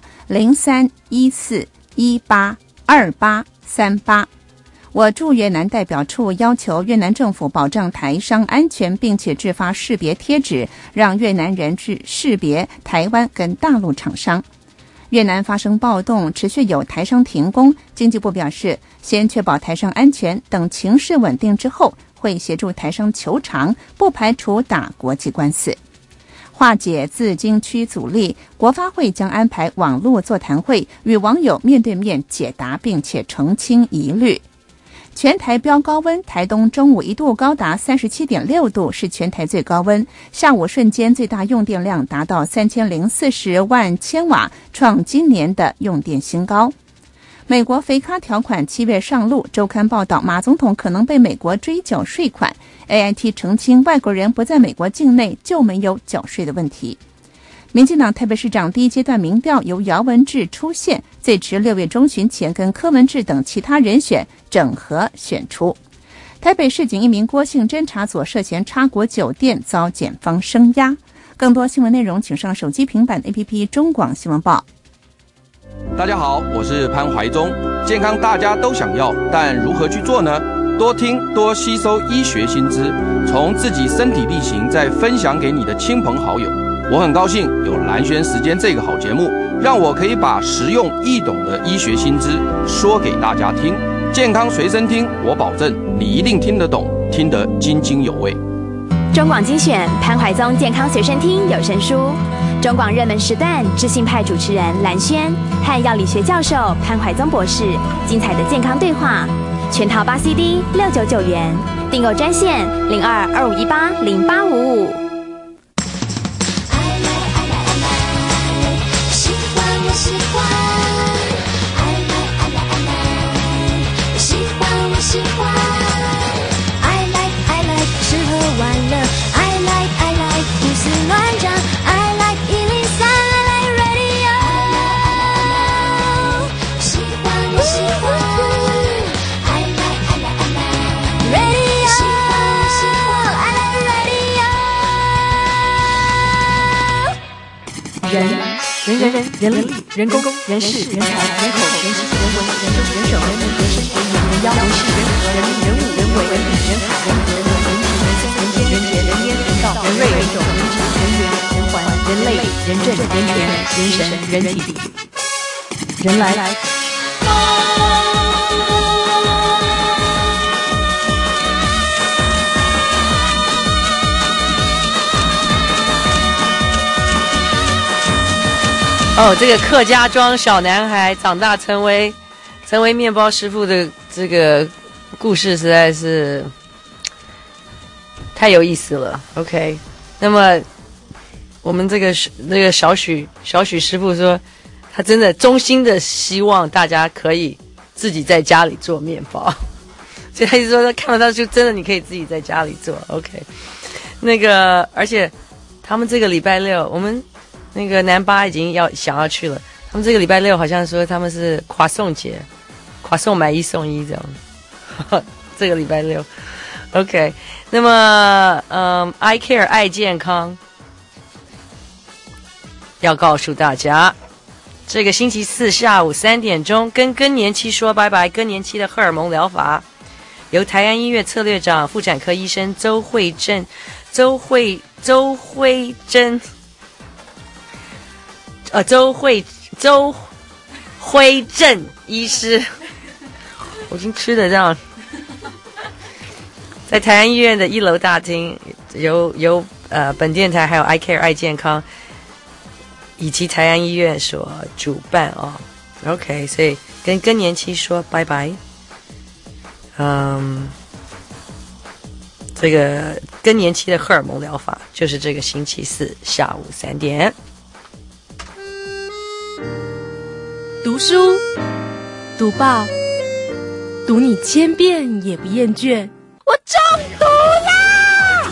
0314182838。我驻越南代表处要求越南政府保障台商安全，并且制发识别贴纸，让越南人去识别台湾跟大陆厂商。越南发生暴动，持续有台商停工。经济部表示，先确保台商安全，等情势稳定之后，会协助台商求偿，不排除打国际官司。化解自经区阻力，国发会将安排网络座谈会，与网友面对面解答，并且澄清疑虑。全台飙高温，台东中午一度高达37.6度，是全台最高温。下午瞬间最大用电量达到3040万千瓦，创今年的用电新高。美国肥咖条款7月上路，周刊报道马总统可能被美国追缴税款。AIT 澄清，外国人不在美国境内就没有缴税的问题。民进党台北市长第一阶段民调由姚文智出现，最迟6月中旬前跟柯文智等其他人选整合选出。台北市警一名郭姓侦查所涉嫌插国酒店遭检方声押。更多新闻内容请上手机平板 APP 中广新闻报。 大家好，我是潘怀宗。健康大家都想要，但如何去做呢？ 多听多吸收医学新知，从自己身体力行，再分享给你的亲朋好友。我很高兴有蓝轩时间这个好节目，让我可以把实用易懂的医学新知说给大家听。健康随身听，我保证你一定听得懂，听得津津有味。 中广精选潘怀宗健康随身听有声书，中广热门时段知性派主持人蓝轩和药理学教授潘怀宗博士精彩的健康对话，全套8 CD 699元，订购专线0225180855。 人力、人工、人事、人才、人口、人情、人文、人政、人手、人民、人生、人言、人妖、人事、人和、人力、人物、人为、人理、人海、人和、人文、人情、人松、人间、人杰、人烟、人道、人瑞、人种、人质、人缘、人环、人类、人政、人权、人神、人体、人来。 哦，这个客家庄小男孩长大成为面包师傅的这个故事实在是太有意思了。OK， 那么我们这个小许师傅说，他真的衷心的希望大家可以自己在家里做面包，所以他一直说他看到就真的你可以自己在家里做。OK， 那个而且他们这个礼拜六我们。那个南巴已经想要去了，他们这个礼拜六好像说他们是跨送节，跨送买1送1这样。这个礼拜六 ，OK。那么，I Care 爱健康要告诉大家，这个星期四下午3点钟，跟更年期说拜拜，更年期的荷尔蒙疗法，由台安医院策略长、妇产科医生周慧珍医师，我已经吃的这样，在台安医院的1楼大厅，由本电台还有 I Care 爱健康以及台安医院所主办哦。OK， 所以跟更年期说拜拜。这个更年期的荷尔蒙疗法就是这个星期四下午3点。 读书，读报，读你千遍也不厌倦。我中毒啦！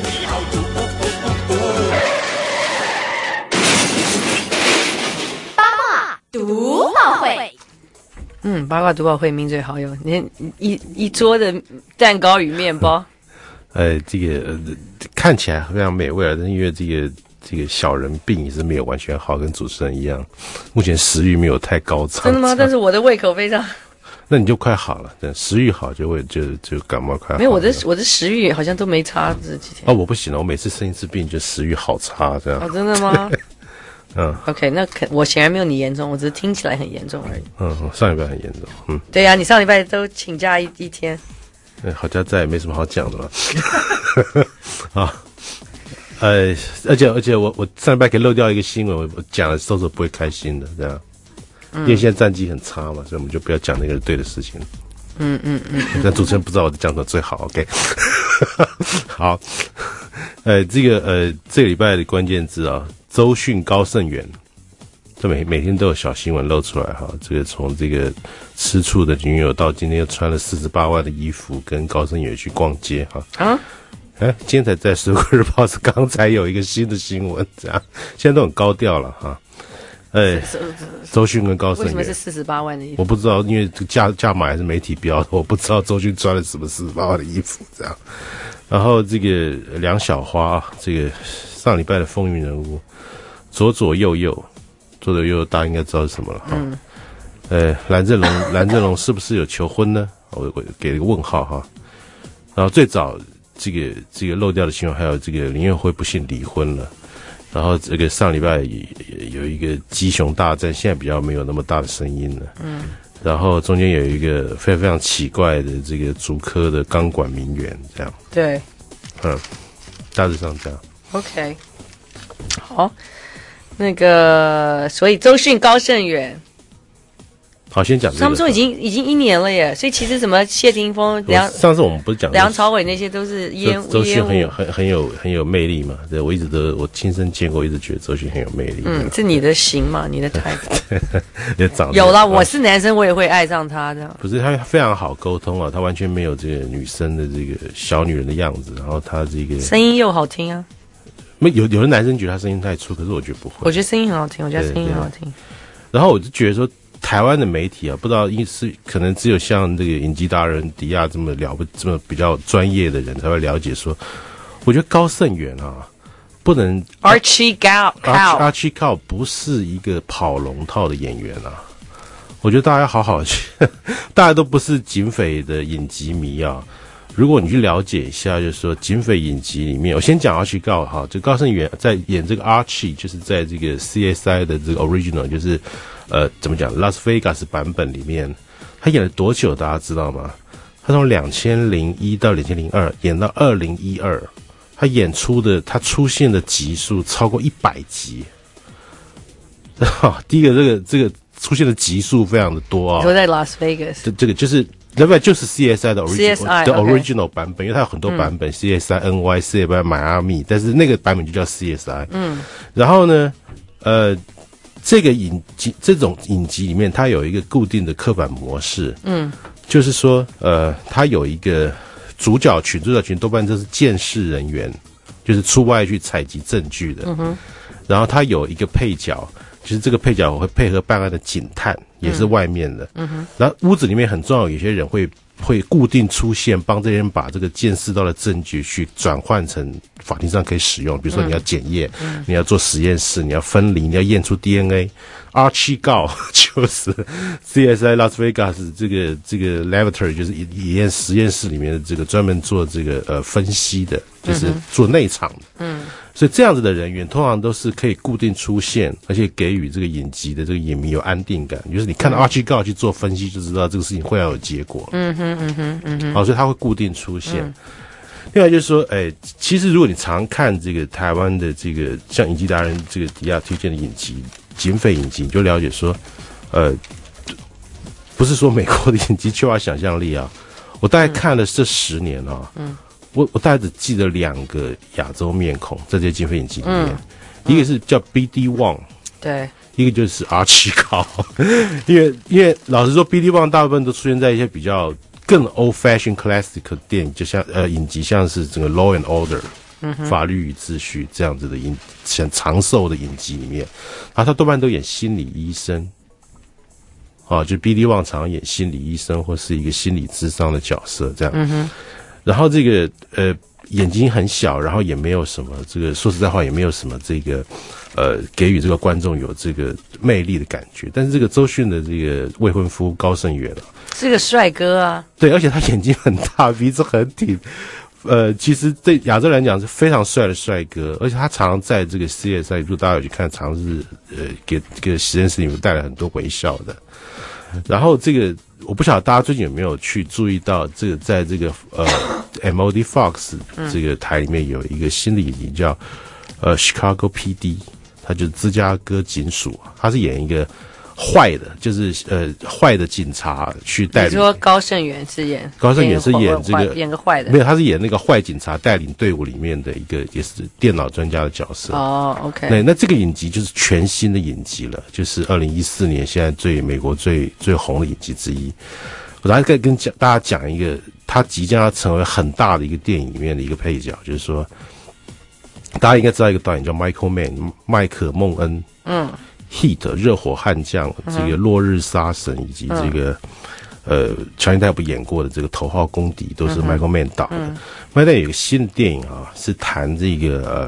八卦读报会。 八卦读报会名嘴好友，连一桌的蛋糕与面包。 这个看起来非常美味，但是因为这个小人病也是没有完全好，跟主持人一样，目前食欲没有太高涨。 真的吗？但是我的胃口非常。 那你就快好了，等食欲好就感冒快好。 没有，我的食欲好像都没差这几天。 哦，我不行了，我每次生一次病就食欲好差这样。 哦，真的吗？OK， 那我显然没有你严重，我只是听起来很严重而已。 上礼拜很严重。 对呀，你上礼拜都请假一天。 好家在也没什么好讲的了。啊。而且我上礼拜可以漏掉一个新闻，我讲了搜索不会开心的这样，因为现在战绩很差嘛，所以我们就不要讲那个对的事情。但主持人不知道我在讲什么最好 ，OK 。好，这个礼拜的关键字啊，周迅高胜元，这每天都有小新闻露出来哈。这个从这个吃醋的女友到今天又穿了48万的衣服跟高胜元去逛街哈。今天才在《水果日报》是刚才有一个新的新闻，这样现在都很高调了哈。周迅跟高胜元为什么是48万的衣服？ 我不知道，因为价码还是媒体标的，我不知道周迅穿了什么48万的衣服这样。然后这个梁小花，这个上礼拜的风云人物，左右大家应该知道是什么了哈。 蓝正龙是不是有求婚呢？我给了个问号哈。然后最早这个漏掉的新闻，还有这个林苑辉不幸离婚了。然后这个上礼拜也有一个鸡熊大战，现在比较没有那么大的声音了。然后中间有一个非常奇怪的这个竹科的钢管名媛，这样。 对。 大致上这样。 OK。好，那个所以周迅、高胜远。 好，先讲这个。 他们说已经1年了耶，所以其实什么谢霆锋、 上次我们不是讲梁朝伟那些都是周迅很有魅力嘛？对，我亲身见过，一直觉得周迅很有魅力。 是你的型嘛？你的态度有啦，我是男生，我也会爱上他的。 不是，他非常好沟通啊，他完全没有这个女生的这个小女人的样子，然后他这个声音又好听啊。 有的男生觉得他声音太粗，可是我觉得不会。 我觉得声音很好听，我觉得声音很好听。 然后我就觉得说。台湾的媒体啊，不知道可能只有像这个影集达人迪亚这么比较专业的人才会了解说，我觉得高胜远啊，不能 Archie Cow 不是一个跑龙套的演员啊。我觉得大家要好好去，大家都不是警匪的影集迷啊。如果你去了解一下，就是说警匪影集里面，我先讲 Archie Cow 哈，就高胜远在演这个 Archie， 就是在这个 CSI 的这个 original， 就是怎么讲 Las Vegas 版本里面，他演了多久？大家知道吗？他从2001到2002演到2012，他出现的集数超过100集。第一个这个出现的集数非常的多啊。 都在 Las Vegas。 这个就是CSI 的 original 版本，因为它有很多版本，CSI NY、CSI Miami， 但是那个版本就叫 CSI。然后呢，这种影集里面，它有一个固定的刻板模式，就是说，它有一个主角群多半都是监视人员，就是出外去采集证据的。然后它有一个配角。就是这个配角会配合办案的警探，也是外面的。然后屋子里面很重要，有些人会固定出现，帮这些人把这个监视到的证据去转换成法庭上可以使用。比如说你要检验，你要做实验室，你要分离，你要验出 DNA。Archie Cow 就是 CSI Las Vegas 这个 laboratory， 就是实验室里面的这个专门做这个分析的，就是做内场的。所以这样子的人员通常都是可以固定出现，而且给予这个影集的这个影迷有安定感。就是你看到 Archie Cow 去做分析，就知道这个事情会要有结果。好，所以他会固定出现。另外就是说，其实如果你常看这个台湾的这个像影集达人这个迪亚推荐的影集。警匪影集，你就了解说，不是说美国的影集缺乏想象力啊。我大概看了这10年啊，我大概只记得2个亚洲面孔在这些警匪影集里面，一个是叫 B.D. Wong， 对， 一个就是 Archie Cow。因为老实说 ，B.D. Wong 大部分都出现在一些比较更 old-fashioned classic 的电影，就像影集，像是整个 Law and Order。法律与秩序这样子的很长寿的影集里面，他多半都演心理医生，就 B.D. Wong 常演心理医生或是一个心理咨商的角色这样。然后这个眼睛很小，然后也没有什么这个说实在话也没有什么这个给予这个观众有这个魅力的感觉。但是这个周迅的这个未婚夫高胜远是个帅哥啊， 对，而且他眼睛很大，鼻子很挺。其实对亚洲来讲是非常帅的帅哥，而且他常常在这个CSI，如果大家有去看，常是给这个实验室里面带来很多微笑的。然后这个我不晓得大家最近有没有去注意到，这个在这个MOD Fox 这个台里面有一个新的影集叫Chicago PD， 他就是芝加哥警署，他是演一个坏的，就是坏的警察去带领。 你说高胜远是演？ 高胜远是演这个演个坏的， 没有，他是演那个坏警察带领队伍里面的一个也是电脑专家的角色。 OK。 对，那这个影集就是全新的影集了，就是2014年现在美国最红的影集之一。我大概跟大家讲一个，他即将要成为很大的一个电影里面的一个配角，就是说，大家应该知道一个导演叫 Michael Mann 麦克孟恩。Heat 热火悍将，这个落日杀神以及这个乔尼戴普演过的这个头号公敌都是 Michael Mann 导的。Michael Mann 有一个新的电影啊，是谈这个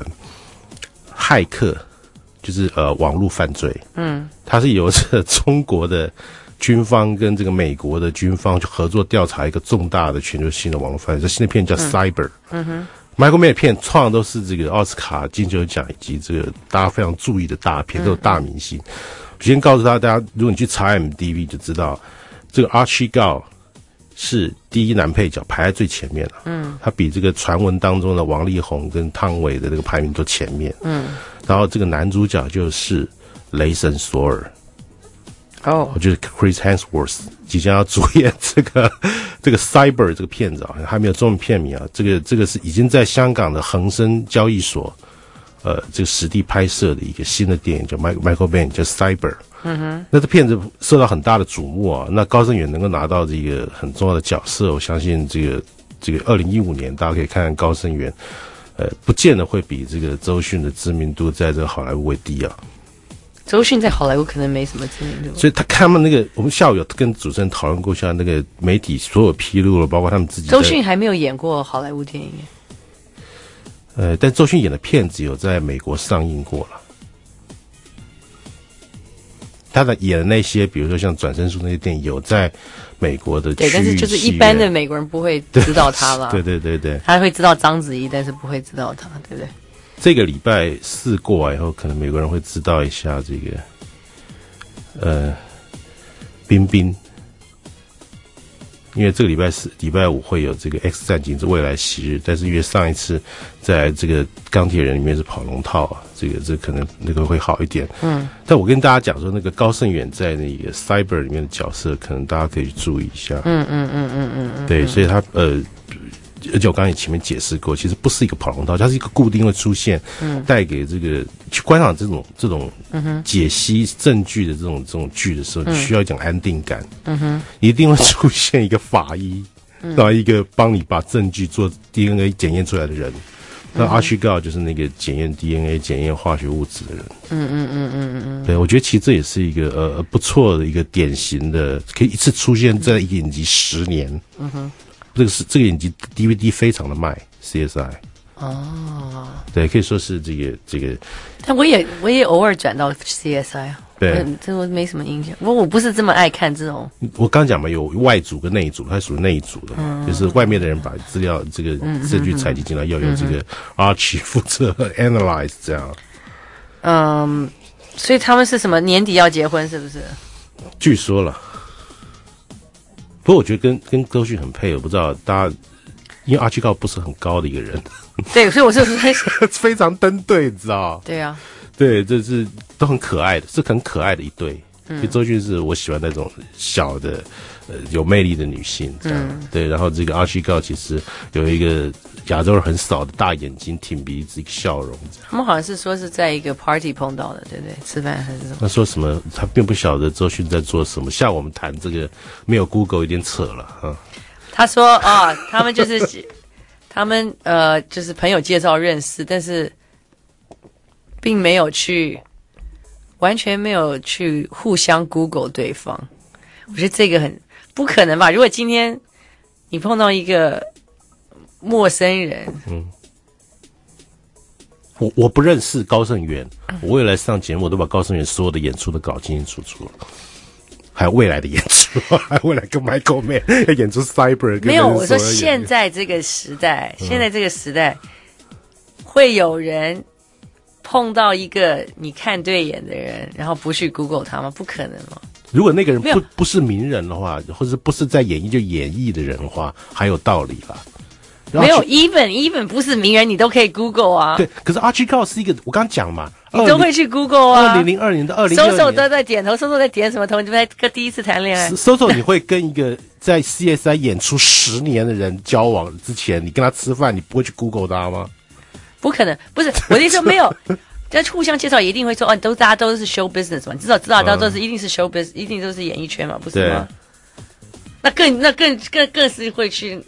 骇客，就是网络犯罪。他是由这中国的军方跟这个美国的军方去合作调查一个重大的全球性的网络犯罪，这新的片叫 Cyber。Michael Mann 的片通常都是这个奥斯卡金球奖以及这个大家非常注意的大片，都有大明星。我先告诉大家，如果你去查 IMDb 就知道，这个 Archie Gao 是第一男配角，排在最前面了。他比这个传闻当中的王力宏跟汤唯的这个排名都前面。然后这个男主角就是雷神索尔。我觉得 Chris Hemsworth 即将要主演这个 Cyber 这个片子啊，还没有中文片名啊。这个是已经在香港的恒生交易所这个实地拍摄的一个新的电影，叫 Michael Mann 叫 Cyber。那这片子受到很大的瞩目啊。那高胜远能够拿到这个很重要的角色，我相信这个2015年大家可以看看高胜远，不见得会比这个周迅的知名度在这个好莱坞为低啊。 周迅在好莱坞可能没什么知名度， 所以他们那个，我们下午有跟主持人讨论过，像那个媒体所有披露了，包括他们自己。 周迅还没有演过好莱坞电影。 但周迅演的片子有在美国上映过了。他的演的那些，比如说像《转身术》那些电影，有在美国的对，但是就是一般的美国人不会知道他了。 对， 他会知道章子怡，但是不会知道他，对不对？ 这个礼拜4过来以后，可能美国人会知道一下这个冰冰，因为这个礼拜5会有这个 X 战警之未来昔日，但是因为上一次在这个钢铁人里面是跑龙套啊，这可能那个会好一点。但我跟大家讲说，那个高胜远在那个 Cyber 里面的角色，可能大家可以去注意一下。对，所以他而且我刚才前面解释过，其实不是一个跑龙套，它是一个固定会出现，带给这个去观赏这种解析证据的这种剧的时候，你需要一种安定感。一定会出现一个法医，然后一个帮你把证据做 DNA 检验出来的人。那Archie Gao就是那个检验 DNA、检验化学物质的人。对，我觉得其实这也是一个不错的一个典型的，可以一次出现在一个影集10年。这个影集 DVD 非常的卖 CSI。对，可以说是这个。 但我也偶尔转到 CSI 啊。 对， 这我没什么印象。我不是这么爱看这种。 我刚讲嘛，有外组跟内组，它属于内组的，就是外面的人把资料这个证据采集进来，要有这个 Archie 负责 analyze 这样。 所以他们是什么年底要结婚是不是？ 据说了。不过我觉得跟周迅很配，我不知道大家，因为Archie Gao不是很高的一个人。 对，所以我是非常登对，你知道？ 对啊。 对，这是都很可爱的，是很可爱的一对。因为周迅是我喜欢那种小的有魅力的女性，这样。对，然后这个Archie Gao其实有一个亚洲人很少的大眼睛、挺鼻子、一个笑容。 他们好像是说是在一个 party 碰到的，对不对？吃饭还是什么？ 他说什么？他并不晓得周迅在做什么。像我们谈这个没有 Google 有点扯了啊。 他说他们就是他们就是朋友介绍认识，但是并没有完全没有去互相 Google 对方。我觉得这个很不可能吧？如果今天你碰到一个陌生人， 我不认识高胜远，我未来上节目我都把高胜远所有的演出都搞清清楚楚了，还有未来的演出，还有未来跟 Michael Mann 要演出 Cyber。 没有，我说现在这个时代，会有人碰到一个你看对眼的人，然后不去 Google 他吗？不可能嘛。 如果那个人不是名人的话，或者不是在演艺就演艺的人的话，还有道理啦。 没有 even 不是名人，你都可以 Google 啊。 对，可是 Archie Gao 是一个，我刚刚讲嘛， 你都会去 Google 啊。 2002年到2016年 ，Soso 都在点头，Soso 在点什么头？你们第一次谈恋爱 ，Soso 你会跟一个在 CSI 演出10年的人交往之前，你跟他吃饭，你不会去 Google 他吗？ 不可能，不是我的意思说没有。但互相介绍一定会说大家都是 show business 嘛，你知道大家都是一定是 show business， 一定都是演艺圈嘛，不是吗？那更是会去。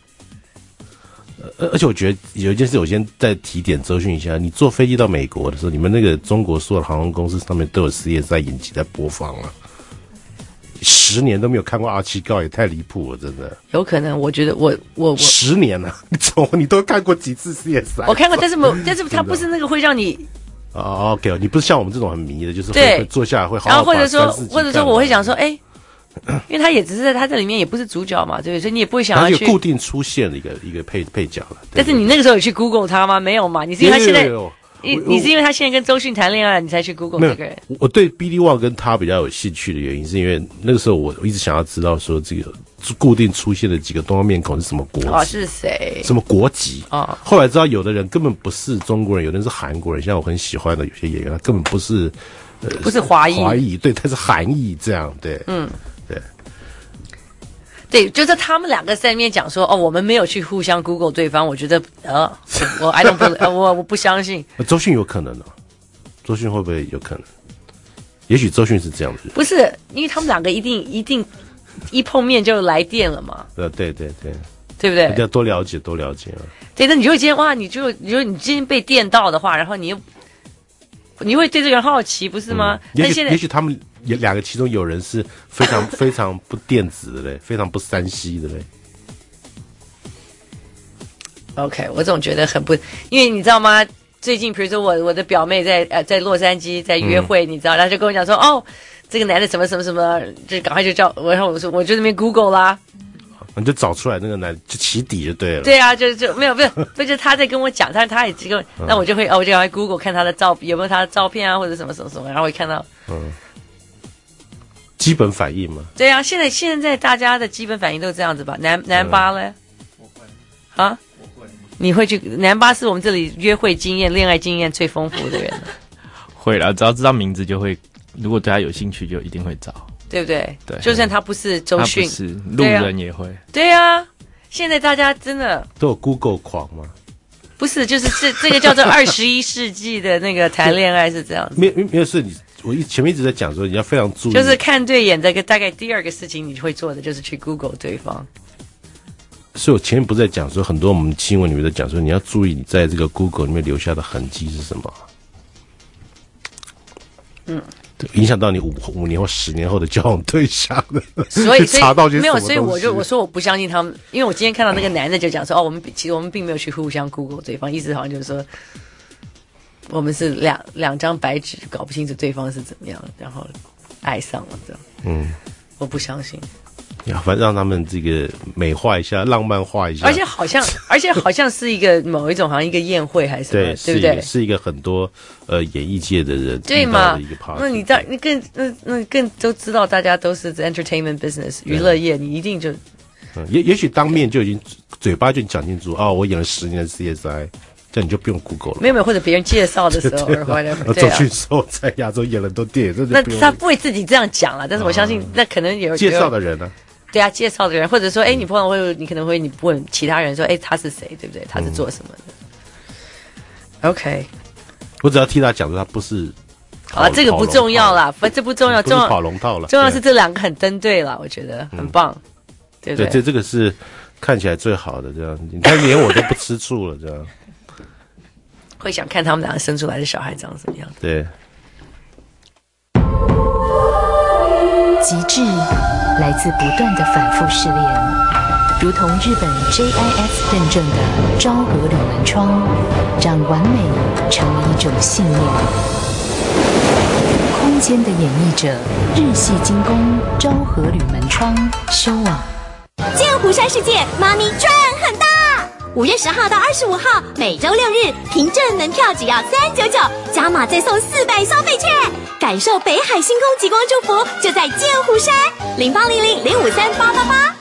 而且我觉得有一件事，我先再提点周迅一下。你坐飞机到美国的时候，你们那个中国所有的航空公司上面都有CSI影集在播放了。10年都没有看过Archie Gao，也太离谱了，真的。 有可能，我觉得我 10年了，你都看过几次 CSI？ 我看过，但是他不是那个会让你。 OK， 你不是像我们这种很迷的，就是会坐下来会好好。 然后或者说我会想说， 因为他也只是他在里面也不是主角嘛，对不对？所以你也不会想要去。 他有固定出现的一个配角了。 但是你那个时候有去 Google 他吗？没有嘛？你是因为他现在。你是因为他现在跟周迅谈恋爱，你才去 Google 这个人？ 我对 Billy Wong 跟他比较有兴趣的原因，是因为那个时候我一直想要知道说这个固定出现的几个东方面孔是什么国籍？ 哦，是谁？ 什么国籍？ 哦， 后来知道有的人根本不是中国人，有的人是韩国人，像我很喜欢的有些演员，他根本不是， 不是华裔， 对，他是韩裔这样，对，对。 对，就是他们两个在那边讲说，我们没有去互相 Google 对方，我觉得我 I don't believe， 我不相信。 周迅有可能哦，周迅会不会有可能？也许周迅是这样子。 不是，因为他们两个一定一碰面就来电了嘛。 对，对不对？一定要多了解啊。 对，那你就今天哇，你今天被电到的话，然后你会对这个人好奇，不是吗？ 也许他们两个其中有人是非常非常不电子的嘞，非常不3C的嘞。 OK， 我总觉得很不，因为你知道吗？最近比如说我的表妹在洛杉矶在约会，你知道，然后就跟我讲说，这个男的什么什么什么，就赶快就叫我，然后我说我就那边 Google 啦。 你就找出来那个男就起底就对了。 对啊，就没有，不是他在跟我讲，他也这个，那我就会我就要 Google 看他的有没有他的照片啊，或者什么什么什么，然后会看到基本反应嘛。 对啊，现在大家的基本反应都这样子吧？男八呢？我会啊，你会去男八是我们这里约会经验、恋爱经验最丰富的人。 会啦，只要知道名字就会，如果对他有兴趣就一定会找。对不对？对，就算他不是周迅， 他不是路人也会。 对啊，现在大家真的都有 Google 狂吗？ 不是，就是这个叫做21世纪的那个谈恋爱是这样子。 没有是我前面一直在讲说你要非常注意， 就是看对眼的大概第二个事情你会做的就是去 Google 对方。 所以我前面不是在讲说很多我们新闻里面在讲说你要注意你在这个 Google 里面留下的痕迹是什么。影响到你5年或10年后的交往对象的， 所以查到些没有，所以我说我不相信他们，因为我今天看到那个男的就讲说，其实我们并没有去互相 Google 对方，意思好像就是说我们是两张白纸，搞不清楚对方是怎么样，然后爱上了这样。我不相信。 反正让他们这个美化一下、浪漫化一下， 而且好像是一个某一种好像一个宴会还是什么，对不对？ 是一个很多演艺界的人对嘛？ 一个 party。 那你更都知道，大家都是 entertainment business 娱乐业，你一定就也许当面就已经嘴巴就讲清楚我演了10年的 CSI。这你就不用 Google 了。 没有，或者别人介绍的时候， 周迅说在亚洲演了很多电影， 那他不会自己这样讲了，但是我相信那可能有介绍的人呢。 对啊，介绍的人，或者说，你碰到你可能会你问其他人说，他是谁，对不对？他是做什么的？OK， 我只要替他讲说他不是。 好了，这个不重要啦，这不重要， 重要跑龙套了。 重要是这两个很登对了，我觉得很棒，对不对？ 对，这个是看起来最好的，这样你看连我都不吃醋了，这样。 会想看他们两个生出来的小孩长什么样。 对， 极致来自不断的反复试炼，如同日本 JIS 认证的昭和铝门窗，让完美成为一种信念。空间的演绎者，日系精工昭和铝门窗修网。 剑湖山世界，妈咪赚很大！5月10号到25号，每周6日，凭证门票只要399，加码再送400消费券，感受北海星空极光祝福，就在剑湖山0800053888。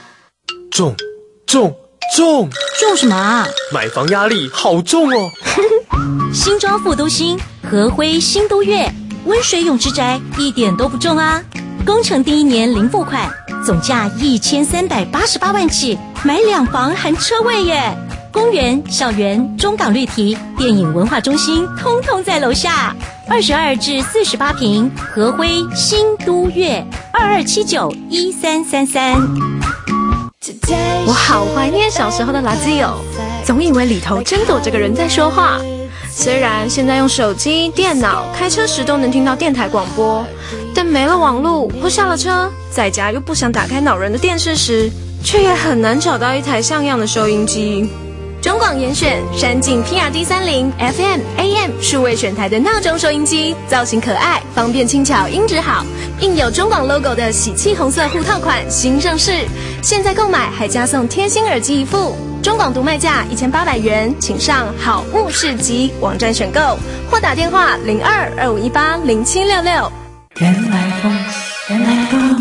中什么啊？ 买房压力好重哦！ 新庄副都心，和辉新都悦，温水泳之宅一点都不重啊！工程第1年零付款，总价1388万起，买2房含车位耶！公园、校园、中港绿堤、电影文化中心，通通在楼下。22至48坪，和辉新都悦，22791333。 我好怀念小时候的垃圾哦，总以为里头真的有这个人在说话。虽然现在用手机、电脑、开车时都能听到电台广播，但没了网络或下了车，在家又不想打开恼人的电视时，却也很难找到一台像样的收音机。 中广严选山境 PRD30 FM AM 数位选台的闹钟收音机，造型可爱，方便轻巧，音质好，印有中广 logo 的喜气红色护套款新上市，现在购买还加送贴心耳机一副。中广独卖价1800元，请上好物市集网站选购，或打电话0225180766。 原来风，原来风。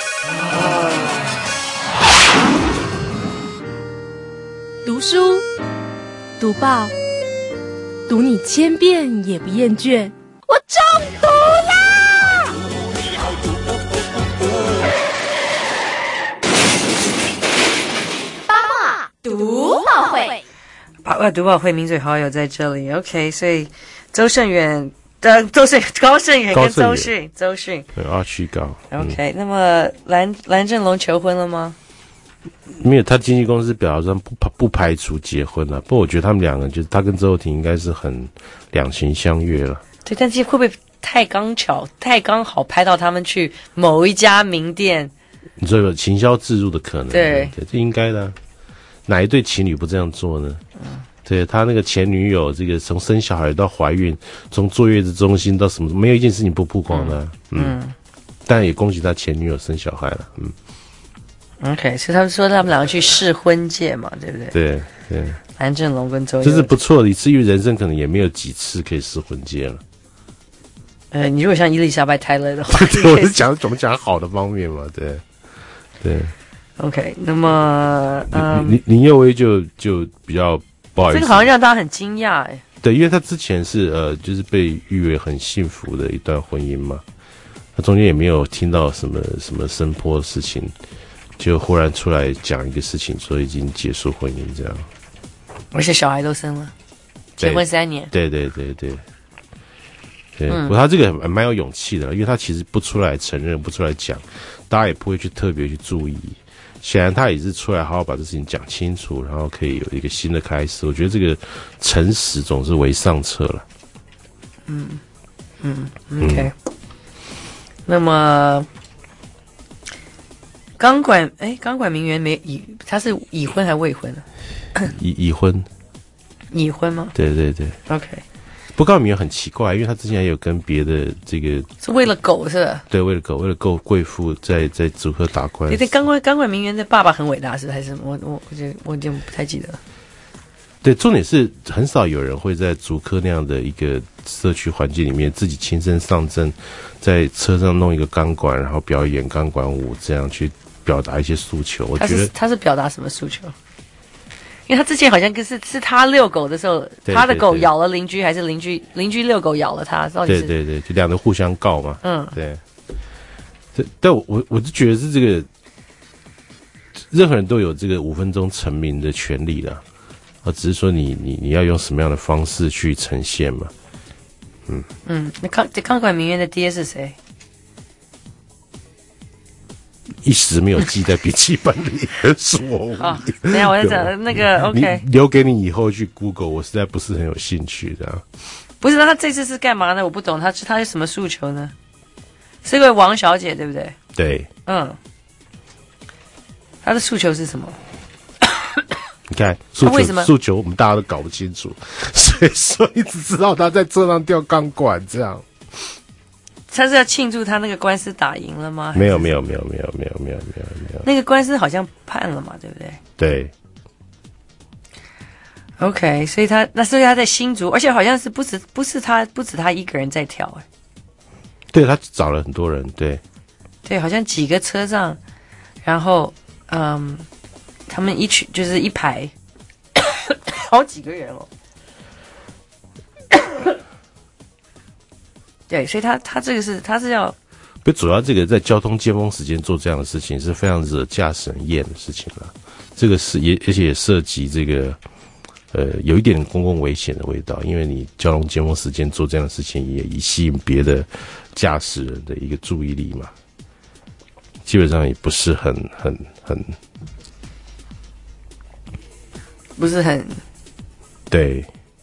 读书，读报，读你千遍也不厌倦。我中毒啦！ 八卦读报会， 八卦读报会名嘴好友在这里。OK， 所以高胜远跟周迅对阿区高。 OK，那么蓝正龙求婚了吗？ 没有，他经纪公司表示不排除结婚了。不过我觉得他们两个就是他跟周又廷应该是很两情相悦了。 对，但是会不会太刚好拍到他们去某一家名店？ 你说有行销置入的可能？ 对， 这应该的啊。哪一对情侣不这样做呢？对，他那个前女友，这个从生小孩到怀孕，从坐月子中心到什么，没有一件事情不曝光的。但也恭喜他前女友生小孩了。 OK， 所以他们说他们两个去试婚戒嘛，对不对？ 对。 蓝正龙跟周， 这是不错的一次，因为人生可能也没有几次可以试婚戒了。 你如果像伊丽莎白泰勒的话， 我是讲怎么讲好的方面嘛，对。 OK， 那么林佑威就比较不好意思， 这个好像让大家很惊讶哎。 对，因为他之前是就是被誉为很幸福的一段婚姻嘛，他中间也没有听到什么声波的事情。就忽然出来讲一个事情，说已经结束婚姻这样， 而且小孩都生了，结婚3年。 对。不过他这个蛮有勇气的，因为他其实不出来承认，不出来讲，大家也不会去特别去注意。显然他也是出来好好把这事情讲清楚，然后可以有一个新的开始。我觉得这个诚实总是为上策了。 OK。那么。钢管名媛他是已婚还是未婚呢？ 已婚。 已婚吗？ 对。 OK。 不过钢管名媛很奇怪，因为他之前也有跟别的这个是为了狗是吧？ 对，为了狗贵妇在竹科打官司。 对，钢管名媛的爸爸很伟大是还是我有点不太记得了。 对，重点是很少有人会在竹科那样的一个社区环境里面自己亲身上阵，在车上弄一个钢管，然后表演钢管舞，这样去表达一些诉求。我觉得他是表达什么诉求？因为他之前好像是他遛狗的时候，他的狗咬了邻居，还是邻居遛狗咬了他？到底是对，就两个互相告嘛。对。但我就觉得是这个，任何人都有这个5分钟成名的权利的。只是说你要用什么样的方式去呈现嘛？ 那钢管名媛的爹是谁？ 一时没有记在笔记本里，是我无意。 等一下我在讲那个 OK， 留给你以后去 Google， 我实在不是很有兴趣的。 不是，那他这次是干嘛呢？我不懂，他是什么诉求呢？是个王小姐，对不对？ 对。 他的诉求是什么？ 你看诉求我们大家都搞不清楚，所以只知道他在车上吊钢管这样。 他是要庆祝他那个官司打赢了吗？ 没有。 那个官司好像判了嘛，对不对？ 对。 OK， 所以他在新竹，而且好像是不止他一个人在跳哎。 对，他找了很多人，对， 好像几个车上，然后他们就是一排，好几个人哦。对，所以他这个他是要， 不主要这个在交通尖峰时间做这样的事情是非常惹驾驶人厌的事情了。这个是而且也涉及这个有一点公共危险的味道，因为你交通尖峰时间做这样的事情，也以吸引别的驾驶人的一个注意力嘛。基本上也不是很不是很对。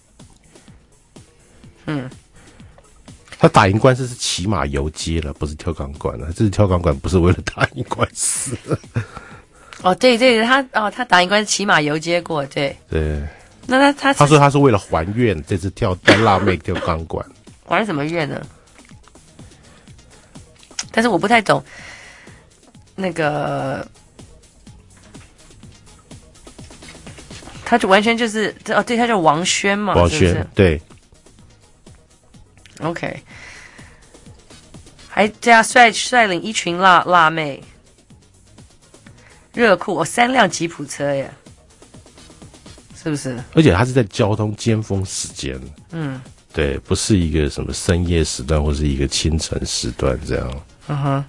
他打赢官司是骑马游街了，不是跳钢管了。这次跳钢管不是为了打赢官司。 对，他打赢官司骑马游街过，对。 那他说他是为了还愿，这次带辣妹跳钢管， 还什么愿呢？但是我不太懂那个，他就完全就是对，他叫王轩嘛， 王轩是不是对 ，OK， 还加率领一群辣妹，热裤3辆吉普车耶。是不是？ 而且它是在交通尖峰时间，对，不是一个什么深夜时段或是一个清晨时段这样。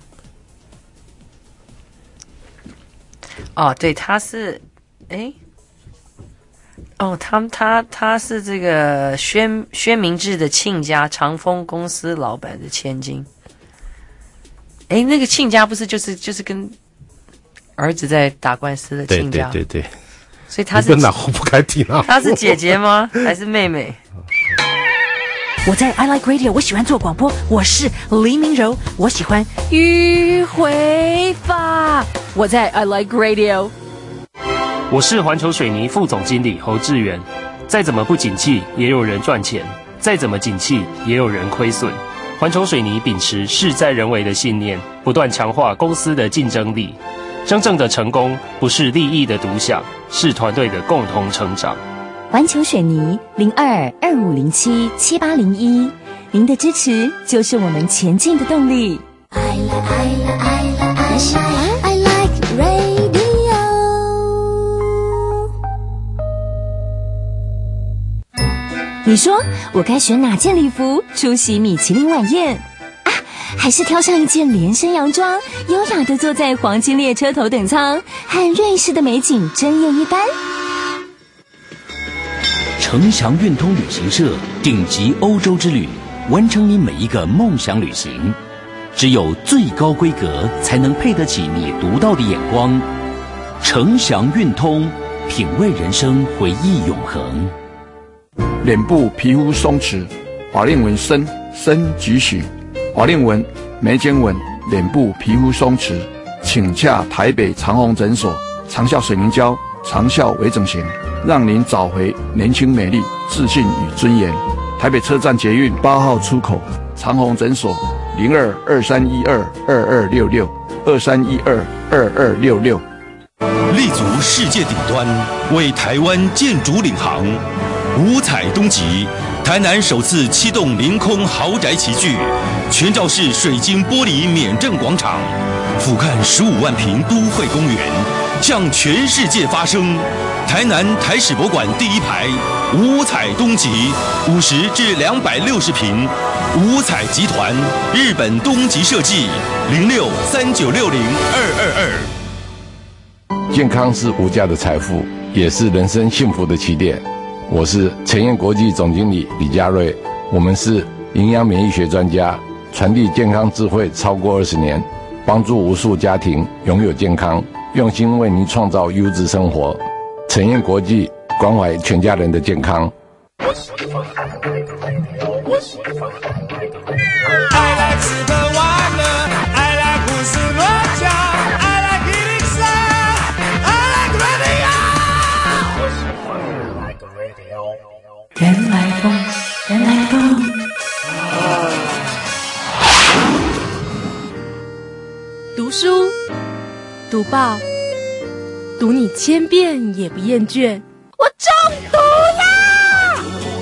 对，他是，他是这个薛明志的亲家，长丰公司老板的千金。那个亲家不是就是跟儿子在打官司的亲家？ 对。 所以他是哪壶不开提哪壶。 他是姐姐吗？还是妹妹？ 我在 I Like Radio， 我喜欢做广播。我是黎明柔，我喜欢迂回法。我在 I Like Radio。 我是环球水泥副总经理侯志远。再怎么不景气，也有人赚钱；再怎么景气，也有人亏损。环球水泥秉持事在人为的信念，不断强化公司的竞争力。真正的成功不是利益的独享，是团队的共同成长。 环球水泥02-2507-7801，您的支持就是我们前进的动力。 I like radio。 你说我该选哪件礼服出席米其林晚宴？还是挑上一件连身洋装，优雅地坐在黄金列车头等舱，和瑞士的美景争艳一番。 程祥运通旅行社顶级欧洲之旅，完成你每一个梦想旅行。只有最高规格，才能配得起你独到的眼光。程祥运通，品味人生，回忆永恒。 脸部皮肤松弛，法令纹深几许。法令纹、眉间纹、脸部皮肤松弛，请洽台北长虹诊所，长效水凝胶、长效微整形，让您找回年轻美丽、自信与尊严。台北车站捷运8号出口，长虹诊所02-2312-2266，2312-2266。 立足世界顶端，为台湾建筑领航。五彩东极，台南首次7栋凌空豪宅齐聚，全罩式水晶玻璃免震广场，俯瞰15万坪都会公园，向全世界发声。台南台史博馆第一排，五彩东极，50至260坪，五彩集团，日本东极设计，06-3960-222。 健康是无价的财富，也是人生幸福的起点。我是晨燕国际总经理李家瑞，我们是营养免疫学专家，传递健康智慧超过20年，帮助无数家庭拥有健康，用心为您创造优质生活。晨燕国际关怀全家人的健康。 原来风，原来风。 读书，读报，读你千遍也不厌倦。我中毒啦！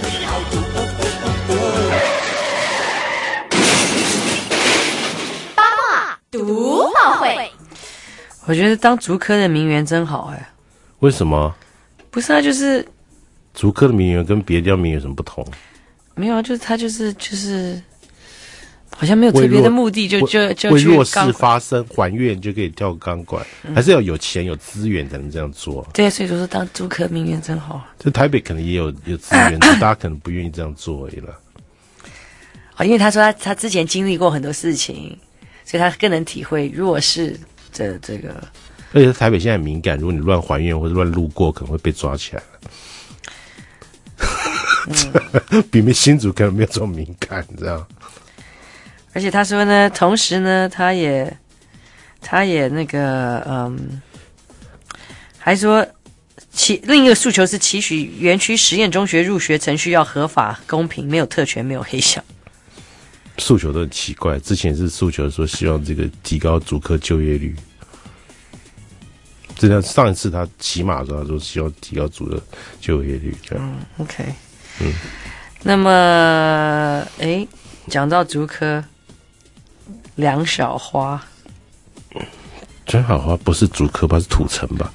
八卦读报会。 我觉得当竹科的名媛真好哎。 为什么？ 不是啊，就是竹科的名媛跟别的叫名媛有什么不同？ 没有啊，就是他就是好像没有特别的目的，就为弱势发声，还愿就可以跳钢管，还是要有钱有资源才能这样做。 对，所以说当竹科名媛真好。 就台北可能也有资源，大家可能不愿意这样做而已了。 因为他说他之前经历过很多事情，所以他更能体会弱势的这个。 而且台北现在很敏感，如果你乱还愿或者乱路过，可能会被抓起来了。比新竹可能没有这种敏感，你知道？ 而且他说呢，同时呢，他也那个还说， 另一个诉求是期许园区实验中学入学程序要合法公平，没有特权，没有黑箱。 诉求都很奇怪，之前是诉求说希望这个提高竹科就业率，这样上一次他骑马的时候他说希望提高竹的就业率，这样。 OK， 那么讲到竹科，梁小花不是竹科吧？是土城吧？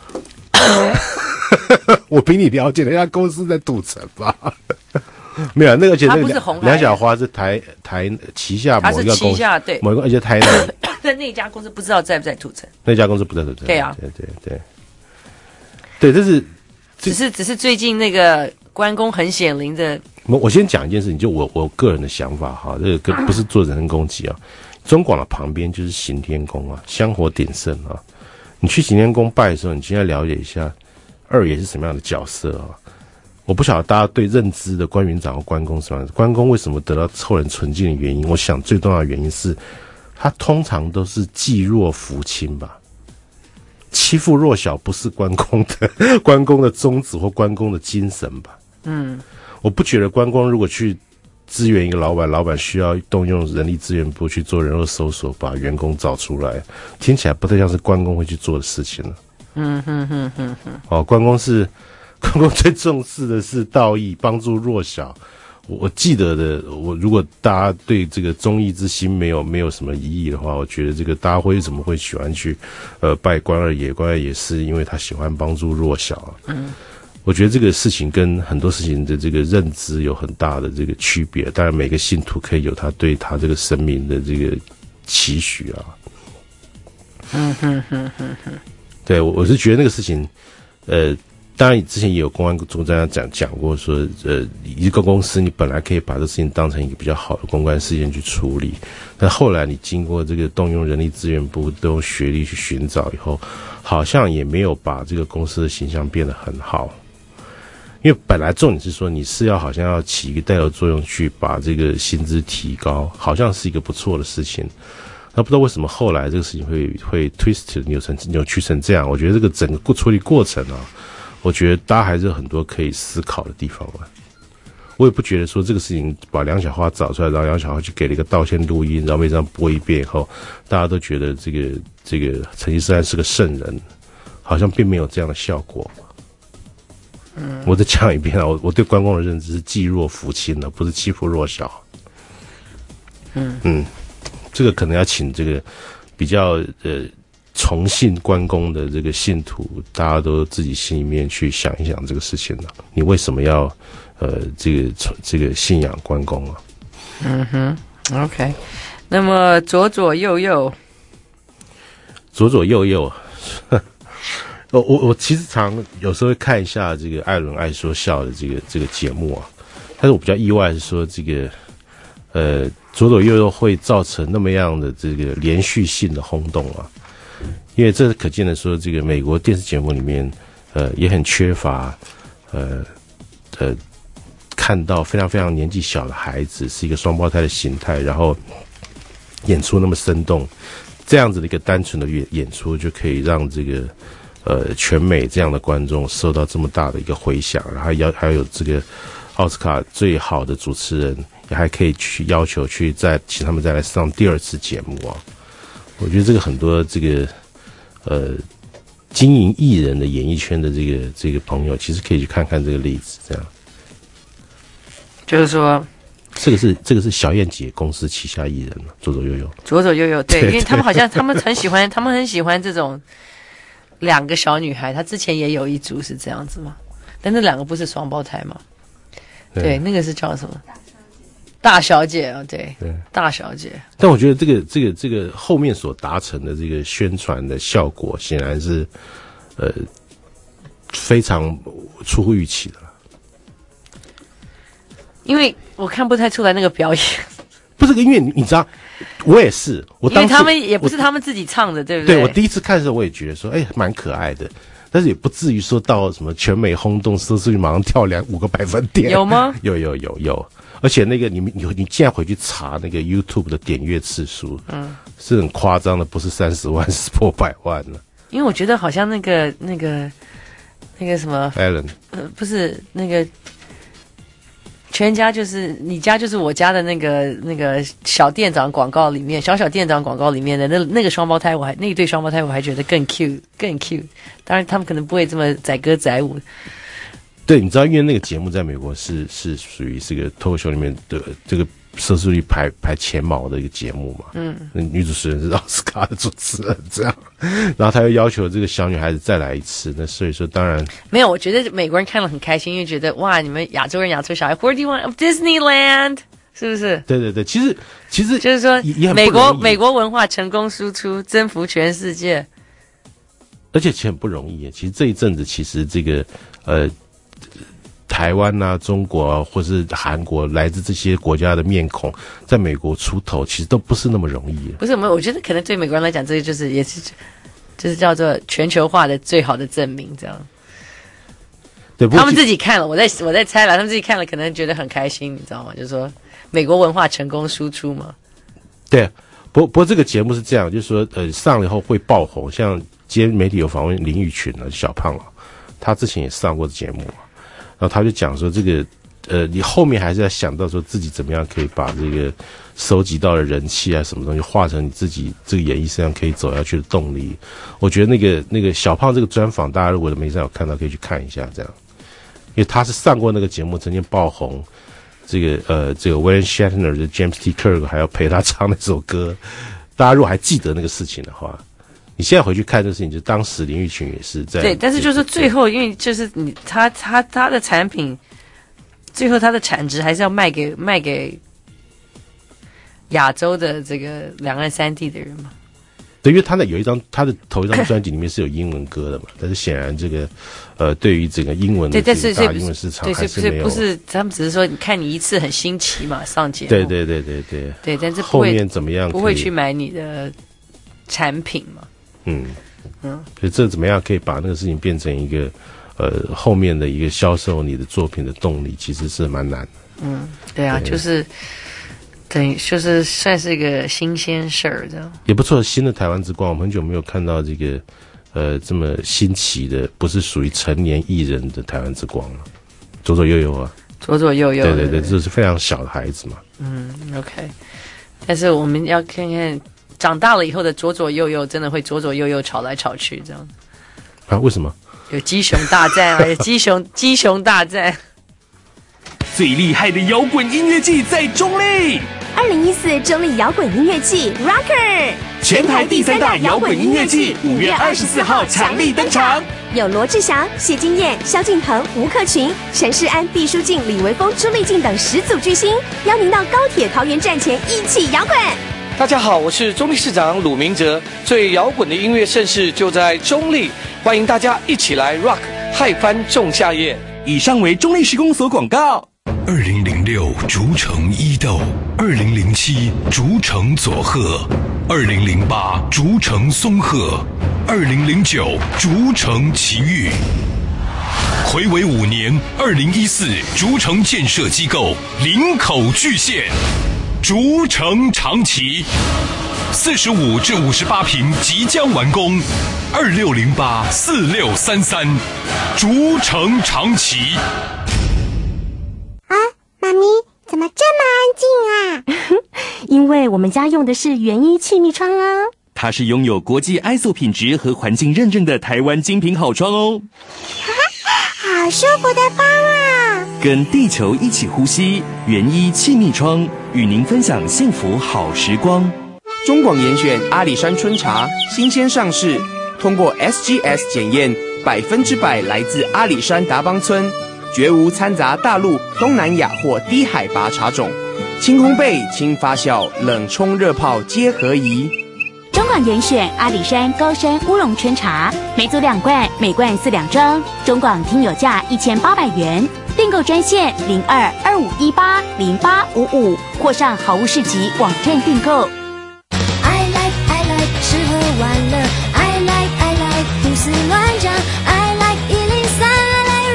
我比你了解，人家公司在土城吧？没有那个，而且那个梁小花是台旗下某一个公司，对某一个，而且台南。 但那家公司不知道在不在土城？ 那家公司不在土城。 对啊， 对，这是只是最近那个关公很显灵的。 我先讲一件事情，就我个人的想法哈，这个不是做人身攻击啊。中广的旁边就是行天宫啊，香火鼎盛啊。你去行天宫拜的时候，你现在了解一下二爷是什么样的角色啊？我不晓得大家对认知的关云长和关公什么样的。关公为什么得到后人纯敬的原因，我想最重要的原因是，他通常都是济弱扶倾吧。欺负弱小不是关公的宗旨或关公的精神吧？我不觉得关公如果去支援一个老板，老板需要动用人力资源部去做人肉搜索，把员工找出来，听起来不太像是关公会去做的事情了。关公最重视的是道义，帮助弱小。我记得的，如果大家对这个忠义之心没有什么疑义的话，我觉得这个大家为什么会喜欢去拜关二爷？关二爷是因为他喜欢帮助弱小啊。我觉得这个事情跟很多事情的这个认知有很大的这个区别。当然，每个信徒可以有他对他这个神明的这个期许啊。对，我是觉得那个事情，当然之前也有公安总长讲过说，一个公司你本来可以把这事情当成一个比较好的公关事件去处理，但后来你经过这个动用人力资源部，动用学历去寻找以后，好像也没有把这个公司的形象变得很好。因为本来重点是说你是好像要起一个带头作用去把这个薪资提高，好像是一个不错的事情。那不知道为什么后来这个事情会 twist 扭曲成这样。我觉得这个整个处理过程啊，我觉得大家还是有很多可以思考的地方吧。我也不觉得说这个事情把梁小花找出来，然后梁小花去给了一个道歉录音，然后被这样播一遍以后，大家都觉得这个成吉思汗是个圣人，好像并没有这样的效果。我再讲一遍啊，我对关公的认知是济弱扶倾的，不是欺负弱小。这个可能要请这个比较崇信关公的这个信徒，大家都自己心里面去想一想这个事情了。你为什么要这个信仰关公啊 ？OK， 那么左左右右我其实有时候会看一下这个艾伦爱说笑的这个节目啊，但是我比较意外是说这个左左右右会造成那么样的这个连续性的轰动啊，因为这可见的说这个美国电视节目里面也很缺乏看到非常非常年纪小的孩子是一个双胞胎的形态，然后演出那么生动，这样子的一个单纯的演出就可以让这个全美这样的观众受到这么大的一个回响，然后还有这个奥斯卡最好的主持人也还可以去要求去请他们再来上第二次节目啊。我觉得这个很多这个经营艺人的演艺圈的这个朋友，其实可以去看看这个例子，这样。 就是说， 这个是小燕姐公司旗下艺人嘛，左左右右， 对，因为他们好像他们很喜欢这种两个小女孩，她之前也有一组是这样子嘛，但那两个不是双胞胎嘛？对，那个是叫什么？大小姐啊，对，大小姐。 但我觉得这个后面所达成的这个宣传的效果，显然是非常出乎预期的。 因为我看不太出来那个表演。 不是，因为你知道，我也是，因为他们也不是他们自己唱的，对不对？ 对，我第一次看的时候，我也觉得说，蛮可爱的，但是也不至于说到什么全美轰动，收视率马上跳5个百分点。 有吗？ 有，而且那个你现在回去查那个 YouTube 的点阅次数，是很夸张的，不是30万，是破100万了。 因为我觉得好像那个那个什么 Allen， 不是那个全家就是你家就是我家的那个小店长广告里面，小店长广告里面的那个双胞胎，那一对双胞胎我还觉得更 cute。当然他们可能不会这么载歌载舞。 对，你知道，因为那个节目在美国是属于这个脱口秀里面的这个收视率排前茅的一个节目嘛。那女主持人是奥斯卡的主持人，这样，然后他又要求这个小女孩子再来一次，那所以说当然没有，我觉得美国人看了很开心，因为觉得哇，你们亚洲小孩 ，Where do you want Disneyland？ 是不是？ 对，其实就是说也很美国文化成功输出，征服全世界， 而且其实很不容易。其实这一阵子，其实这个台湾啊、中国啊，或是韩国，来自这些国家的面孔，在美国出头，其实都不是那么容易。 不是，我觉得可能对美国人来讲，这个就是也是就是叫做全球化的最好的证明，这样。 对， 他们自己看了，我在猜了，他们自己看了，可能觉得很开心，你知道吗？就是说美国文化成功输出嘛。对， 不过这个节目是这样，就是说上了以后会爆红，像今天媒体有访问林育群啊，小胖啊，他之前也上过节目啊。然后他就讲说，这个你后面还是要想到说自己怎么样可以把这个收集到的人气啊什么东西化成你自己这个演艺生涯可以走下去的动力。我觉得那个小胖这个专访，大家如果没有看到，可以去看一下，这样，因为他是上过那个节目，曾经爆红。这个 William Shatner 的 James T. Kirk 还要陪他唱那首歌，大家如果还记得那个事情的话。你现在回去看这个事情，就当时林育群也是在对， 但是就是最后，因为就是他的产品，最后他的产值还是要卖给亚洲的这个两岸三地的人嘛。 对，因为他的头一张专辑里面是有英文歌的嘛，但是显然这个对于整个英文的这个大英文市场还是没有。 不是他们只是说，你看你一次很新奇嘛，上节目。对，但是后面怎么样不会去买你的产品嘛。所以这怎么样可以把那个事情变成一个后面的一个销售你的作品的动力，其实是蛮难的。 对啊，就是等于就是算是一个新鲜事儿，这样也不错。新的台湾之光，我们很久没有看到这个这么新奇的，不是属于成年艺人的台湾之光了。左左右右啊， 左左右右， 对，这是非常小的孩子嘛。 OK， 但是我们要看看。长大了以后的左左右右，真的会左左右右吵来吵去这样啊？为什么？ 有鸡熊大战啊，有鸡熊大战。 最厉害的摇滚音乐季在中立。 2014中立摇滚音乐季 Rocker， 全台第3大摇滚音乐季5月24号强力登场， 有罗志祥、谢金燕、萧敬腾、吴克群、陈世安、毕书尽、李维峰、朱丽静等10组巨星，邀您到高铁桃园站前一起摇滚。 大家好，我是中立市长鲁明哲。最摇滚的音乐盛事就在中立，欢迎大家一起来 rock 嗨翻仲夏夜。 以上为中立市公所广告。 2006竹城伊豆，2007竹城佐贺，2008竹城松鹤，2009竹城奇遇。睽违5年，2014竹城建设机构林口巨献。竹城长崎，45至58坪即将完工，26084633，竹城长崎。 啊，妈咪，怎么这么安静啊？ 因为我们家用的是原一气密窗啊。 它是拥有国际 ISO 品质和环境认证的台湾精品好窗哦。 好舒服的风啊！ 跟地球一起呼吸，原一气密窗与您分享幸福好时光。 中广严选阿里山春茶新鲜上市，通过 SGS 检验，100%来自阿里山达邦村，绝无掺杂大陆、东南亚或低海拔茶种，轻烘焙、轻发酵、冷冲热泡皆合宜。 中广严选阿里山高山乌龙春茶，每组2罐，每罐4两装。中广听友价1800元，订购专线0225180855，或上好物市集网站订购。 I like 吃喝玩乐 I like 胡思乱想 I like 103 I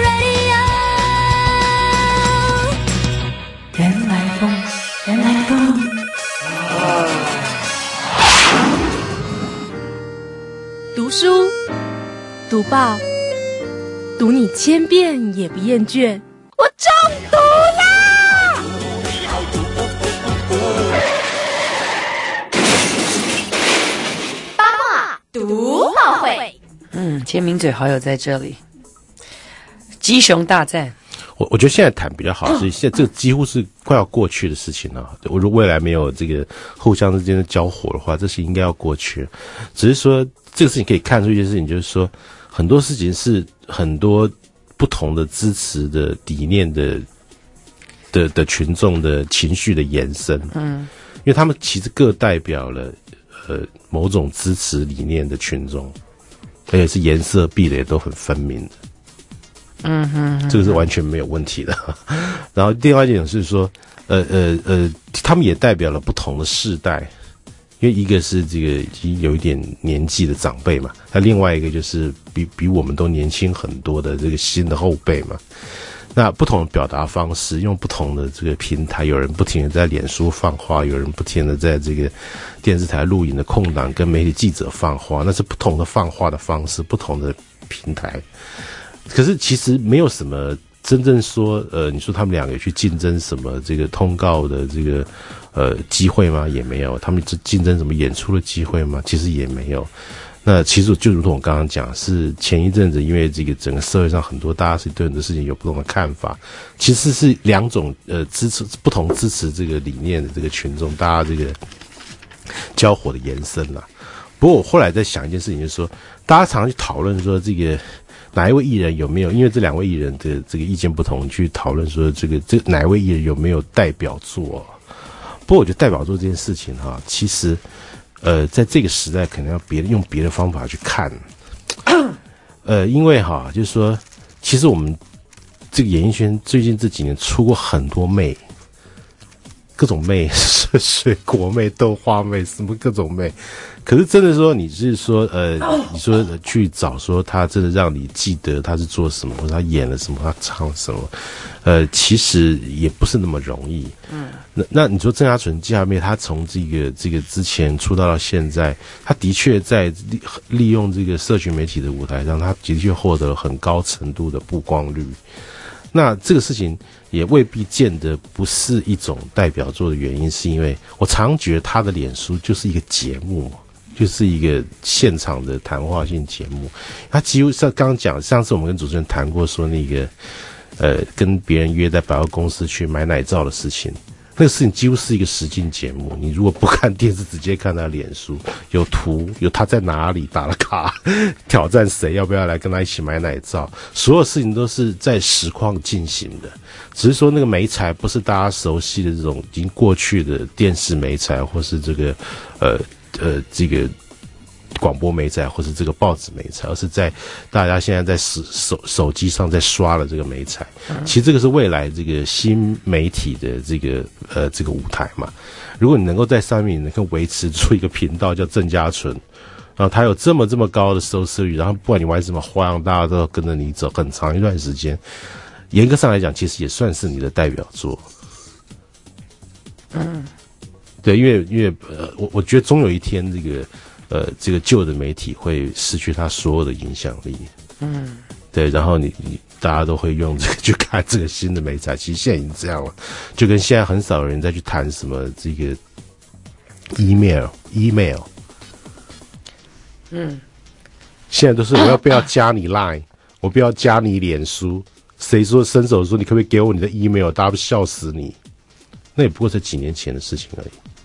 like radio。 原来风，原来风。读书，读报， 读你千遍也不厌倦。 我中毒啦！ 八卦读报会。 签名嘴好友在这里。鸡熊大战。 我觉得现在谈比较好，是现在这个几乎是快要过去的事情了。我如果未来没有这个互相之间的交火的话，这是应该要过去。只是说这个事情可以看出一件事情，就是说很多事情是很多不同的支持的理念的群众的情绪的延伸。因为他们其实各代表了某种支持理念的群众，而且是颜色壁垒都很分明的。这个是完全没有问题的。然后另外一点是说，他们也代表了不同的世代，因为一个是这个已经有一点年纪的长辈嘛，那另外一个就是比我们都年轻很多的这个新的后辈嘛。那不同的表达方式，用不同的这个平台，有人不停的在脸书放话，有人不停的在这个电视台录影的空档跟媒体记者放话，那是不同的放话的方式，不同的平台。可是其实没有什么真正说你说他们两个去竞争什么这个通告的这个机会吗？也没有。他们竞争什么演出的机会吗？其实也没有。那其实就如同我刚刚讲，是前一阵子因为这个整个社会上很多大家是对很多事情有不同的看法，其实是两种不同支持这个理念的这个群众，大家这个交火的延伸啦。不过我后来在想一件事情，就是说大家常常去讨论说这个哪一位艺人有没有，因为这两位艺人的这个意见不同，去讨论说这个哪一位艺人有没有代表作。不过我觉得代表作这件事情其实在这个时代可能要用别的方法去看。因为就是说其实我们这个演艺圈最近这几年出过很多妹，各种妹，水果妹、豆花妹，什么各种妹。可是真的说，你是说你说去找说他真的让你记得他是做什么，或者他演了什么，他唱了什么，其实也不是那么容易。那你说郑家纯、季夏妹，他从这个之前出道到现在，他的确在利用这个社群媒体的舞台上，他的确获得了很高程度的曝光率。那这个事情也未必见得不是一种代表作的原因，是因为我常觉得他的脸书就是一个节目，就是一个现场的谈话性节目。他几乎像刚刚讲，上次我们跟主持人谈过说那个跟别人约在百货公司去买奶罩的事情，那个事情几乎是一个实境节目。你如果不看电视，直接看他脸书，有图，有他在哪里打了卡，挑战谁，要不要来跟他一起买奶罩，所有事情都是在实况进行的。只是说那个媒材不是大家熟悉的这种已经过去的电视媒材，或是这个这个广播媒材，或是这个报纸媒材，而是在大家现在在手机上在刷了这个媒材。其实这个是未来这个新媒体的这个舞台嘛。如果你能够在上面能够维持出一个频道叫郑家纯，然后他有这么高的收视率，然后不管你玩什么花样，大家都要跟着你走很长一段时间，严格上来讲其实也算是你的代表作。对，因为我觉得终有一天这个旧的媒体会失去它所有的影响力。对，然后你大家都会用这个去看这个新的媒材，其实现在已经这样了，就跟现在很少人再去谈什么这个 email。现在都是我要不要加你 line， 我不要加你脸书，谁说伸手说你可不可以给我你的 email， 大家不笑死你。那也不过是几年前的事情而已。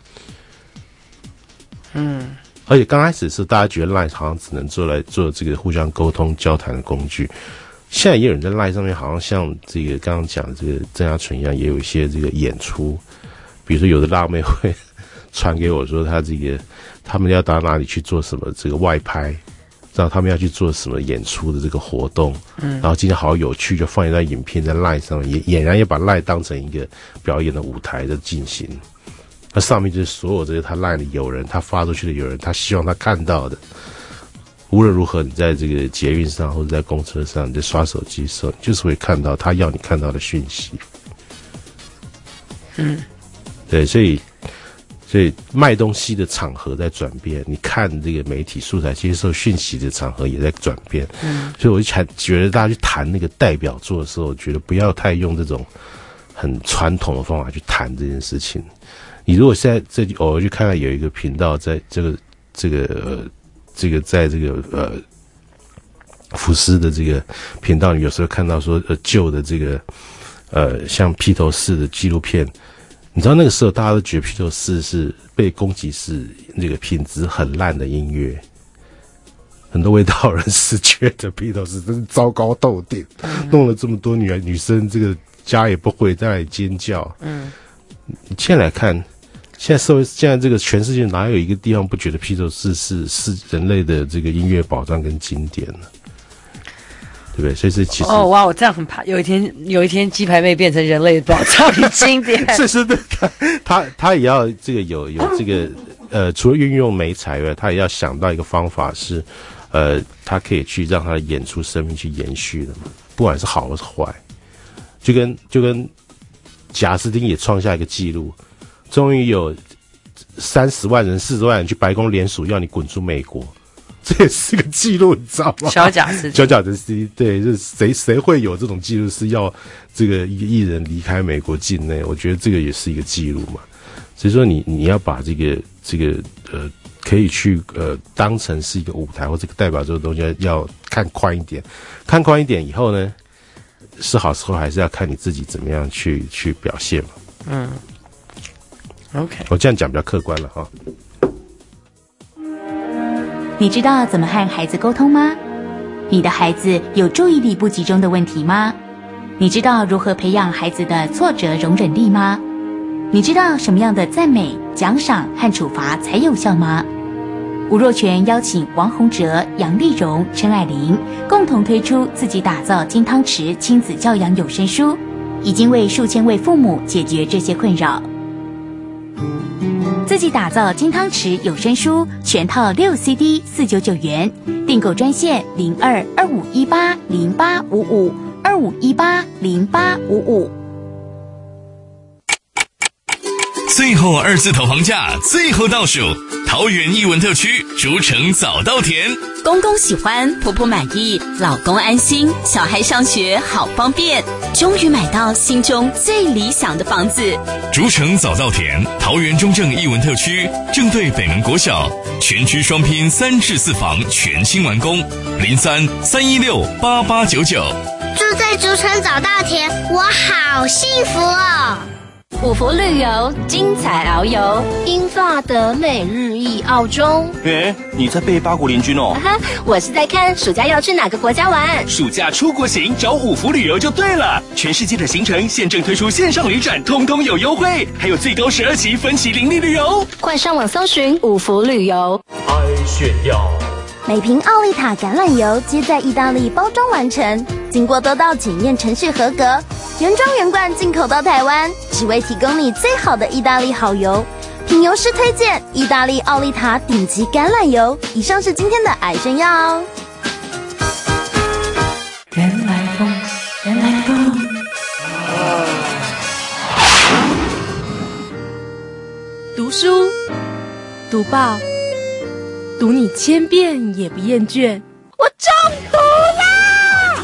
而且刚开始的时候，大家觉得 LINE 好像只能做这个互相沟通交谈的工具。现在也有人在 LINE 上面，好像这个刚刚讲的这个郑家纯一样，也有一些这个演出。比如说有的辣妹会传给我说，他们要到哪里去做什么这个外拍，然后他们要去做什么演出的这个活动。然后今天好有趣，就放一段影片在 LINE 上面，俨然也把 LINE 当成一个表演的舞台的进行。那上面就是所有这些他 LINE 的友人，他发出去的友人，他希望他看到的。无论如何，你在这个捷运上或者在公车上，你在刷手机的时候，你就是会看到他要你看到的讯息。对，所以所以卖东西的场合在转变，你看这个媒体素材接受讯息的场合也在转变。所以我就觉得大家去谈那个代表作的时候，我觉得不要太用这种很传统的方法去谈这件事情。你如果现在偶尔去看看有一个频道在这个在这个福斯的这个频道，你有时候看到说旧的这个像披头士的纪录片，你知道那个时候大家都觉得披头士是被攻击是那个品质很烂的音乐，很多味道人士觉得披头士真是糟糕透顶，弄了这么多女生这个家也不会在那里尖叫。你现在来看，现在这个全世界哪有一个地方不觉得披头士是人类的这个音乐宝藏跟经典呢？对不对？所以是其实哇，我这样很怕有一天鸡排妹变成人类的宝藏与经典。 是的，他也要这个有这个除了运用媒材外，他也要想到一个方法是他可以去让他的演出生命去延续的嘛，不管是好或是坏。就跟贾斯汀也创下一个纪录，终于有30万人、40万人去白宫联署要你滚出美国。这也是个记录，你知道吗？ 小贾斯汀，对，就是谁会有这种记录是要这个一个艺人离开美国境内？我觉得这个也是一个记录嘛。所以说你要把这个可以去当成是一个舞台或这个代表这个东西要看宽一点，看宽一点以后呢，是好时候还是要看你自己怎么样去表现嘛。 OK， 我这样讲比较客观了哈。 你知道怎么和孩子沟通吗？你的孩子有注意力不集中的问题吗？你知道如何培养孩子的挫折容忍力吗？你知道什么样的赞美、奖赏和处罚才有效吗？吴若权邀请王洪哲、杨丽蓉、陈蔼玲共同推出自己打造金汤匙亲子教养有声书，已经为数千位父母解决这些困扰。自己打造金汤匙有声书全套6 CD 499元，订购专线02-2518-0855 2518-0855。 最后2次投房价，最后倒数，桃园艺文特区竹城早稻田， 公公喜欢，婆婆满意，老公安心，小孩上学好方便，终于买到心中最理想的房子。 竹城早稻田，桃园中正艺文特区，正对北门国小，全区双拼3至4房全新完工，03-316-8899。 住在竹城早稻田，我好幸福哦。 五福旅游，精彩遨游，英法德美日意澳中。 你在背八国联军哦？ 我是在看暑假要去哪个国家玩。 暑假出国行找五福旅游就对了，全世界的行程现正推出线上旅展，通通有优惠，还有最高12期分期零利旅游。 快上网搜寻五福旅游。 爱炫耀。 每瓶奥利塔橄榄油皆在意大利包装完成，经过多道检验程序合格，原装原罐进口到台湾，只为提供你最好的意大利好油。品油师推荐意大利奥利塔顶级橄榄油。以上是今天的爱炫耀哦。 原来风，原来风。 读书，读报，读你千遍也不厌倦。我中毒啦！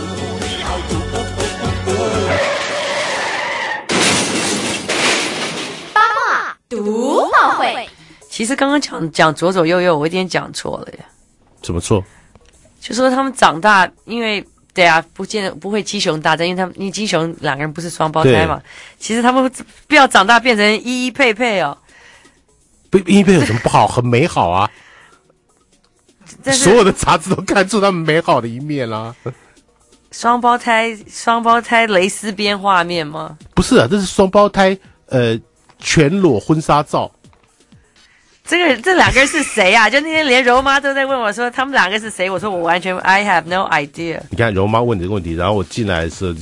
八卦读报会。 其实刚刚讲左左右右，我有点讲错了耶。 怎么错？ 就说他们长大，因为对啊，不会鸡熊大战，因为鸡熊2个人不是双胞胎嘛。其实他们不要长大变成依依配配哦。 依依配有什么不好？很美好啊！所有的杂志都看出他们美好的一面啦。 双胞胎蕾丝边画面吗？ 不是啊，这是双胞胎全裸婚纱照。 这2个人是谁啊？就那天连柔妈都在问我说他们2个是谁，我说我完全 I have no idea。你看柔妈问这个问题，然后我进来的时候，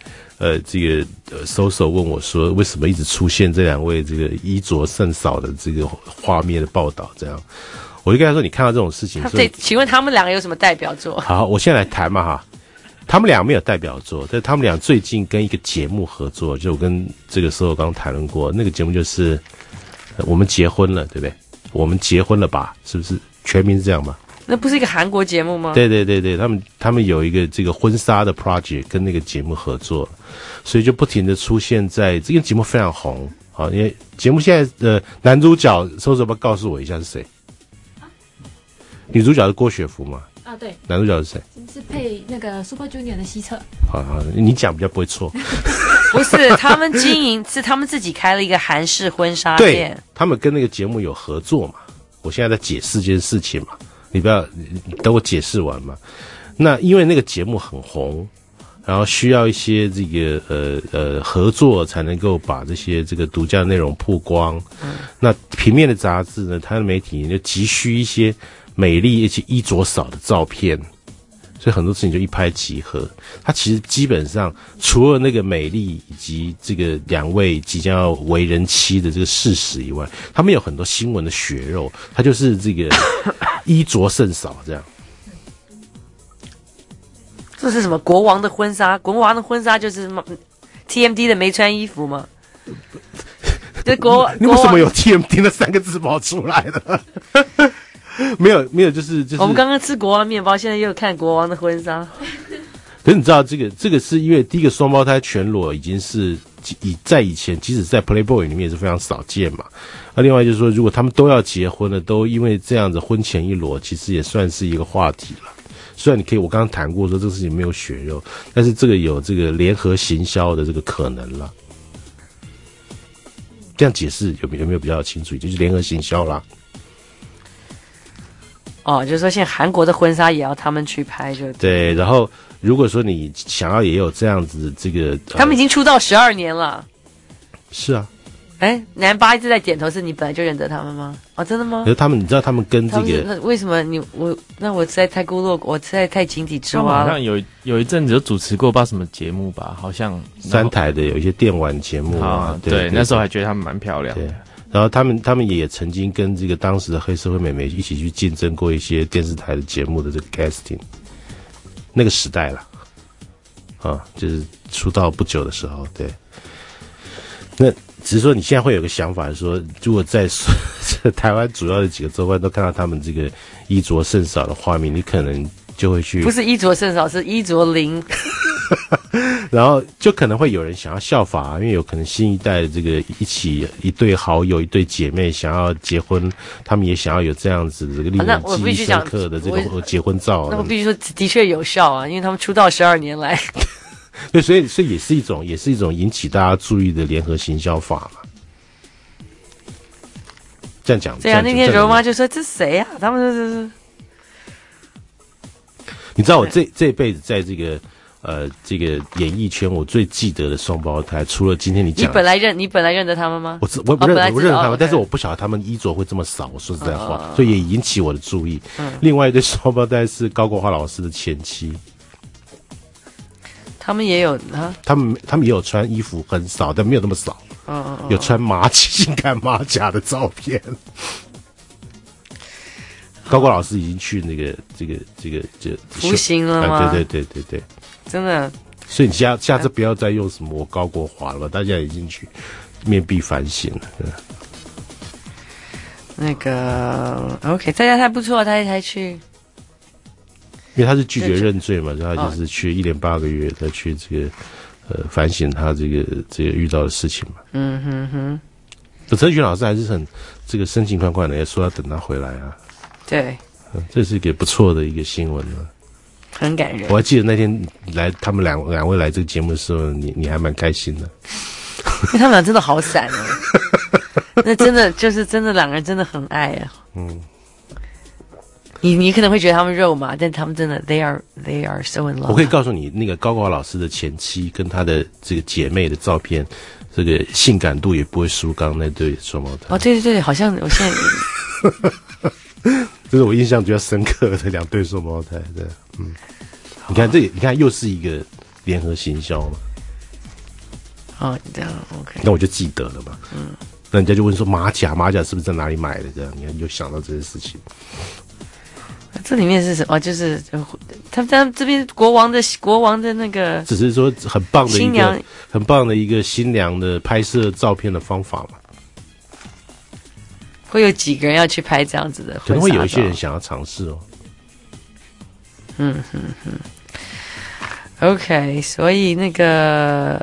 搜搜问我说为什么一直出现这2位这个衣着甚少的这个画面的报道，这样。我就跟他说：“你看到这种事情， 对，请问他们2个有什么代表作？” 好，我现在来谈嘛哈。他们2个没有代表作，但他们俩最近跟一个节目合作，就我跟这个时候刚谈论过，那个节目就是我们结婚了，对不对？我们结婚了吧？是不是全名是这样吧？ 那不是一个韩国节目吗？ 对对对对，他们有一个这个婚纱的 project 跟那个节目合作，所以就不停的出现在这个节目非常红啊。因为节目现在的男主角，搜索吧，告诉我一下是谁？女主角是郭雪芙嘛？ 啊，对。 男主角是谁？ 是配那个 Super Junior 的西澈。 好，你讲比较不会错。 不是，他们经营是他们自己开了一个韩式婚纱店， 对，他们跟那个节目有合作嘛。我现在在解释这件事情嘛。你不要等我解释完嘛。那因为那个节目很红，然后需要一些这个合作才能够把这些这个独家内容曝光。那平面的杂志呢，它的媒体就急需一些美丽而且衣着少的照片，所以很多事情就一拍即合。它其实基本上除了那个美丽以及这个两位即将要为人妻的这个事实以外，他们有很多新闻的血肉，它就是这个衣着甚少这样。 这是什么国王的婚纱？国王的婚纱就是什么 TMD 的没穿衣服吗？这你为什么有 TMD 那3个字跑出来的？没有，就是我们刚刚吃国王面包，现在又看国王的婚纱。 可是你知道这个是因为第一个双胞胎全裸已经是在以前，即使在 Playboy 里面也是非常少见嘛。另外就是说，如果他们都要结婚了，都因为这样子婚前一裸，其实也算是一个话题了。虽然我刚刚谈过说这个事情没有血肉，但是这个有这个联合行销的这个可能了。这样解释有没有比较清楚？就是联合行销啦。 哦，就是说现在韩国的婚纱也要他们去拍就对。然后如果说你想要也有这样子这个， 他们已经出道12年了。 是啊。 南巴一直在点头，是你本来就认得他们吗？哦，真的吗？ 可是你知道他们跟这个， 那为什么我实在太孤陋，我实在太井底之蛙了。 好像有一阵子有主持过不知道什么节目吧，好像 3台的有一些电玩节目啊， 对，那时候还觉得他们蛮漂亮的。 对，然后他们也曾经跟这个当时的黑社会美眉一起去竞争过一些电视台的节目的这个 casting， 那个时代了，就是出道不久的时候，对。那只是说你现在会有个想法说，如果在台湾主要的几个州份都看到他们这个衣着甚少的画面，你可能就会去， 不是衣着甚少，是衣着零。 然后就可能会有人想要效法，因为有可能新一代的这个一对好友、一对姐妹想要结婚，他们也想要有这样子的这个令人记忆深刻的这个结婚照。 那我必须说，的确有效啊，因为他们出道12年来。 对，所以也是一种引起大家注意的联合行销法嘛。这样讲。对啊， 那天柔妈就说：“这谁啊？”他们就是。 你知道我这辈子在这个演艺圈，我最记得的双胞胎，除了今天你讲， 你本来认得他们吗？ 我认得他们，但是我不晓得他们衣着会这么少。我说实在话，所以也引起我的注意。另外一对双胞胎是高国华老师的前妻。 他们也有啊， 他们也有穿衣服很少，但没有那么少。有穿性感马甲的照片。高国老师已经去那个服刑了吗？ 对， 真的。 所以你下次不要再用什么我高国华了吧，大家已经去面壁反省了。 那个 OK， 大家还不错，他才去。 因为他是拒绝认罪嘛，所以他就是去1年8个月，他去这个反省他这个遇到的事情嘛。陈雪老师还是很这个深情款款的，也说要等他回来啊。 对， 这是一个不错的一个新闻啊， 很感人。 我还记得那天他们两位来这个节目的时候，你还蛮开心的， 因为他们俩真的好闪哦。那真的两个人真的很爱啊。你可能会觉得他们肉麻，但他们真的 they are so in love。我可以告诉你，那个高国华老师的前妻跟他的这个姐妹的照片，这个性感度也不会输刚刚那对双胞胎。 哦，对，好像我现在， 这是我印象比较深刻的2对双胞胎。对，你看又是一个联合行销嘛。 哦，这样 OK。 那我就记得了嘛。那人家就问说马甲是不是在哪里买的？这样你看就想到这件事情。 这里面是什么？就是他们这边国王的那个， 只是说很棒的一个新娘的拍摄照片的方法嘛。 会有几个人要去拍这样子的婚纱照？ 可能会有一些人想要尝试哦。 OK， 所以那个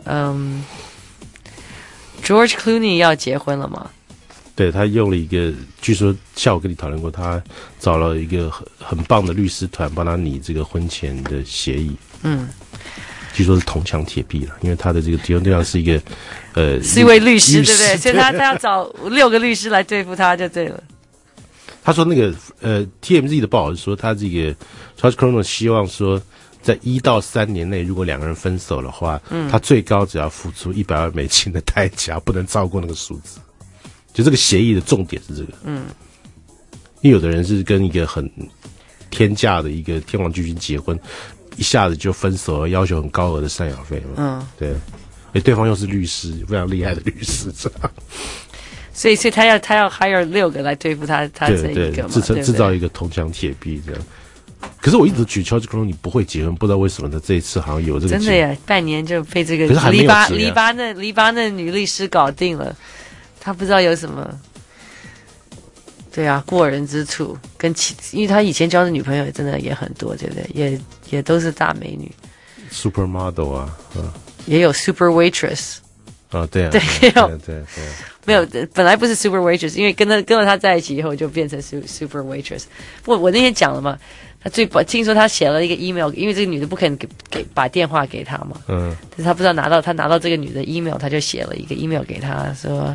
George Clooney 要结婚了吗？ 对，他用了一个，据说下午跟你讨论过，他找了一个很棒的律师团帮他拟这个婚前的协议。据说是铜墙铁壁了，因为他的这个结婚对象是一个是一位律师，对不对？所以他要找6个律师来对付他就对了。 他说那个TMZ 的报道是说，他这个 George Clooney 希望说，在1到3年内，如果2个人分手的话，他最高只要付出$100万的代价，不能超过那个数字。就这个协议的重点是这个。因为有的人是跟一个很天价的一个天王巨星结婚，一下子就分手了，要求很高额的赡养费嘛。对，对方又是律师，非常厉害的律师，这样。 所以他要 hire 6个来对付他这一个嘛， 制造一个铜墙铁壁这样。可是我一直觉得 George Clooney 不会结婚，不知道为什么他这一次好像有这个真的耶，半年就被这个可是还没有结啊黎巴嫩女律师搞定了，他不知道有什么。对啊，过人之处因为他以前交的女朋友真的也很多，对不对？也都是大美女 ，supermodel 啊， 也有 super waitress。 对啊， 对， 对， 没有，本来不是 super waitress， 因为跟了他在一起以后就变成 super waitress。不过我那天讲了嘛，听说他写了一个 email， 因为这个女的不肯把电话给他嘛，但是他不知道他拿到这个女的 email， 他就写了一个 email 给他说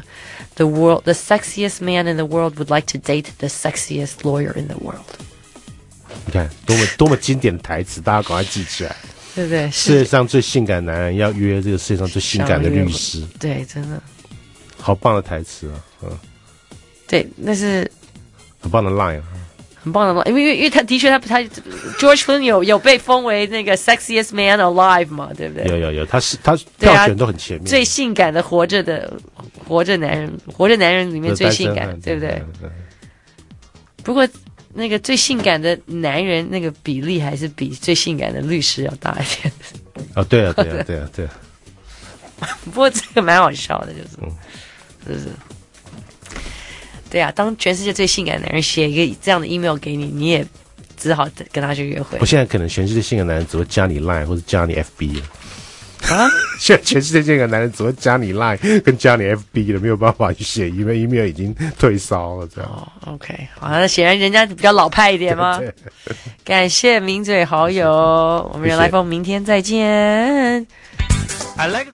the sexiest man in the world would like to date the sexiest lawyer in the world。 你看多么经典的台词，大家赶快记起来。 对不对？ 世界上最性感的男人要约这个世界上最性感的律师。 对，真的。 好棒的台词啊！ 对，那是很棒的 line 啊。 很棒的 line， 因为他的确他 George Clooney 有被封为那个 sexiest man alive 嘛，对不对？ 有，他票选都很前面。 最性感的活着男人里面最性感的，对不对？不过。那个最性感的男人那个比例还是比最性感的律师要大一点。 对啊。 不过这个蛮好笑的，就是对啊，当全世界最性感的男人写一个这样的 email 给你，你也只好跟他去约会。 我现在可能全世界性感男人只会加你 line 或者加你 FB 啊！现在全世界性感男人只会加你 line 跟加你 FB 了，没有办法去写 email 已经退烧了这样。 OK， 好，那显然人家比较老派一点吗？感谢名嘴好友，我们人来疯，明天再见。I like